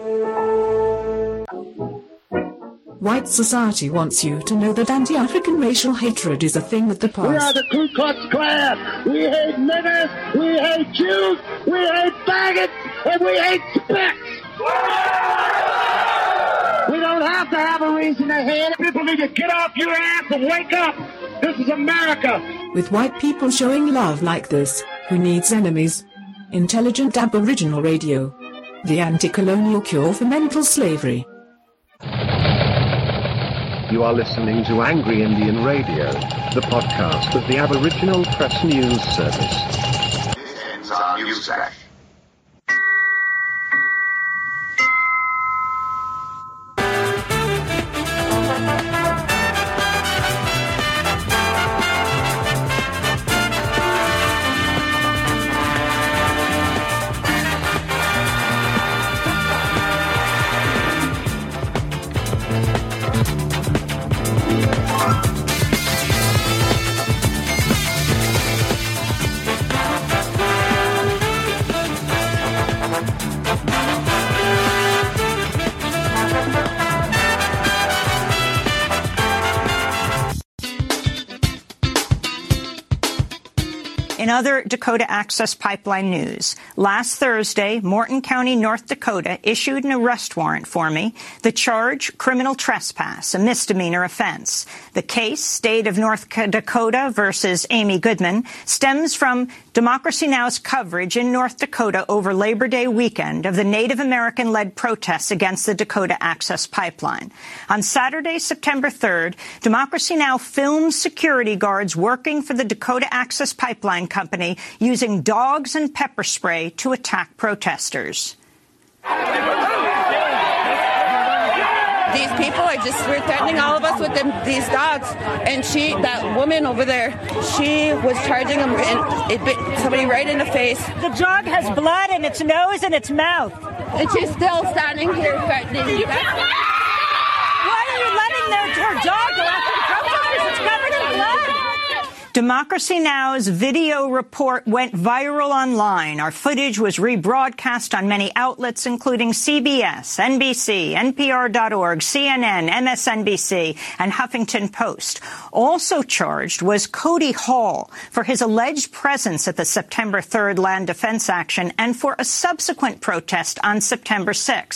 White society wants you to know that anti-African racial hatred is a thing of the past. We are the Ku Klux Klan. We hate niggers, we hate Jews, we hate faggots, and we hate specks. We don't have to have a reason to hate. People need to get off your ass and wake up. This is America. With white people showing love like this, who needs enemies? Intelligent Aboriginal Radio. The anti-colonial cure for mental slavery. You are listening to Angry Indian Radio, the podcast of the Aboriginal Press News Service. It's our music. In other Dakota Access Pipeline news, last Thursday, Morton County, North Dakota, issued an arrest warrant for me. The charge, criminal trespass, a misdemeanor offense. The case, State of North Dakota versus Amy Goodman, stems from Democracy Now!'s coverage in North Dakota over Labor Day weekend of the Native American-led protests against the Dakota Access Pipeline. On Saturday, September third, Democracy Now! Filmed security guards working for the Dakota Access Pipeline Company using dogs and pepper spray to attack protesters. These people are just threatening all of us with them, these dogs. And she, that woman over there, she was charging them and it bit somebody right in the face. The dog has blood in its nose and its mouth. And she's still standing here threatening you. Why are you letting their, her dog go after the protesters? It's covered in blood. Democracy Now!'s video report went viral online. Our footage was rebroadcast on many outlets, including C B S, N B C, N P R dot org, C N N, M S N B C, and Huffington Post. Also charged was Cody Hall for his alleged presence at the September third land defense action and for a subsequent protest on September sixth.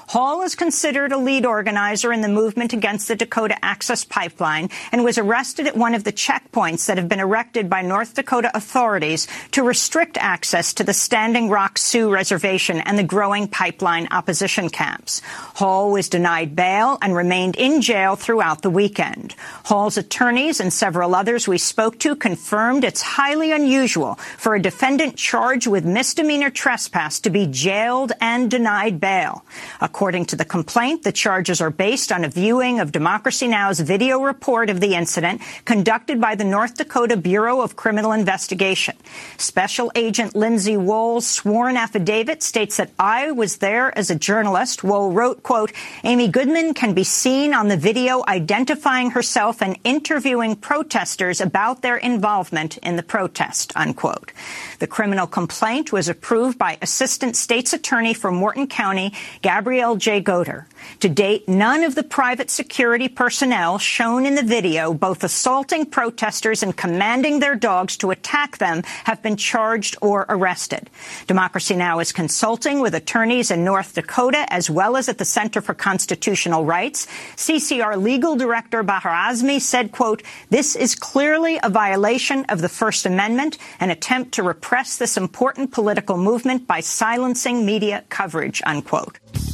Hall is considered a lead organizer in the movement against the Dakota Access Pipeline and was arrested at one of the checkpoints that have been erected by North Dakota authorities to restrict access to the Standing Rock Sioux Reservation and the growing pipeline opposition camps. Hall was denied bail and remained in jail throughout the weekend. Hall's attorneys and several others we spoke to confirmed it's highly unusual for a defendant charged with misdemeanor trespass to be jailed and denied bail. According to the complaint, the charges are based on a viewing of Democracy Now!'s video report of the incident conducted by the North Dakota Bureau of Criminal Investigation. Special Agent Lindsay Wohl's sworn affidavit states that I was there as a journalist. Wohl wrote, quote, Amy Goodman can be seen on the video identifying herself and interviewing protesters about their involvement in the protest, unquote. The criminal complaint was approved by Assistant State's Attorney for Morton County, Gabrielle J. Goder. To date, none of the private security personnel shown in the video, both assaulting protesters and commanding their dogs to attack them, have been charged or arrested. Democracy Now! Is consulting with attorneys in North Dakota as well as at the Center for Constitutional Rights. C C R legal director Bahar Azmi said, quote, this is clearly a violation of the First Amendment, an attempt to repress this important political movement by silencing media coverage, unquote.